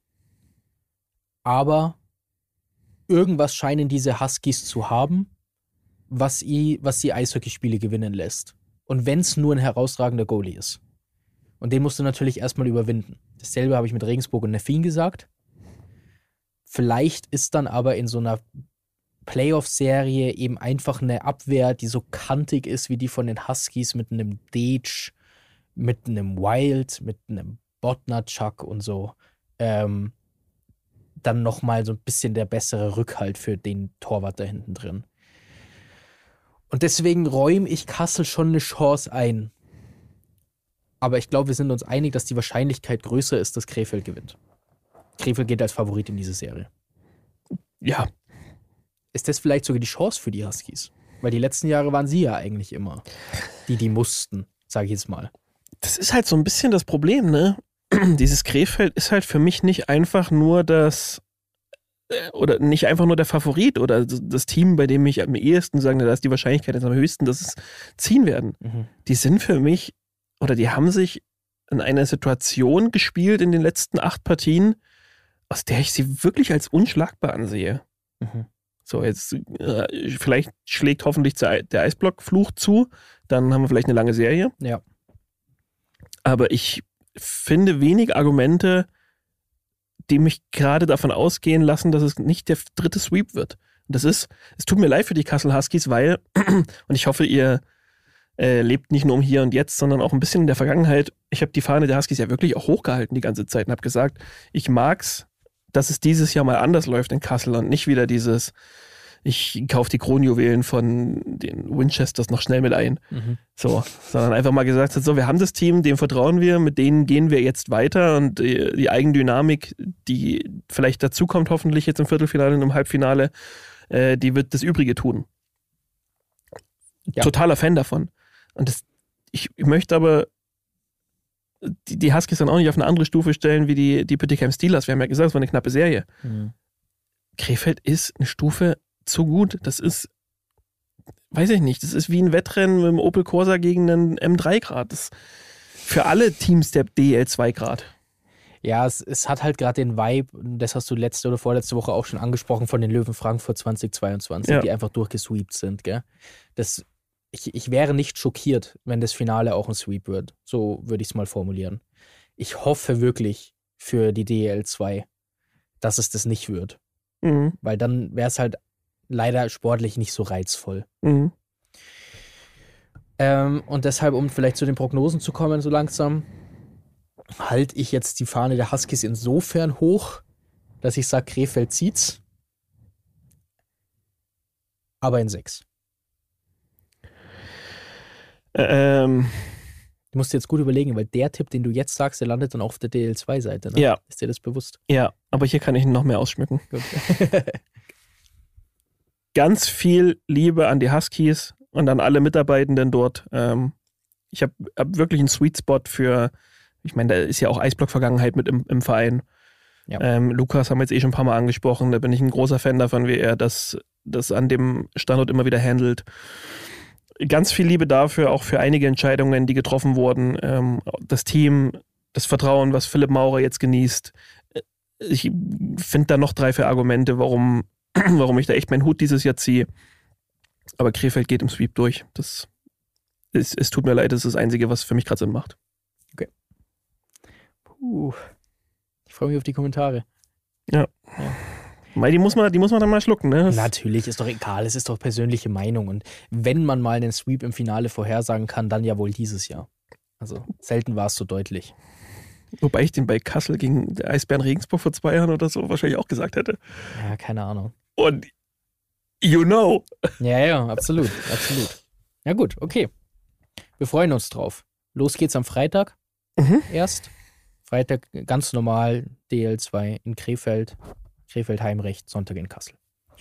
Aber irgendwas scheinen diese Huskies zu haben, was, i, was die Eishockeyspiele gewinnen lässt. Und wenn es nur ein herausragender Goalie ist. Und den musst du natürlich erstmal überwinden. Dasselbe habe ich mit Regensburg und Neffin gesagt. Vielleicht ist dann aber in so einer Playoff-Serie eben einfach eine Abwehr, die so kantig ist wie die von den Huskies mit einem Deitch, mit einem Wild, mit einem Bodnarchuk und so. Ähm, dann nochmal so ein bisschen der bessere Rückhalt für den Torwart da hinten drin. Und deswegen räume ich Kassel schon eine Chance ein. Aber ich glaube, wir sind uns einig, dass die Wahrscheinlichkeit größer ist, dass Krefeld gewinnt. Krefeld geht als Favorit in diese Serie. Ja. Ist das vielleicht sogar die Chance für die Huskies? Weil die letzten Jahre waren sie ja eigentlich immer die, die mussten, sage ich jetzt mal. Das ist halt so ein bisschen das Problem, ne? Dieses Krefeld ist halt für mich nicht einfach nur das, äh, oder nicht einfach nur der Favorit oder das Team, bei dem ich am ehesten sagen, da ist die Wahrscheinlichkeit jetzt am höchsten, dass es ziehen werden. Mhm. Die sind für mich, oder die haben sich in einer Situation gespielt in den letzten acht Partien, aus der ich sie wirklich als unschlagbar ansehe. Mhm. So, jetzt äh, vielleicht schlägt hoffentlich der Eisblock-Fluch zu, dann haben wir vielleicht eine lange Serie. Ja. Aber ich finde wenig Argumente, die mich gerade davon ausgehen lassen, dass es nicht der dritte Sweep wird. Und das ist, es tut mir leid für die Kassel Huskies, weil, und ich hoffe, ihr äh, lebt nicht nur um hier und jetzt, sondern auch ein bisschen in der Vergangenheit. Ich habe die Fahne der Huskies ja wirklich auch hochgehalten die ganze Zeit und habe gesagt, ich mag's, dass es dieses Jahr mal anders läuft in Kassel und nicht wieder dieses, ich kaufe die Kronjuwelen von den Winchesters noch schnell mit ein. Mhm. So, sondern einfach mal gesagt hat, so, wir haben das Team, dem vertrauen wir, mit denen gehen wir jetzt weiter und die, die Eigendynamik, die vielleicht dazukommt, hoffentlich jetzt im Viertelfinale und im Halbfinale, äh, die wird das Übrige tun. Ja. Totaler Fan davon. Und das, ich, ich möchte aber die, die Huskies dann auch nicht auf eine andere Stufe stellen wie die, die Bietigheim Steelers. Wir haben ja gesagt, es war eine knappe Serie. Mhm. Krefeld ist eine Stufe zu gut. Das ist, weiß ich nicht, das ist wie ein Wettrennen mit dem Opel Corsa gegen einen M drei Grad. Das ist für alle Teams der D E L zwei Grad. Ja, es, es hat halt gerade den Vibe, und das hast du letzte oder vorletzte Woche auch schon angesprochen, von den Löwen Frankfurt zweitausendzweiundzwanzig, Ja. die einfach durchgesweept sind, gell? Das, ich, ich wäre nicht schockiert, wenn das Finale auch ein Sweep wird. So würde ich es mal formulieren. Ich hoffe wirklich für die D E L zwei, dass es das nicht wird. Mhm. Weil dann wäre es halt leider sportlich nicht so reizvoll. Mhm. Ähm, und deshalb, um vielleicht zu den Prognosen zu kommen, so langsam, halte ich jetzt die Fahne der Huskies insofern hoch, dass ich sage, Krefeld zieht's. Aber in sechs. Ähm, Du musst dir jetzt gut überlegen, weil der Tipp, den du jetzt sagst, der landet dann auch auf der D L zwei Seite. Ne? Ja. Ist dir das bewusst? ja, aber hier kann ich ihn noch mehr ausschmücken. Gut. Ganz viel Liebe an die Huskies und an alle Mitarbeitenden dort. Ähm, ich habe hab wirklich einen Sweet Spot für Ich meine, da ist ja auch Eisblock-Vergangenheit mit im, im Verein. Ja. Ähm, Lukas haben wir jetzt eh schon ein paar Mal angesprochen. Da bin ich ein großer Fan davon, wie er das, das an dem Standort immer wieder handelt. Ganz viel Liebe dafür, auch für einige Entscheidungen, die getroffen wurden. Ähm, das Team, das Vertrauen, was Philipp Maurer jetzt genießt. Ich finde da noch drei, vier Argumente, warum, warum ich da echt meinen Hut dieses Jahr ziehe. Aber Krefeld geht im Sweep durch. Das ist, es tut mir leid, das ist das Einzige, was für mich gerade Sinn macht. Puh. Ich freue mich auf die Kommentare. Ja. Ja. Mei, die muss man, die muss man dann mal schlucken, ne? Das Natürlich, ist doch egal, es ist doch persönliche Meinung. Und wenn man mal einen Sweep im Finale vorhersagen kann, dann ja wohl dieses Jahr. Also selten war es so deutlich. Wobei ich den bei Kassel gegen der Eisbären Regensburg vor zwei Jahren oder so wahrscheinlich auch gesagt hätte. Ja, keine Ahnung. Und you know. Ja, ja, absolut, absolut. Ja gut, okay. Wir freuen uns drauf. Los geht's am Freitag Mhm. erst. Freitag ganz normal, D L zwei in Krefeld. Krefeld Heimrecht, Sonntag in Kassel.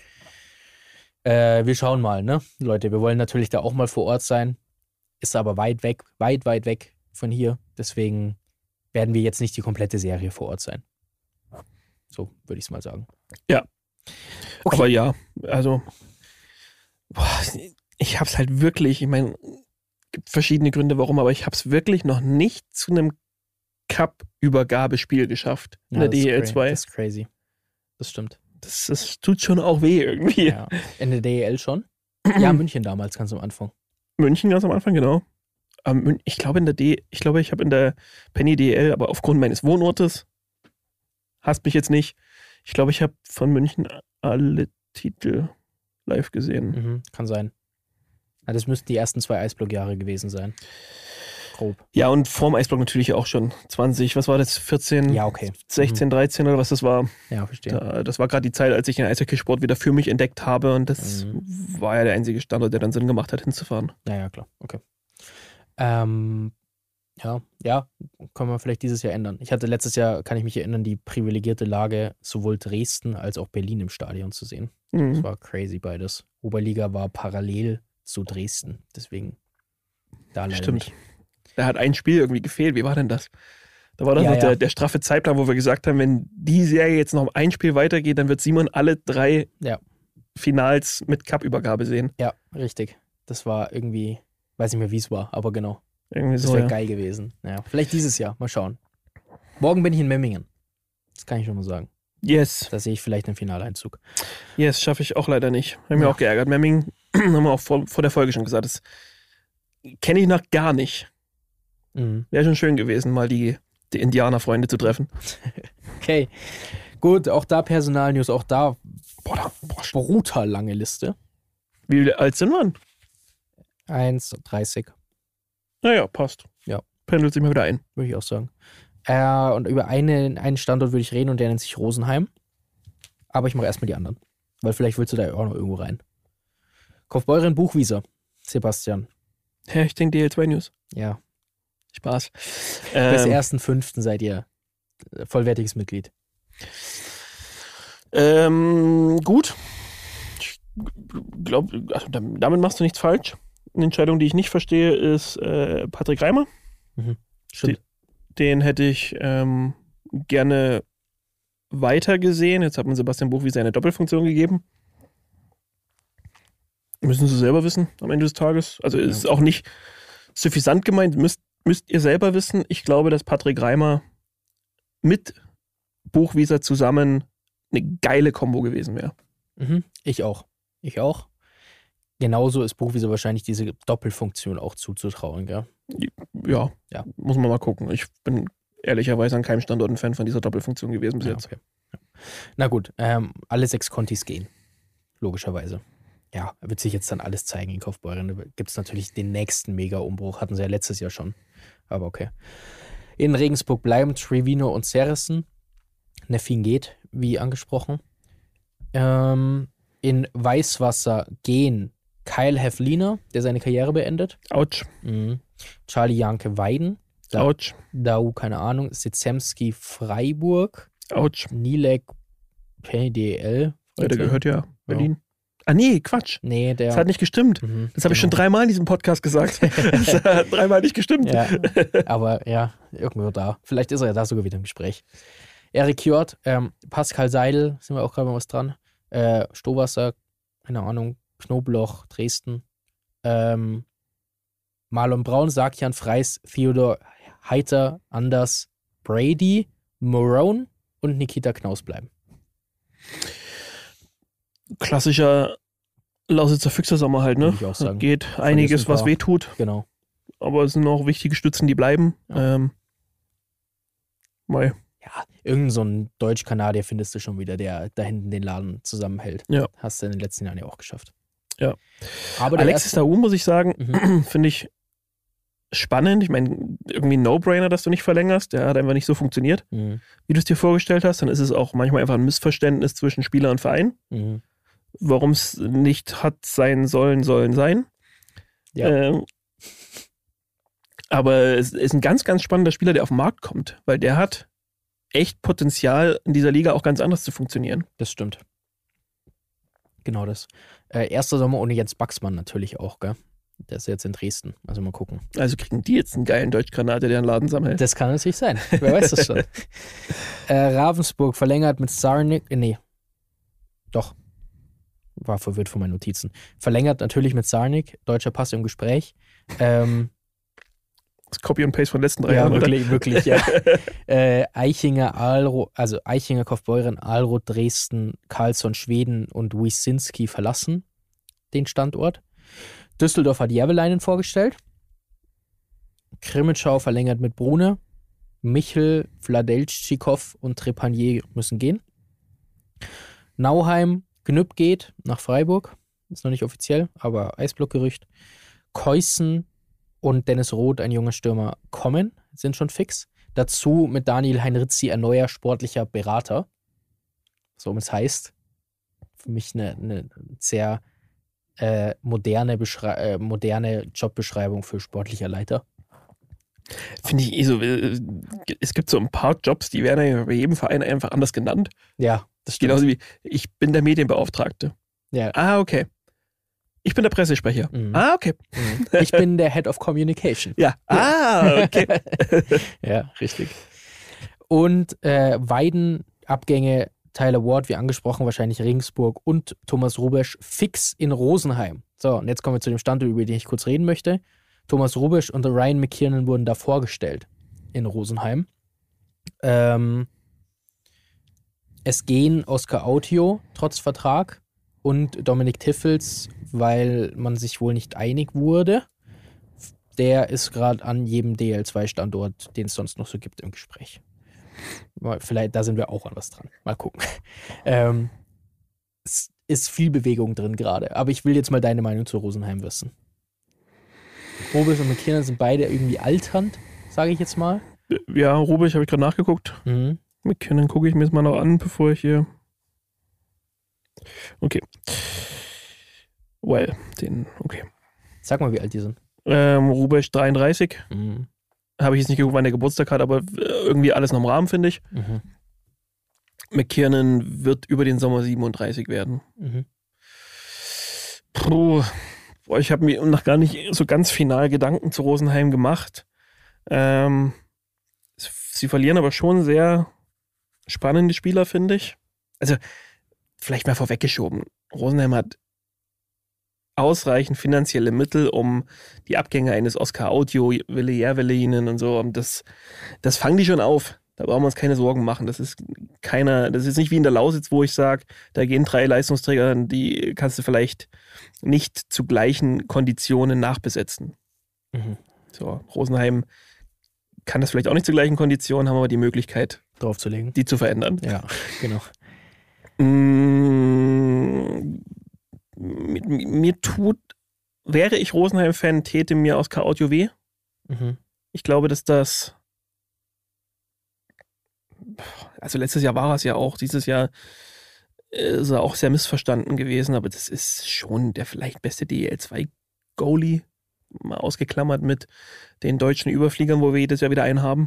Äh, wir schauen mal, ne? Leute, wir wollen natürlich da auch mal vor Ort sein. Ist aber weit weg, weit, weit weg von hier. Deswegen werden wir jetzt nicht die komplette Serie vor Ort sein. So würde ich es mal sagen. Ja. Okay. Aber ja, also boah, ich hab's halt wirklich, ich meine, gibt verschiedene Gründe, warum, aber ich hab's wirklich noch nicht zu einem Cup-Übergabespiel geschafft in Ja, der das ist D E L cra- zwei. Das ist crazy. Das stimmt. Das, das tut schon auch weh irgendwie. Ja. In der D E L schon? Ja, München damals, ganz am Anfang. München ganz am Anfang, genau. Ähm, Mün- ich glaube in der D, ich glaube, ich habe in der Penny D E L, aber aufgrund meines Wohnortes, hasst mich jetzt nicht, ich glaube, ich habe von München alle Titel live gesehen. Mhm, kann sein. Ja, das müssten die ersten zwei Eisblock-Jahre gewesen sein. Grob. Ja, und vorm Eisblock natürlich auch schon. zwanzig, was war das? vierzehn, Ja, okay. sechzehn, dreizehn oder was das war. Ja, verstehe. Da, das war gerade die Zeit, als ich den Eishockeysport wieder für mich entdeckt habe und das Mhm. war ja der einzige Standort, der dann Sinn gemacht hat, hinzufahren. Ja, ja, klar. Okay. Ähm, ja, ja, können wir vielleicht dieses Jahr ändern. Ich hatte letztes Jahr, kann ich mich erinnern, die privilegierte Lage, sowohl Dresden als auch Berlin im Stadion zu sehen. Das Mhm. war crazy beides. Oberliga war parallel zu Dresden. Deswegen da leider Stimmt. nicht. Da hat ein Spiel irgendwie gefehlt. Wie war denn das? Da war das Ja, noch ja. Der, der straffe Zeitplan, wo wir gesagt haben, wenn die Serie jetzt noch um ein Spiel weitergeht, dann wird Simon alle drei Ja. Finals mit Cup-Übergabe sehen. Ja, richtig. Das war irgendwie, weiß nicht mehr, wie es war, aber genau. Irgendwie Das so, wäre ja. geil gewesen. Ja, vielleicht dieses Jahr. Mal schauen. Morgen bin ich in Memmingen. Das kann ich schon mal sagen. Yes, Da sehe ich vielleicht einen Finaleinzug. yes, schaffe ich auch leider nicht. Haben mir Ja. auch geärgert. Memming, haben wir auch vor, vor der Folge schon gesagt, das kenne ich noch gar nicht. Mhm. Wäre schon schön gewesen, mal die, die Indianerfreunde zu treffen. Okay. Gut, auch da Personalnews, auch da Boah, da, boah, brutal lange Liste. wie alt sind wir? eins dreißig, Naja, passt. Ja. Pendelt sich mal wieder ein. würde ich auch sagen. Äh, und über eine, einen Standort würde ich reden und der nennt sich Rosenheim. Aber ich mache erstmal die anderen. Weil vielleicht willst du da auch noch irgendwo rein. Kaufbeuren Buchwieser, Sebastian. Ja, ich denke D L zwei News. Ja, Spaß. bis Ähm, ersten fünften seid ihr äh, vollwertiges Mitglied. ähm, gut. Ich glaube, also dam- damit machst du nichts falsch. Eine Entscheidung, die ich nicht verstehe, ist äh, Patrick Reimer. Stimmt. Den hätte ich ähm, gerne weiter gesehen. Jetzt hat man Sebastian Buchwieser eine Doppelfunktion gegeben. Müssen Sie selber wissen am Ende des Tages. Also es ist auch nicht suffisant gemeint, müsst, müsst ihr selber wissen. Ich glaube, dass Patrick Reimer mit Buchwieser zusammen eine geile Kombo gewesen wäre. Mhm. Ich auch. Ich auch. Genauso ist Buchwieser wahrscheinlich diese Doppelfunktion auch zuzutrauen, gell? Ja, Ja. muss man mal gucken. Ich bin ehrlicherweise an keinem Standort ein Fan von dieser Doppelfunktion gewesen bis Ja, jetzt. okay. Ja. Na gut, ähm, alle sechs Contis gehen. Logischerweise. Ja, wird sich jetzt dann alles zeigen in Kaufbeuren. Da gibt es natürlich den nächsten Mega-Umbruch. Hatten sie ja letztes Jahr schon. Aber okay. In Regensburg bleiben Trevino und Serresen. Neffin geht, wie angesprochen. Ähm, in Weißwasser gehen Kyle Hefliner, der seine Karriere beendet. Autsch, Mhm. Charlie Janke Weiden. Ja. Autsch, Dau, keine Ahnung. Sitzemski Freiburg. Autsch. Nilek P D L. Ja, der gehört ja Berlin. Ah nee, Quatsch. Nee, der. Das hat nicht gestimmt. Mhm, das habe ich schon genau. dreimal in diesem Podcast gesagt. Das hat dreimal nicht gestimmt. Ja, aber ja, irgendwo da. Vielleicht ist er ja da sogar wieder im Gespräch. Erik Hjort, ähm, Pascal Seidel, sind wir auch gerade mal was dran. Äh, Stowasser, keine Ahnung, Knobloch, Dresden. Ähm, Marlon Braun, Sakian Freis, Theodor Heiter, Anders, Brady, Morone und Nikita Knaus bleiben. Klassischer Lausitzer Füchser-Sommer halt, ne? Würde ich auch sagen. Geht einiges, ein paar. was wehtut, Genau. aber es sind auch wichtige Stützen, die bleiben. Ja. Ähm, mal. Ja, irgend so ein Deutsch-Kanadier findest du schon wieder, der da hinten den Laden zusammenhält. Ja. Hast du in den letzten Jahren ja auch geschafft. Ja. Aber der Alexis erste, Daou, muss ich sagen, Mhm. finde ich spannend. Ich meine, irgendwie ein No-Brainer, dass du nicht verlängerst. Der hat einfach nicht so funktioniert, Mhm. wie du es dir vorgestellt hast. Dann ist es auch manchmal einfach ein Missverständnis zwischen Spieler und Verein. Mhm. Warum es nicht hat sein sollen, sollen sein. Ja. Ähm, aber es ist ein ganz, ganz spannender Spieler, der auf den Markt kommt, weil der hat echt Potenzial, in dieser Liga auch ganz anders zu funktionieren. Das stimmt. Genau das. Äh, erster Sommer ohne Jens Baxmann natürlich auch, gell? Der ist jetzt in Dresden. Also mal gucken. Also kriegen die jetzt einen geilen Deutschkanadier, der einen Laden sammelt. Das kann natürlich sein. Wer weiß das schon. äh, Ravensburg verlängert mit Sarnik. Äh, nee. Doch. War verwirrt von meinen Notizen. Verlängert natürlich mit Sarnik. Deutscher Pass im Gespräch. Ähm, Das Copy und Paste von den letzten drei ja, Jahren, wirklich, wirklich, ja. äh, Eichinger, Alro, also Eichinger, Kaufbeuren, Alroth, Dresden, Karlsson, Schweden und Wyszynski verlassen den Standort. Düsseldorf hat Järvelainen vorgestellt. Krimitschau verlängert mit Brune. Michel, Vladeltschikow und Trepanier müssen gehen. Nauheim, Gnüpp geht nach Freiburg. Ist noch nicht offiziell, aber Eisblockgerücht. Keußen und Dennis Roth, ein junger Stürmer, kommen, sind schon fix. Dazu mit Daniel Heinrizi ein neuer sportlicher Berater. So es heißt. Für mich eine, eine sehr äh, moderne, Beschrei- äh, moderne Jobbeschreibung für sportlicher Leiter. Finde ich eh so. äh, Es gibt so ein paar Jobs, die werden ja bei jedem Verein einfach anders genannt. Ja, das stimmt. Genauso wie, ich bin der Medienbeauftragte. Ja. Ah, okay. Ich bin der Pressesprecher. Mhm. Ah, okay. Mhm. Ich bin der Head of Communication. Ja. Ah, okay. Ja, richtig. Und äh, Weiden-Abgänge, Tyler Ward, wie angesprochen, wahrscheinlich Regensburg und Thomas Rubesch fix in Rosenheim. So, und jetzt kommen wir zu dem Standort, über den ich kurz reden möchte. Thomas Rubesch und Ryan McKiernan wurden da vorgestellt in Rosenheim. Ähm, es gehen Oscar Autio trotz Vertrag und Dominik Tiffels, weil man sich wohl nicht einig wurde. Der ist gerade an jedem D L zwei Standort, den es sonst noch so gibt, im Gespräch. Mal, vielleicht, da sind wir auch an was dran. Mal gucken. Ähm, es ist viel Bewegung drin gerade, aber ich will jetzt mal deine Meinung zu Rosenheim wissen. Rubisch und McKinnon sind beide irgendwie alternd, sage ich jetzt mal. Ja, Rubisch habe ich gerade nachgeguckt. Mhm. McKinnon gucke ich mir jetzt mal noch an, bevor ich hier. Okay. Well, den, okay. Sag mal, wie alt die sind. Ähm, Rubisch dreiunddreißig. Mhm. Habe ich jetzt nicht geguckt, wann der Geburtstag hat, aber irgendwie alles noch im Rahmen, finde ich. Mhm. McKiernan wird über den Sommer siebenunddreißig werden. Mhm. Puh. Boah, ich habe mir noch gar nicht so ganz final Gedanken zu Rosenheim gemacht. Ähm, sie verlieren aber schon sehr spannende Spieler, finde ich. Also, vielleicht mal vorweggeschoben. Rosenheim hat ausreichend finanzielle Mittel, um die Abgänge eines Oscar Autio, Wille Järvelainen und so, das, das fangen die schon auf. Da brauchen wir uns keine Sorgen machen. Das ist keiner, das ist nicht wie in der Lausitz, wo ich sage, da gehen drei Leistungsträger, die kannst du vielleicht nicht zu gleichen Konditionen nachbesetzen. Mhm. So, Rosenheim kann das vielleicht auch nicht zu gleichen Konditionen, haben aber die Möglichkeit, Draufzulegen. die zu verändern. Ja, genau. Mmh, mir, mir tut, wäre ich Rosenheim-Fan, täte mir Oscar Autio weh. Mhm. Ich glaube, dass das also letztes Jahr war es ja auch, dieses Jahr ist er auch sehr missverstanden gewesen, aber das ist schon der vielleicht beste D E L zwei Goalie, mal ausgeklammert mit den deutschen Überfliegern, wo wir jedes Jahr wieder einen haben.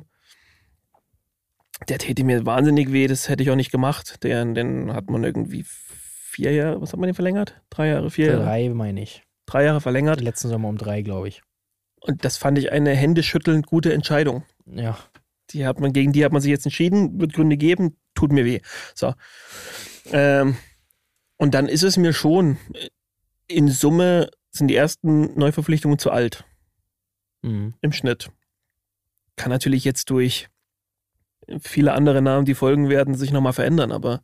Der täte mir wahnsinnig weh, das hätte ich auch nicht gemacht. Den, den hat man irgendwie vier Jahre, was hat man denn verlängert? Drei Jahre, vier Jahre? Drei, meine ich. Drei Jahre verlängert. Letzten Sommer um drei, glaube ich. Und das fand ich eine händeschüttelnd gute Entscheidung. Ja. Die hat man, gegen die hat man sich jetzt entschieden, wird Gründe geben, tut mir weh. So. Ähm, und dann ist es mir schon, in Summe sind die ersten Neuverpflichtungen zu alt. Mhm. Im Schnitt. Kann natürlich jetzt durch viele andere Namen, die folgen werden, sich nochmal verändern, aber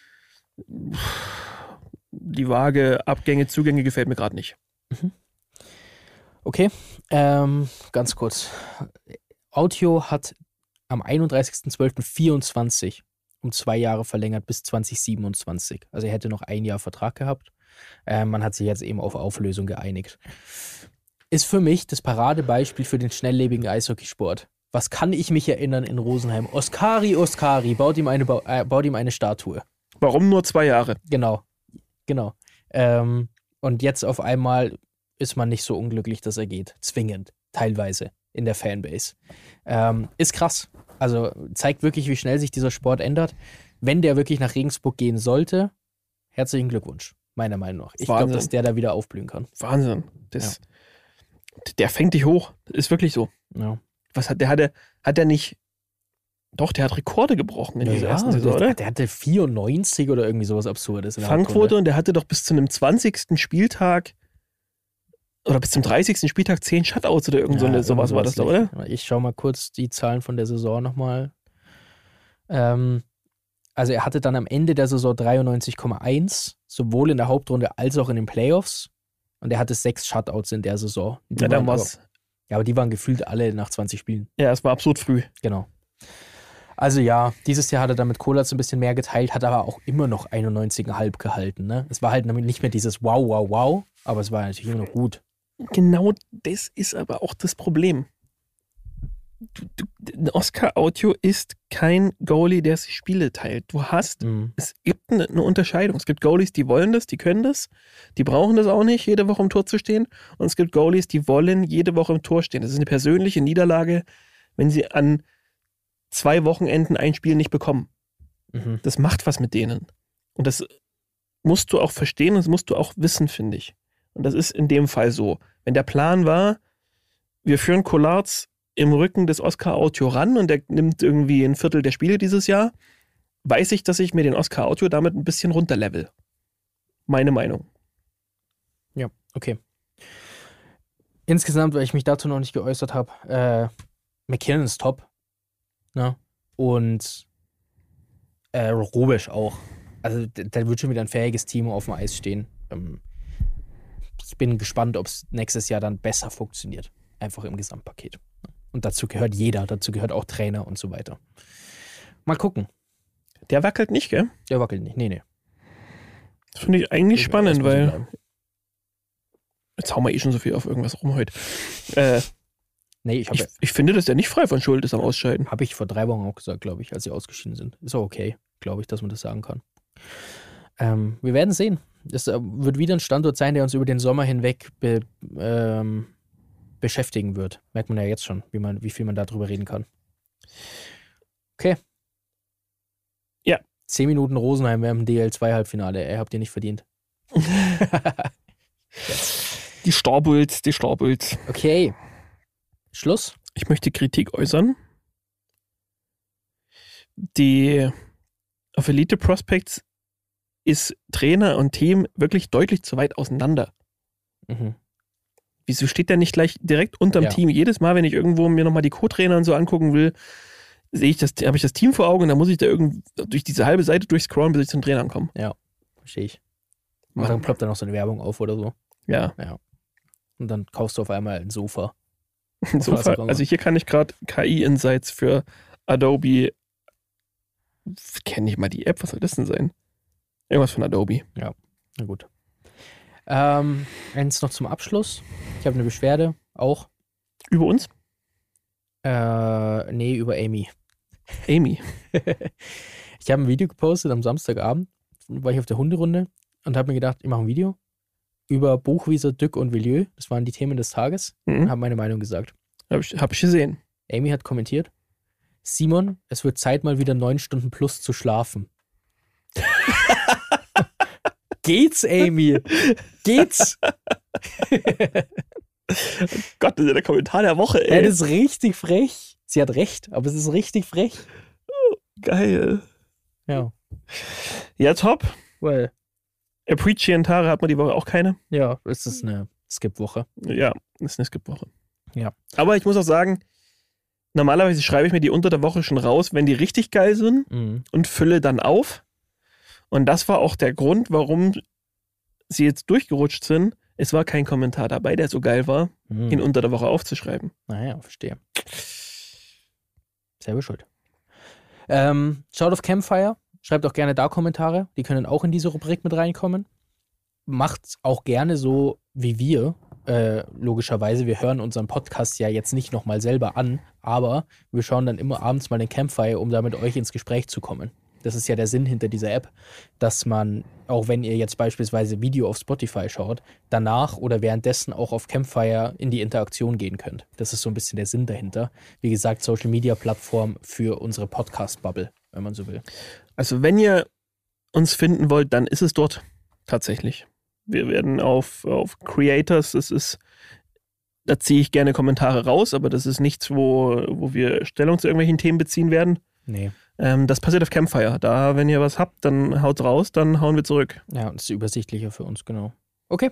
die Waage Abgänge, Zugänge gefällt mir gerade nicht. Mhm. Okay, ähm, ganz kurz. Autio hat am einunddreißigsten zwölften vierundzwanzig um zwei Jahre verlängert bis zwanzig siebenundzwanzig. Also er hätte noch ein Jahr Vertrag gehabt. Äh, man hat sich jetzt eben auf Auflösung geeinigt. Ist für mich das Paradebeispiel für den schnelllebigen Eishockeysport. Was kann ich mich erinnern in Rosenheim? Oskari, Oskari, baut ihm eine, ba- äh, baut ihm eine Statue. Warum nur zwei Jahre? Genau, genau. Ähm, und jetzt auf einmal ist man nicht so unglücklich, dass er geht. Zwingend, teilweise in der Fanbase. Ähm, ist krass. Also zeigt wirklich, wie schnell sich dieser Sport ändert. Wenn der wirklich nach Regensburg gehen sollte, herzlichen Glückwunsch, meiner Meinung nach. Ich glaube, Wahnsinn. dass der da wieder aufblühen kann. Wahnsinn. Das, Der fängt dich hoch. Das ist wirklich so. Ja. Was hat der? Hatte, hat der nicht. Doch, der hat Rekorde gebrochen in dieser ersten Saison, der, oder? der hatte vierundneunzig oder irgendwie sowas Absurdes. In der Fangquote Hauptrunde. und der hatte doch bis zu einem zwanzigsten Spieltag oder bis zum dreißigsten Spieltag zehn Shutouts oder irgend so eine, Ja, sowas war das da, oder? nicht. Ich schaue mal kurz die Zahlen von der Saison nochmal. Ähm, also er hatte dann am Ende der Saison dreiundneunzig Komma eins, sowohl in der Hauptrunde als auch in den Playoffs. Und er hatte sechs Shutouts in der Saison. Die Ja, dann waren aber, war's. ja, aber die waren gefühlt alle nach zwanzig Spielen. Ja, es war absurd früh. Genau. Also ja, dieses Jahr hat er dann mit Kolatz ein bisschen mehr geteilt, hat aber auch immer noch einundneunzig Komma fünf gehalten. Ne? Es war halt nicht mehr dieses Wow, wow, wow, aber es war natürlich immer noch gut. Genau das ist aber auch das Problem. Du, du, Oskar Autio ist kein Goalie, der sich Spiele teilt. Du hast, Mhm. es gibt eine, eine Unterscheidung. Es gibt Goalies, die wollen das, die können das, die brauchen das auch nicht, jede Woche im Tor zu stehen. Und es gibt Goalies, die wollen jede Woche im Tor stehen. Das ist eine persönliche Niederlage, wenn sie an zwei Wochenenden ein Spiel nicht bekommen. Mhm. Das macht was mit denen. Und das musst du auch verstehen und das musst du auch wissen, finde ich. Und das ist in dem Fall so. Wenn der Plan war, wir führen Collards im Rücken des Oskar Autio ran und der nimmt irgendwie ein Viertel der Spiele dieses Jahr, weiß ich, dass ich mir den Oskar Autio damit ein bisschen runterlevel. Meine Meinung. Ja, okay. Insgesamt, weil ich mich dazu noch nicht geäußert habe, äh, McKinnon ist top. Ne? Und äh, Rubisch auch. Also da wird schon wieder ein fähiges Team auf dem Eis stehen. Ähm, ich bin gespannt, ob es nächstes Jahr dann besser funktioniert. Einfach im Gesamtpaket. Und dazu gehört jeder, dazu gehört auch Trainer und so weiter. Mal gucken. Der wackelt nicht, gell? Der wackelt nicht. Nee, nee. Das finde ich eigentlich spannend, Erstmal so weil bleiben. jetzt hauen wir eh schon so viel auf irgendwas rum heute. Äh, Nee, ich habe ich, ich finde, dass der nicht frei von Schuld ist am Ausscheiden. hab ich vor drei Wochen auch gesagt, glaube ich, als sie ausgeschieden sind. Ist auch okay, glaube ich, dass man das sagen kann. Ähm, wir werden sehen. Es äh, wird wieder ein Standort sein, der uns über den Sommer hinweg be, ähm, beschäftigen wird. Merkt man ja jetzt schon, wie, man, wie viel man darüber reden kann. Okay. Ja. Zehn Minuten Rosenheim während dem D L zwei Halbfinale. Ey, habt ihr nicht verdient. Die Starbulls, die Starbulls. Okay. Schluss. Ich möchte Kritik äußern. Die auf Elite Prospects ist Trainer und Team wirklich deutlich zu weit auseinander. Mhm. Wieso steht der nicht gleich direkt unterm Ja. Team? Jedes Mal, wenn ich irgendwo mir nochmal die Co-Trainer und so angucken will, sehe ich das, habe ich das Team vor Augen und dann muss ich da irgendwie durch diese halbe Seite durchscrollen, bis ich zum Trainer komme. Verstehe ich. Und dann ploppt da noch so eine Werbung auf oder so. Ja. Und dann kaufst du auf einmal ein Sofa. So, Was auch immer. also hier kann ich gerade K I-Insights für Adobe. Kenne ich mal die App, was soll das denn sein? Irgendwas von Adobe. Na gut. Ähm, eins noch zum Abschluss. Ich habe eine Beschwerde, auch. Über uns? Äh, nee, über Amy. Amy. Ich habe ein Video gepostet am Samstagabend, war ich auf der Hunderunde und habe mir gedacht, ich mache ein Video über Buchwieser, Dück und Villieu. Das waren die Themen des Tages. Und Mhm. habe meine Meinung gesagt. Habe ich, hab ich gesehen. Amy hat kommentiert, Simon, es wird Zeit, mal wieder neun Stunden plus zu schlafen. Geht's, Amy? Geht's? Gott, das ist ja der Kommentar der Woche, Ja, ey. das ist richtig frech. Sie hat recht, aber es ist richtig frech. Geil. Ja. Ja, top. Well, Appreciantare hat man die Woche auch keine. ja, es ist eine Skip-Woche. Ja, ist eine Skip-Woche. Ja. Aber ich muss auch sagen, normalerweise schreibe ich mir die unter der Woche schon raus, wenn die richtig geil sind Mhm. und fülle dann auf. Und das war auch der Grund, warum sie jetzt durchgerutscht sind. Es war kein Kommentar dabei, der so geil war, Mhm. ihn unter der Woche aufzuschreiben. Naja, verstehe. Selber schuld. Ähm, schaut auf Campfire. Schreibt auch gerne da Kommentare. Die können auch in diese Rubrik mit reinkommen. Macht's auch gerne so wie wir. Äh, logischerweise, wir hören unseren Podcast ja jetzt nicht nochmal selber an, aber wir schauen dann immer abends mal den Campfire, um da mit euch ins Gespräch zu kommen. Das ist ja der Sinn hinter dieser App, dass man, auch wenn ihr jetzt beispielsweise Video auf Spotify schaut, danach oder währenddessen auch auf Campfire in die Interaktion gehen könnt. Das ist so ein bisschen der Sinn dahinter. Wie gesagt, Social-Media-Plattform für unsere Podcast-Bubble, wenn man so will. Also wenn ihr uns finden wollt, dann ist es dort tatsächlich. Wir werden auf, auf Creators, das ist, da ziehe ich gerne Kommentare raus, aber das ist nichts, wo, wo wir Stellung zu irgendwelchen Themen beziehen werden. Nee. Ähm, das passiert auf Campfire. Da, wenn ihr was habt, dann haut raus, dann hauen wir zurück. Ja, das ist übersichtlicher für uns, genau. Okay.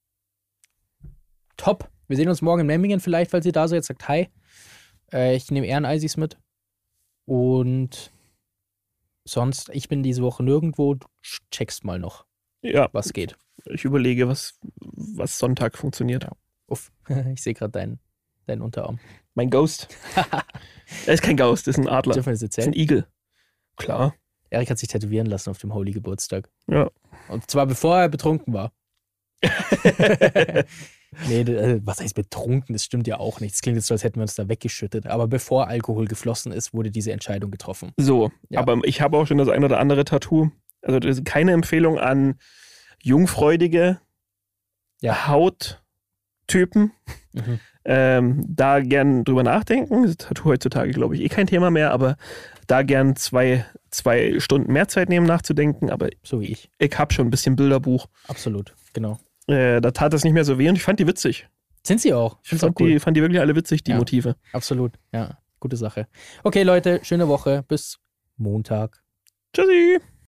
Top. Wir sehen uns morgen in Memmingen vielleicht, falls ihr da seid. Sagt Hi. Äh, ich nehme Ehreneisis mit. Und sonst, ich bin diese Woche nirgendwo. Du checkst mal noch, Ja, was geht. ich überlege, was, was Sonntag funktioniert. Ja. Uff, ich sehe gerade deinen, deinen Unterarm. Mein Ghost. Er ist kein Ghost, das ist ein Adler. Dürfen wir das Das ist ein erzählen? Igel. Klar. Erik hat sich tätowieren lassen auf dem Holy Geburtstag. Ja. Und zwar bevor er betrunken war. Nee, äh, was heißt betrunken? Das stimmt ja auch nicht. Es klingt jetzt so, als hätten wir uns da weggeschüttet. Aber bevor Alkohol geflossen ist, wurde diese Entscheidung getroffen. So, Ja. aber ich habe auch schon das ein oder andere Tattoo. Also das ist keine Empfehlung an jungfreudige Ja. Hauttypen. Mhm. Ähm, da gern drüber nachdenken. Das ist Tattoo heutzutage, glaube ich, eh kein Thema mehr, aber da gern zwei, zwei Stunden mehr Zeit nehmen nachzudenken. Aber So wie ich. ich habe schon ein bisschen Bilderbuch. Absolut, genau. Äh, da tat das nicht mehr so weh und ich fand die witzig. Sind sie auch. Ich Find's auch fand, cool. die, fand die wirklich alle witzig, die Ja. Motive. Absolut, ja. Gute Sache. Okay, Leute, schöne Woche. Bis Montag. Tschüssi!